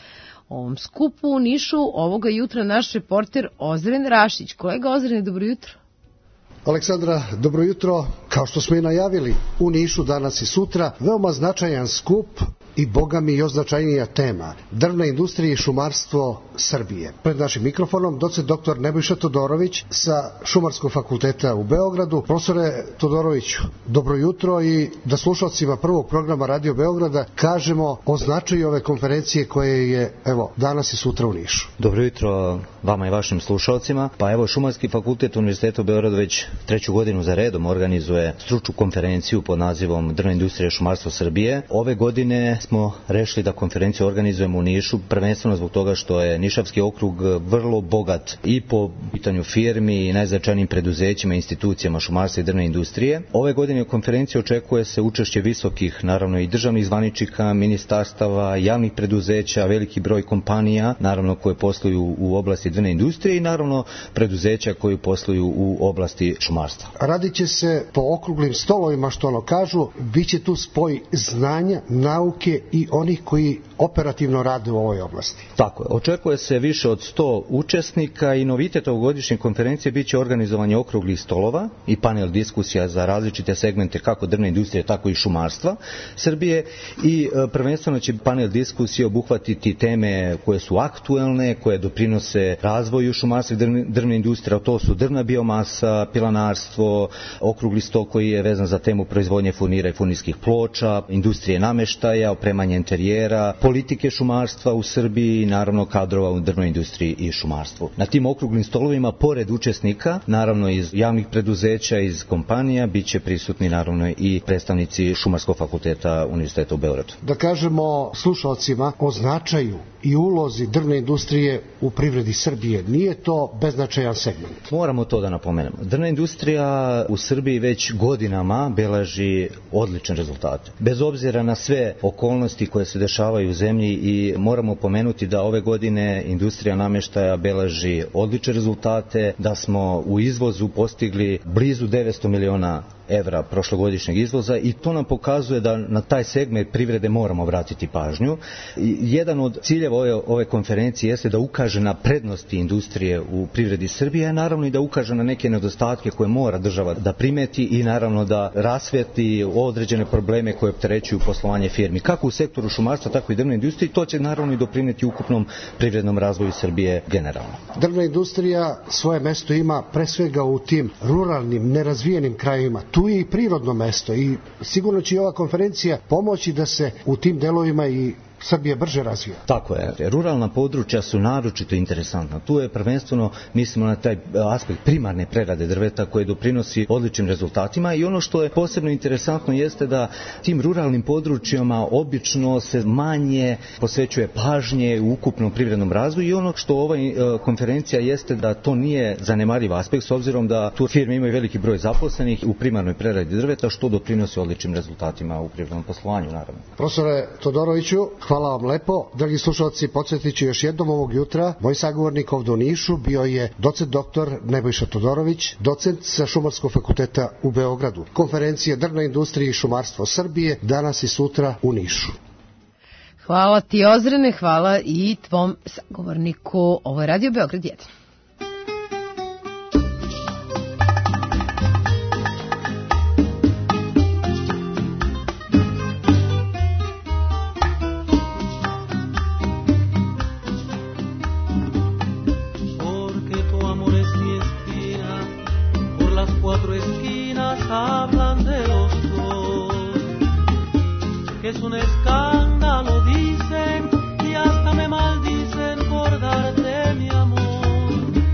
ovom skupu u Nišu. Ovoga jutra naš reporter Ozren Rašić. Kolega Ozrene, dobro jutro. Aleksandra, dobro jutro. Kao što smo i najavili, u Nišu danas i sutra veoma značajan skup i bogami još značajnija tema. Drvna industrija i šumarstvo Srbije. Pred našim mikrofonom docent dr. Nebojša Todorović sa Šumarskog fakulteta u Beogradu. Profesore Todoroviću, dobro jutro i da slušalcima prvog programa Radio Beograda kažemo o značaju ove konferencije koje je danas i sutra u Nišu. Dobro jutro vama i vašim slušalcima. Pa evo, Šumarski fakultet Univerziteta u Beogradu već 3. godinu za redom organizuje stručnu konferenciju pod nazivom Drvna industrija i šumarstvo Srbije. Ove godine smo rešili da konferenciju organizujemo u Nišu, prvenstveno zbog toga što je Nišavski okrug vrlo bogat i po pitanju firmi i najznačajnijim preduzećima i institucijama šumarstva i drvne industrije. Ove godine u konferenciji očekuje se učešće visokih, naravno i državnih zvaničnika, ministarstava, javnih preduzeća, veliki broj kompanija, naravno koje posluju u oblasti drvne industrije i naravno preduzeća koji posluju u oblasti šumarstva. Radit će se po okruglim stolovima, što ono kažu, bit će tu spoj znanja, nauke i onih koji operativno rade u ovoj oblasti. Tako je. Očekuje se više od 100 učesnika i novitet ovogodišnje konferencije bit će organizovanje okruglih stolova i panel diskusija za različite segmente kako drvne industrije, tako i šumarstva Srbije i prvenstveno će panel diskusije obuhvatiti teme koje su aktuelne, koje doprinose razvoju šumarstva i drvne industrije, a to su drvna biomasa, pilanarstvo, okrugli stol koji je vezan za temu proizvodnje furnira i furnirskih ploča, industrije nameštaja, opremanje interijera, politike šumarstva u Srbiji i naravno kadrova u drvnoj industriji i šumarstvu. Na tim okruglim stolovima, pored učesnika, naravno iz javnih preduzeća, iz kompanija, bit će prisutni naravno i predstavnici Šumarskog fakulteta Univerziteta u Beogradu. Da kažemo slušalcima o značaju i ulozi drvne industrije u privredi Srbije. Nije to beznačajan segment. Moramo to da napomenemo. Drvna industrija u Srbiji već godinama beleži odlične rezultate. Bez obzira na sve okolnosti koje se dešavaju u zemlji i moramo pomenuti da ove godine industrija nameštaja beleži odlične rezultate, da smo u izvozu postigli blizu 900 miliona evra prošlogodišnjeg izvoza i to nam pokazuje da na taj segment privrede moramo vratiti pažnju. Jedan od ciljeva ove konferencije jeste da ukaže na prednosti industrije u privredi Srbije, a naravno i da ukaže na neke nedostatke koje mora država da primeti i naravno da rasveti određene probleme koje opterećuju poslovanje firmi, kako u sektoru šumarstva, tako i drvne industrije. To će naravno i doprineti ukupnom privrednom razvoju Srbije generalno. Drvna industrija svoje mesto ima pre svega u tim ruralnim, nerazvijenim krajevima. Tu je i prirodno mesto i sigurno će i ova konferencija pomoći da se u tim delovima i Srbije brže razvija. Tako je. Ruralna područja su naročito interesantna. Tu je prvenstveno, mislimo na taj aspekt primarne prerade drveta koje doprinosi odličnim rezultatima i ono što je posebno interesantno jeste da tim ruralnim područjima obično se manje posvećuje pažnje u ukupnom privrednom razvoju i ono što ova konferencija jeste da to nije zanemariv aspekt s obzirom da tu firme imaju veliki broj zaposlenih u primarnoj preradi drveta što doprinosi odličnim rezultatima u privrednom poslovanju naravno. Profesore Todoroviću, hvala vam lepo. Dragi slušalci, podsjetit ću još jednom ovog jutra. Moj sagovornik ovdje u Nišu bio je docent dr. Nebojša Todorović, docent sa Šumarskog fakulteta u Beogradu. Konferencija Drvna industrija i šumarstvo Srbije danas i sutra u Nišu. Hvala ti, Ozrene, hvala i tvom sagovorniku. Ovo je Radio Beograd 1. Hablan de los dos, que es un escándalo, dicen, y hasta me maldicen por darte mi amor.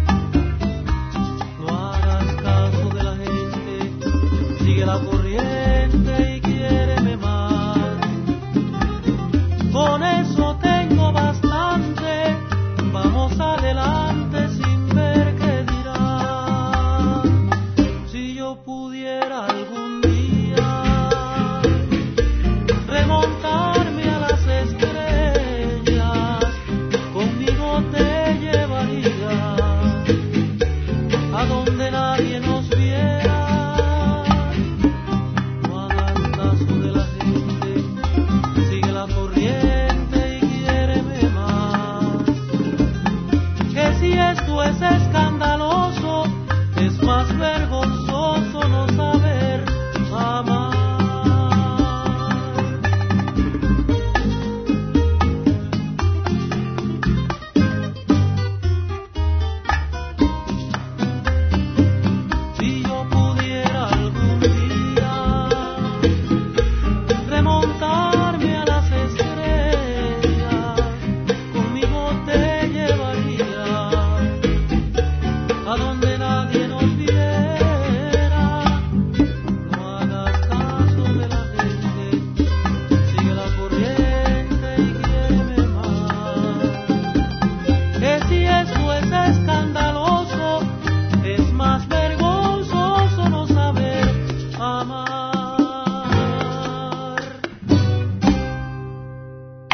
No hagas caso de la gente, sigue la corriente y quiéreme más. Con eso tengo bastante, vamos adelante sin ver qué dirán. Si yo pudiera algún día remontarme a las estrellas, conmigo te llevaría a donde nadie nos viera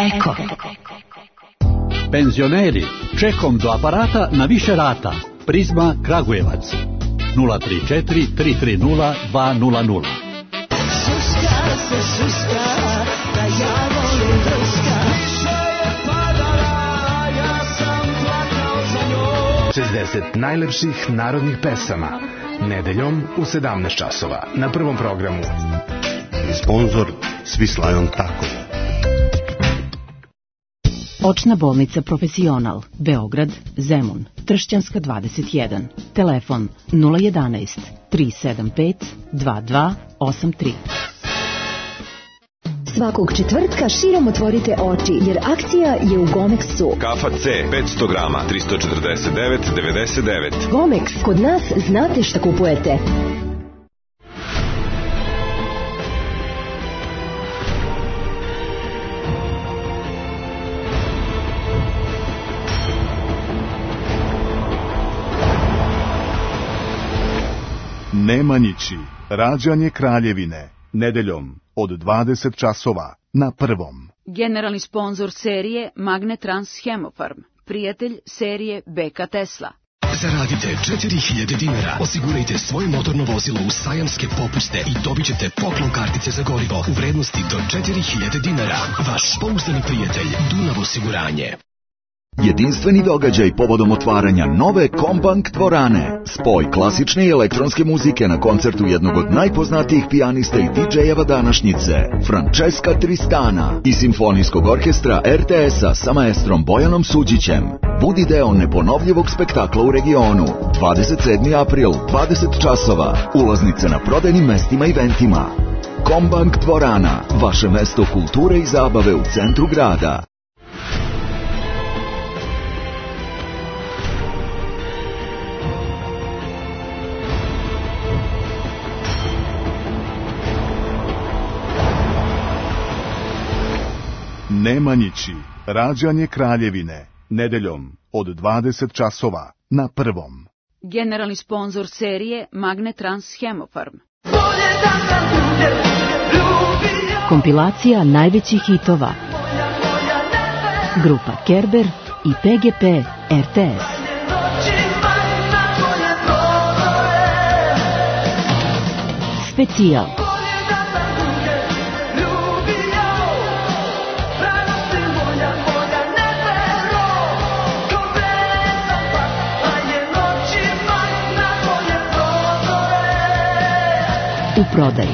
Eko. Penzioneri, čekom do aparata na više rata. Prizma Kragujevac 034 330 200. Šuška se šuška, da ja volim drška. Više je padala, ja sam plakao za njom. 60 najlepših narodnih pesama. Nedeljom u 17 časova na Prvom programu. I sponzor Svislajon Tako. Očna bolnica Profesional, Beograd, Zemun, Tršćanska 21, telefon 011 375 2283. Svakog četvrtka širom otvorite oči, jer akcija je u Gomexu. Kafa C, 500 grama, 349,99. Gomex, kod nas znate šta kupujete. Nemanjići, rađanje kraljevine, nedeljom od 20 časova na Prvom. Generalni sponzor serije Magnetrans Hemofarm, prijatelj serije BK Tesla. Zaradite 4000 dinara, osigurajte svoje motorno vozilo u sajamske popuste i dobit ćete poklon kartice za gorivo u vrednosti do 4000 dinara. Vaš pouzdani prijatelj Dunav osiguranje. Jedinstveni događaj povodom otvaranja nove Kombank dvorane. Spoj klasične i elektronske muzike na koncertu jednog od najpoznatijih pijanista i DJ-eva današnjice, Francesca Tristana, i simfonijskog orkestra RTS-a sa maestrom Bojanom Suđićem. Budi deo neponovljivog spektakla u regionu. 27. april, 20 časova. Ulaznice na prodajnim mestima i eventima. Kombank dvorana, vaše mesto kulture i zabave u centru grada. Nemanjići, rađanje kraljevine, nedeljom od 20 časova na Prvom. Generalni sponzor serije Magnetrans Hemofarm. Kompilacija najvećih hitova. Grupa Kerber i PGP RTS. Specijal. U prodaji.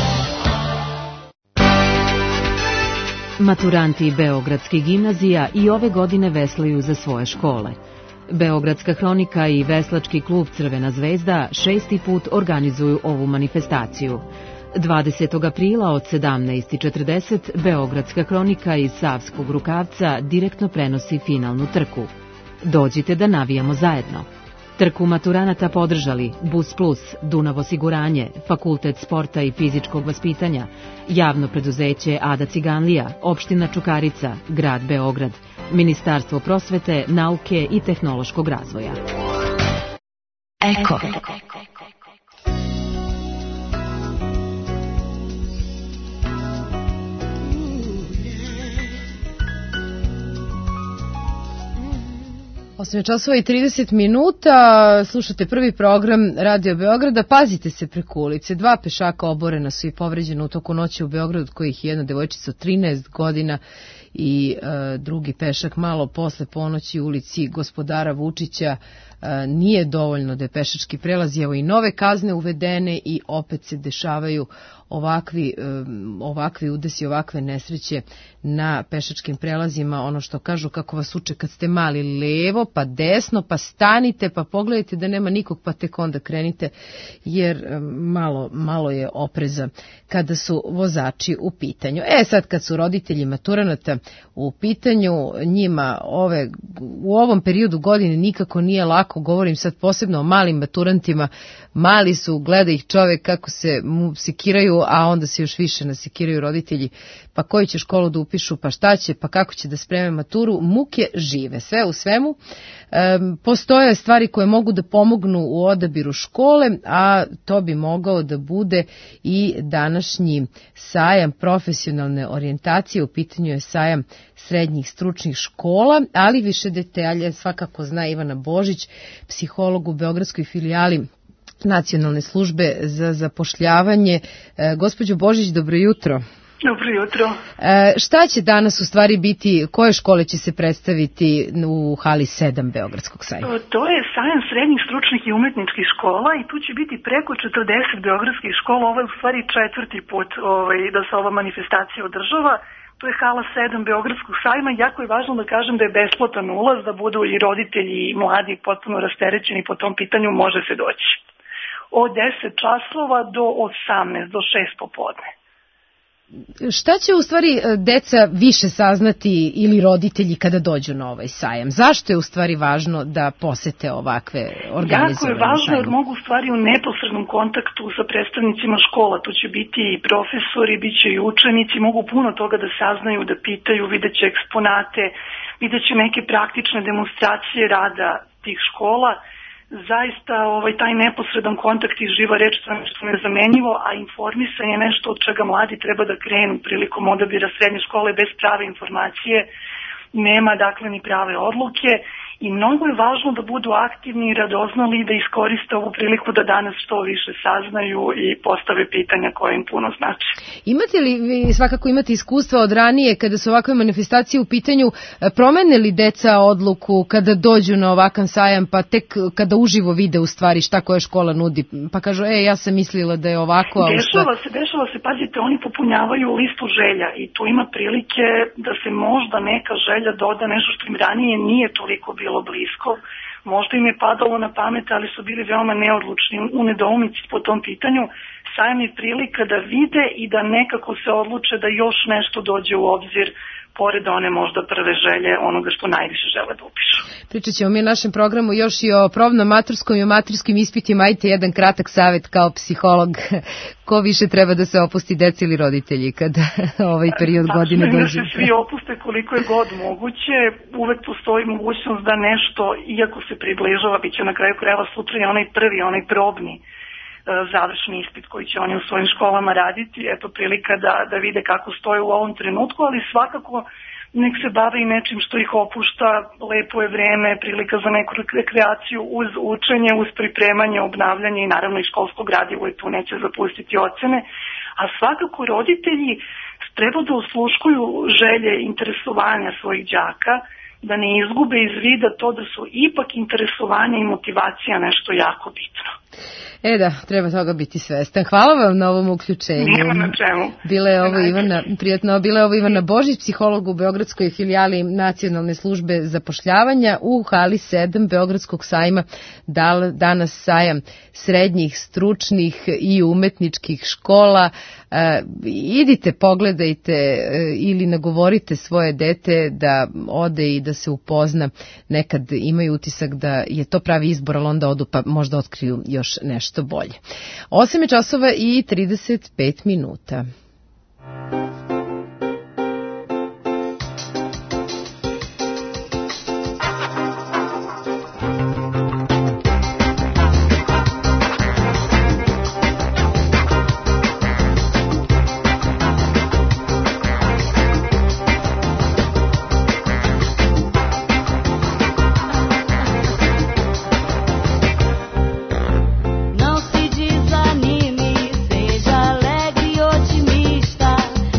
Maturanti Beogradskih gimnazija i ove godine veslaju za svoje škole. Beogradska hronika i veslački klub Crvena zvezda 6. put organizuju ovu manifestaciju. 20. aprila od 17:40 Beogradska hronika iz Savskog Rukavca direktno prenosi finalnu trku. Dođite da navijamo zajedno. Trku maturanata podržali Bus Plus, Dunav osiguranje, Fakultet sporta i fizičkog vaspitanja, Javno preduzeće Ada Ciganlija, Opština Čukarica, Grad Beograd, Ministarstvo prosvete, nauke i tehnološkog razvoja. Eko. 8 časova i 30 minuta, slušate prvi program Radio Beograda, pazite se preko ulice, 2 pešaka oborena su i povređena u toku noći u Beogradu, od kojih je jedna devojčica od 13 godina i drugi pešak malo posle ponoći u ulici Gospodara Vučića. Nije dovoljno da je pešački prelaz, evo i nove kazne uvedene i opet se dešavaju ovakvi udesi, ovakve nesreće na pešačkim prelazima. Ono što kažu, kako vas uče kad ste mali, levo pa desno pa stanite pa pogledajte da nema nikog pa tek onda krenite, jer malo je opreza kada su vozači u pitanju. Sad kad su roditelji maturanata u pitanju, njima u ovom periodu godine nikako nije lako, govorim sad posebno o malim maturantima. Mali su, gleda ih čovek kako se mu sekiraju, a onda se još više nasekiraju roditelji, pa koju će školu da upišu, pa šta će, pa kako će da spreme maturu. Muke žive. Sve u svemu postoje stvari koje mogu da pomognu u odabiru škole, a to bi mogao da bude i današnji sajam profesionalne orijentacije. U pitanju je sajam srednjih stručnih škola, ali više detalje svakako zna Ivana Božić, psiholog u beogradskoj filijali Nacionalne službe za zapošljavanje. Gospođo Božić, dobro jutro. Dobro jutro. Šta će danas u stvari biti, koje škole će se predstaviti u hali 7 Beogradskog sajma? To je sajam srednjih stručnih i umetničkih škola i tu će biti preko 40 beogradskih škola. Ovo je u stvari 4. put da se ova manifestacija održava. To je hala 7 Beogradskog sajma. Jako je važno da kažem da je besplatan ulaz, da budu i roditelji i mladi potpuno rasterećeni po tom pitanju, može se doći. Od 10 časova do 18, do 6 popodne. Šta će u stvari deca više saznati ili roditelji kada dođu na ovaj sajam? Zašto je u stvari važno da posete ovakve organizovane sajme? Jako je važno jer mogu u stvari u neposrednom kontaktu sa predstavnicima škola. Tu će biti i profesori, bit će i učenici, mogu puno toga da saznaju, da pitaju, vidjet će eksponate, vidjet će neke praktične demonstracije rada tih škola. Zaista taj neposredan kontakt i živa reč je nešto nezamenjivo, a informisanje je nešto od čega mladi treba da krenu prilikom odabira srednje škole. Bez prave informacije nema dakle ni prave odluke i mnogo je važno da budu aktivni i radoznali i da iskoriste ovu priliku da danas što više saznaju i postave pitanja koje im puno znači. Imate li, vi svakako imate iskustva od ranije kada su ovakve manifestacije u pitanju, promene li deca odluku kada dođu na ovakav sajam pa tek kada uživo vide u stvari šta koja škola nudi pa kažu ja sam mislila da je ovako. Dešava se, pazite, oni popunjavaju listu želja i tu ima prilike da se možda neka želja doda, nešto što im ranije nije toliko bilo blisko, možda im je padalo na pamet, ali su bili veoma neodlučni u nedoumici po tom pitanju. Sajam je prilika da vide i da nekako se odluče da još nešto dođe u obzir pored one možda prve želje onoga što najviše žele da upišu. Pričat ćemo mi u našem programu još i o probnom maturskom i o maturskim ispitima. Ajte jedan kratak savjet kao psiholog. Ko više treba da se opusti, deci ili roditelji kada ovaj period godine dođe? Da se svi opuste koliko je god moguće. Uvek postoji mogućnost da nešto, iako se približava, bit će na kraju krajeva sutra i onaj prvi, onaj probni završni ispit koji će oni u svojim školama raditi. Eto prilika da vide kako stoje u ovom trenutku, ali svakako nek se bave i nečim što ih opušta. Lepo je vreme, prilika za neku rekreaciju uz učenje, uz pripremanje, obnavljanje i naravno i školsko gradivo i tu neće zapustiti ocene. A svakako roditelji treba da osluškuju želje interesovanja svojih đaka, da ne izgube iz vida to da su ipak interesovanje i motivacija nešto jako bitno. Da, treba toga biti svestan. Hvala vam na ovom uključenju. Nema na čemu. Bila je ovo Ivana Božić, psiholog u beogradskoj filijali Nacionalne službe zapošljavanja u hali 7 Beogradskog sajma. Danas sajam srednjih, stručnih i umetničkih škola. Idite, pogledajte ili nagovorite svoje dete da ode i da se upozna. Nekad imaju utisak da je to pravi izbor, ali onda odu pa možda otkriju još nešto bolje. 8 časova i 35 minuta. Não se desanime, seja alegre e otimista.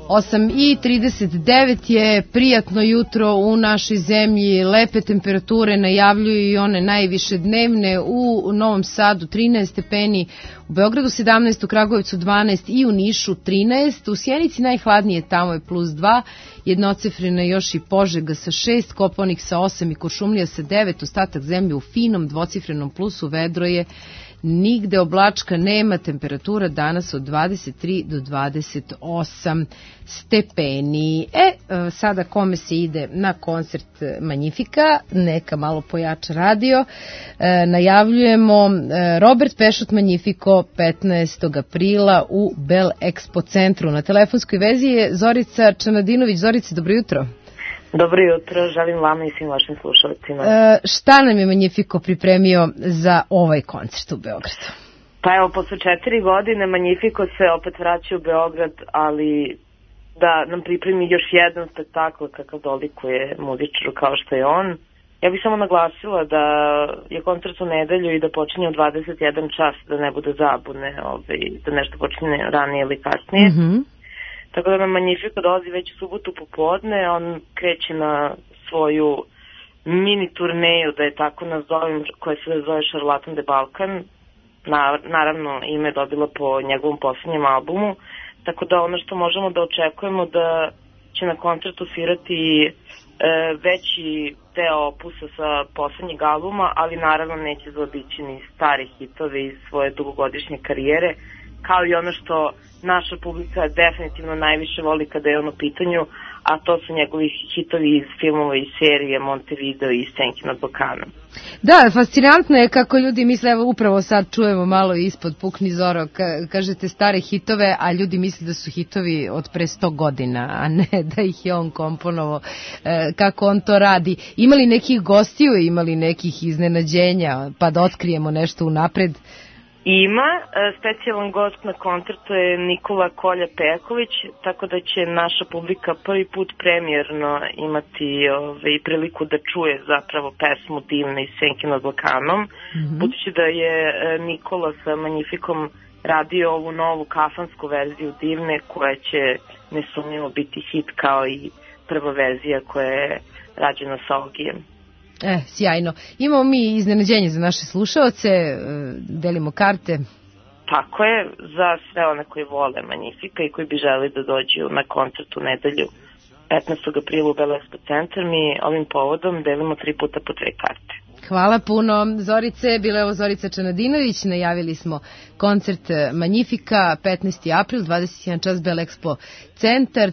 8:39 je, prijatno jutro u našoj zemlji, lepe temperature najavljuju i one najviše dnevne, u Novom Sadu 13 stepeni, u Beogradu 17, u Kragujevcu 12 i u Nišu 13, u Sjenici najhladnije, tamo je +2, jednocifrena još i Požega sa 6, Kopaonik sa 8 i Kuršumlija sa 9, ostatak zemlje u finom dvocifrenom plusu, vedro je, nigde oblačka nema, temperatura danas od 23 do 28 stepeni. Sada kome se ide na koncert Magnifica, neka malo pojača radio, najavljujemo Robert Pešut Magnifico 15. aprila u Bell Expo centru. Na telefonskoj vezi je Zorica Čanadinović. Zorica, dobro jutro. Dobro jutro, želim vama i svim vašim slušalcima. Šta nam je Magnifico pripremio za ovaj koncert u Beogradu? Pa evo, posle 4 godine Magnifico se opet vraća u Beograd, ali da nam pripremi još jedan spektakl kakav dolikuje muzičaru kao što je on. Ja bih samo naglasila da je koncert u nedelju i da počinje u 21 čas, da ne bude zabune, da nešto počinje ranije ili kasnije. Tako da nam Magnifico dolazi već u subotu popodne, on kreće na svoju mini turneju, da je tako nazovem, koja se zove Šarlatan de Balkan. Naravno, ime je dobila po njegovom posljednjem albumu, tako da ono što možemo da očekujemo da će na koncertu svirati veći deo opusa sa posljednjeg albuma, ali naravno neće zaobići ni stari hitove iz svoje dugogodišnje karijere, kao i ono što naša publika definitivno najviše voli kada je on u pitanju, a to su njegovi hitovi iz filmova i serije Montevideo i Senke nad Balkanom. Da, fascinantno je kako ljudi misle, evo upravo sad čujemo malo ispod Pukni Zoro, kažete stare hitove, a ljudi misle da su hitovi od pre 100 godina, a ne da ih je on komponovao, kako on to radi. Imali nekih gostiju, imali nekih iznenađenja, pa da otkrijemo nešto unapred? Ima, specijalan gost na koncertu je Nikola Kolja Peković, tako da će naša publika prvi put premijerno imati priliku da čuje zapravo pesmu Divne iz Senke nad Balkanom, budući da je Nikola sa Magnificom radio ovu novu kafansku verziju Divne, koja će nesumnjivo biti hit kao i prva verzija koja je rađena sa Ogijem. Sjajno. Imamo mi iznenađenje za naše slušaoce, delimo karte. Tako je, za sve one koji vole Magnifica i koji bi želi da dođu na koncert u nedelju 15. aprila u Bell Expo centar, mi ovim povodom delimo 3 puta po 2 karte. Hvala puno, Zorice. Bila je ovo Zorica Čanadinović. Najavili smo koncert Magnifica 15. april, 21 čas, Bell Expo centar,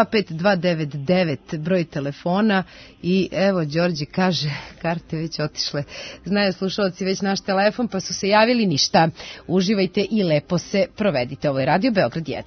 3225299 broj telefona. I evo, Đorđe kaže, karte već otišle. Znaju slušalci već naš telefon, pa su se javili, ništa. Uživajte i lepo se provedite. Ovo je Radio Beograd 1.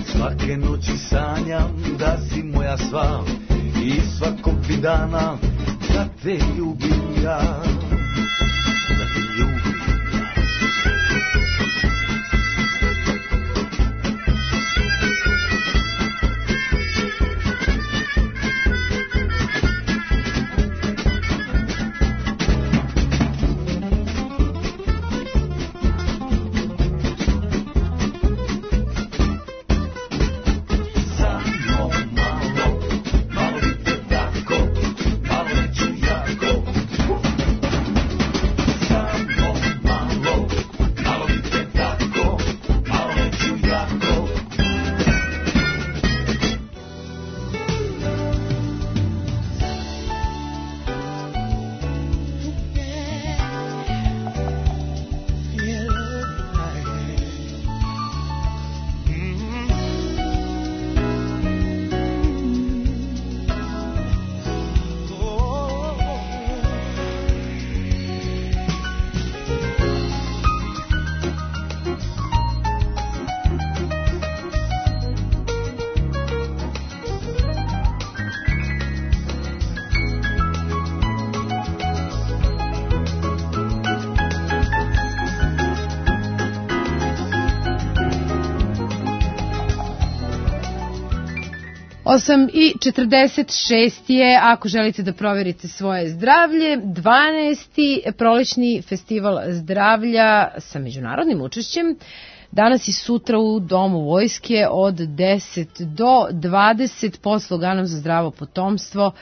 Svake noći sanjam da si moja sva i svakog bi dana te ljubim ja, da te ljubim ja. Osam i 46 je, ako želite da proverite svoje zdravlje, 12. prolećni festival zdravlja sa međunarodnim učešćem. Danas i sutra u Domu vojske od 10 do 20 pod sloganom za zdravo potomstvo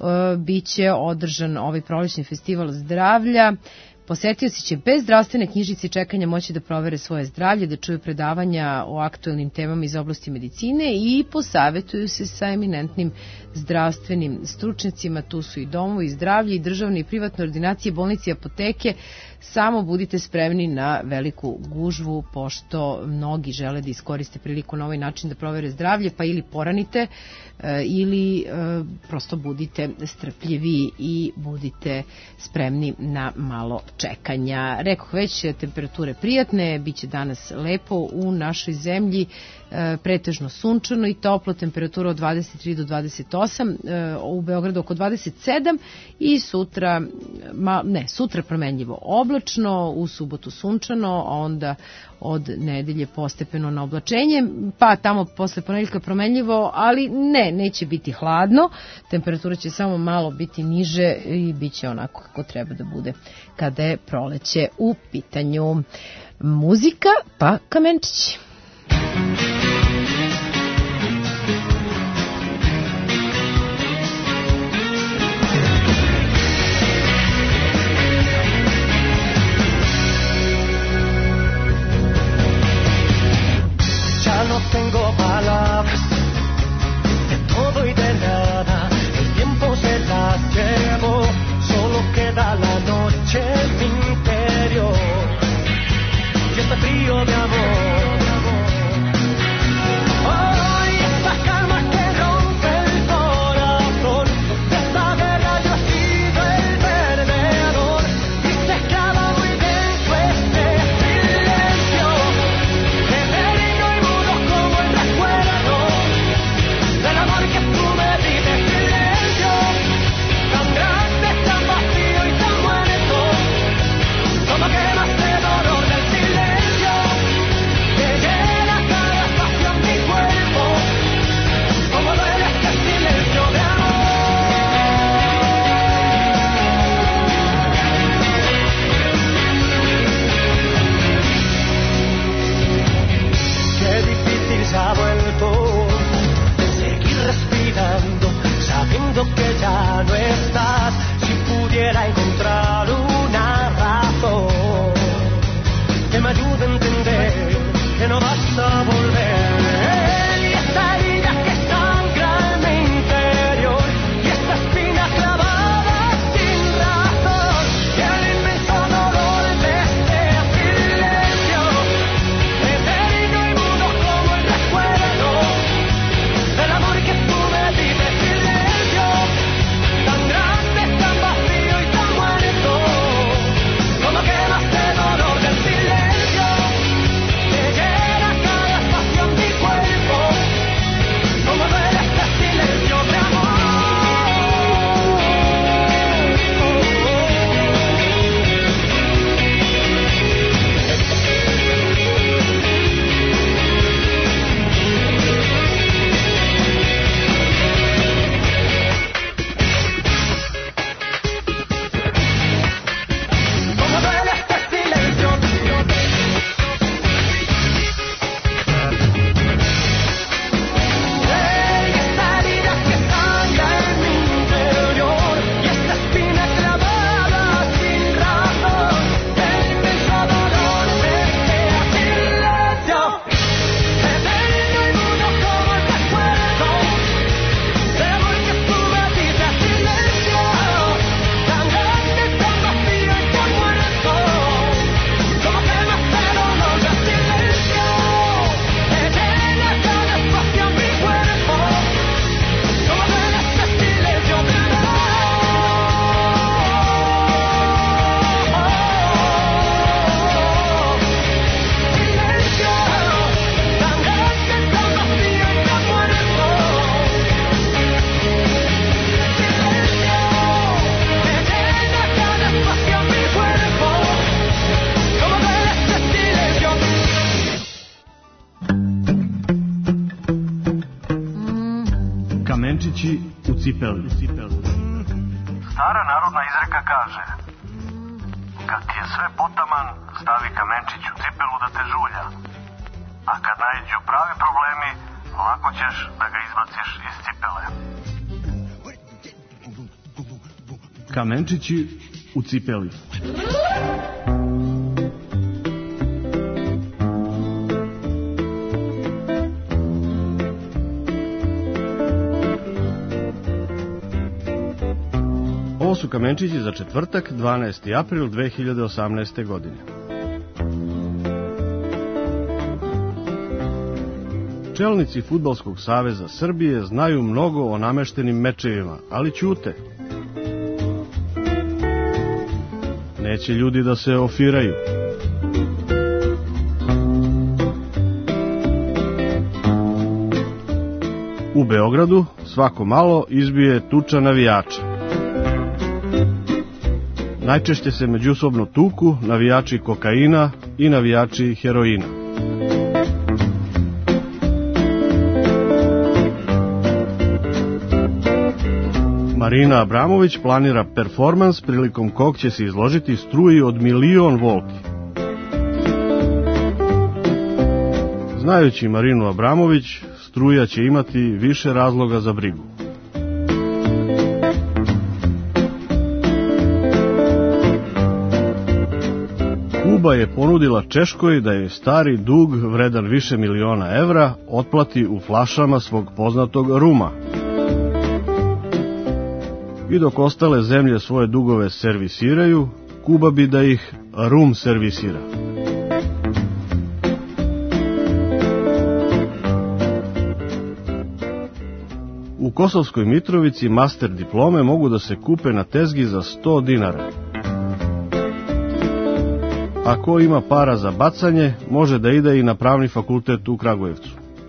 biće održan ovaj prolećni festival zdravlja. Posetioci će bez zdravstvene knjižice i čekanja moći da provere svoje zdravlje, da čuju predavanja o aktuelnim temama iz oblasti medicine i posavetuju se sa eminentnim zdravstvenim stručnjacima. Tu su i domovi zdravlja i državne i privatne ordinacije, bolnice i apoteke. Samo budite spremni na veliku gužvu, pošto mnogi žele da iskoriste priliku na ovaj način da provere zdravlje, pa ili poranite ili prosto budite strpljivi i budite spremni na malo čekanja. Rekoh već, temperature prijatne, bit će danas lepo u našoj zemlji, pretežno sunčano i toplo, temperatura od 23 do 28, u Beogradu oko 27 i sutra promenljivo oblačno, u subotu sunčano, a onda od nedelje postepeno na oblačenje, pa tamo posle ponedeljka promenljivo, ali neće biti hladno, temperatura će samo malo biti niže i bit će onako kako treba da bude kada je proleće u pitanju. Muzika pa kamenčići. Ya no tengo palabras de todo y de nada, el tiempo se las llevó, solo queda la noche en mi interior y este frío de amor. cipeli. Stara narodna izreka kaže: kad ti je sve potaman, stavi kamenčić u cipelu da te žulja. A kad naiđu pravi problemi, lako ćeš da ga izbaciš iz cipele. Kamenčići u cipeli. Ovo su kamenčići za četvrtak, 12. april 2018. godine. Čelnici Fudbalskog saveza Srbije znaju mnogo o nameštenim mečevima, ali ćute. Neće ljudi da se ofiraju. U Beogradu svako malo izbije tuča navijača. Najčešće se međusobno tuku navijači kokaina i navijači heroina. Marina Abramović planira performans prilikom kog će se izložiti struji od 1.000.000 volti. Znajući Marinu Abramović, struja će imati više razloga za brigu. Kuba je ponudila Češkoj da je stari dug vredan više miliona evra otplati u flašama svog poznatog ruma. I dok ostale zemlje svoje dugove servisiraju, Kuba bi da ih rum servisira. U Kosovskoj Mitrovici master diplome mogu da se kupe na tezgi za 100 dinara. A ko ima para za bacanje, može da ide i na pravni fakultet u Kragujevcu.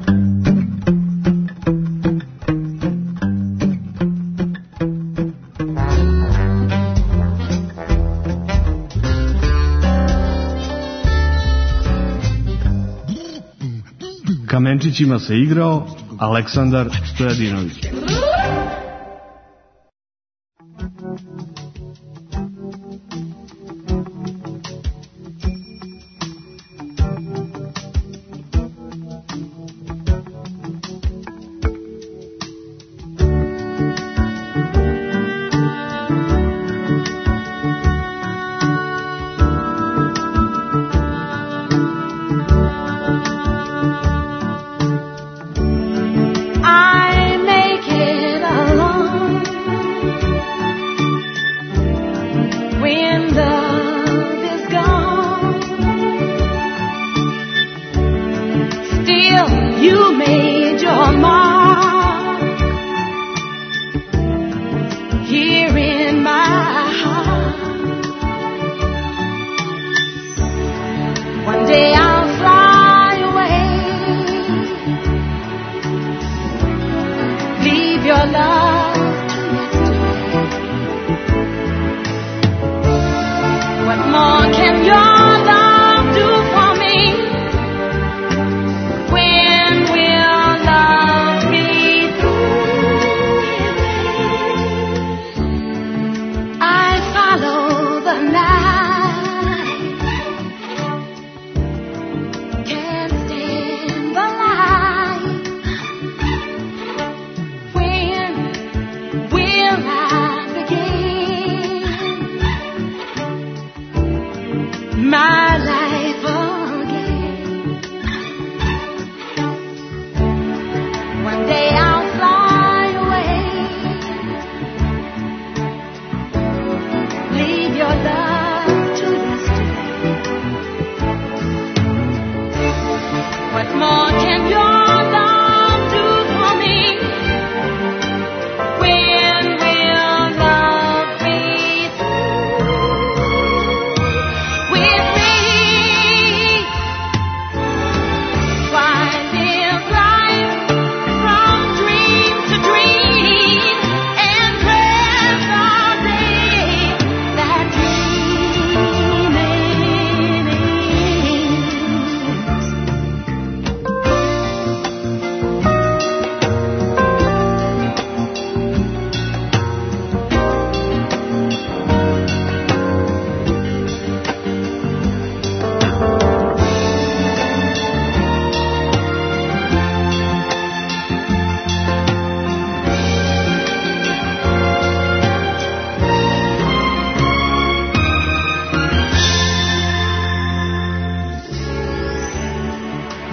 Kamenčićima se igrao Aleksandar Stojadinović.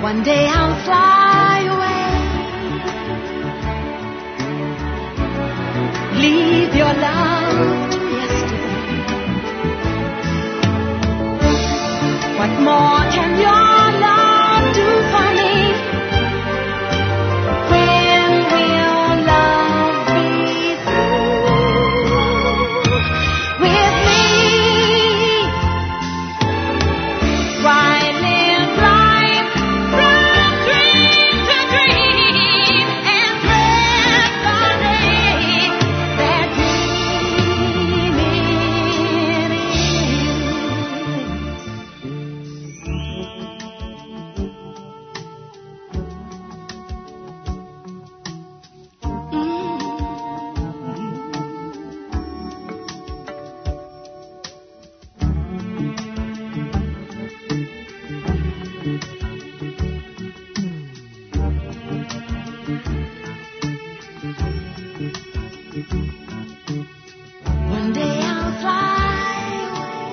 One day I'll fly away. Leave your love to yesterday. What more can your love do for me? When will love be through with me? Why live life from dream to dream and dread the day that dreaming One day I'll fly away.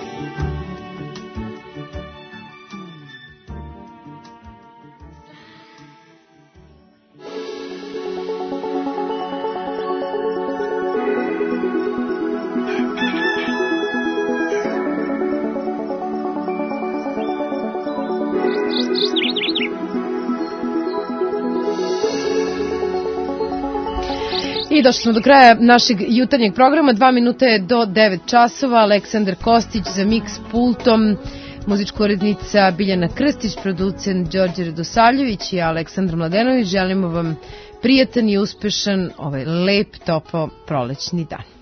I došli smo do kraja našeg jutarnjeg programa. 2 minute do 9 časova. Aleksandar Kostić za miks pultom, muzička urednica Biljana Krstić, producent Đorđe Radosavljević i Aleksandar Mladenović. Želimo vam prijatan i uspešan ovaj lep, topao prolećni dan.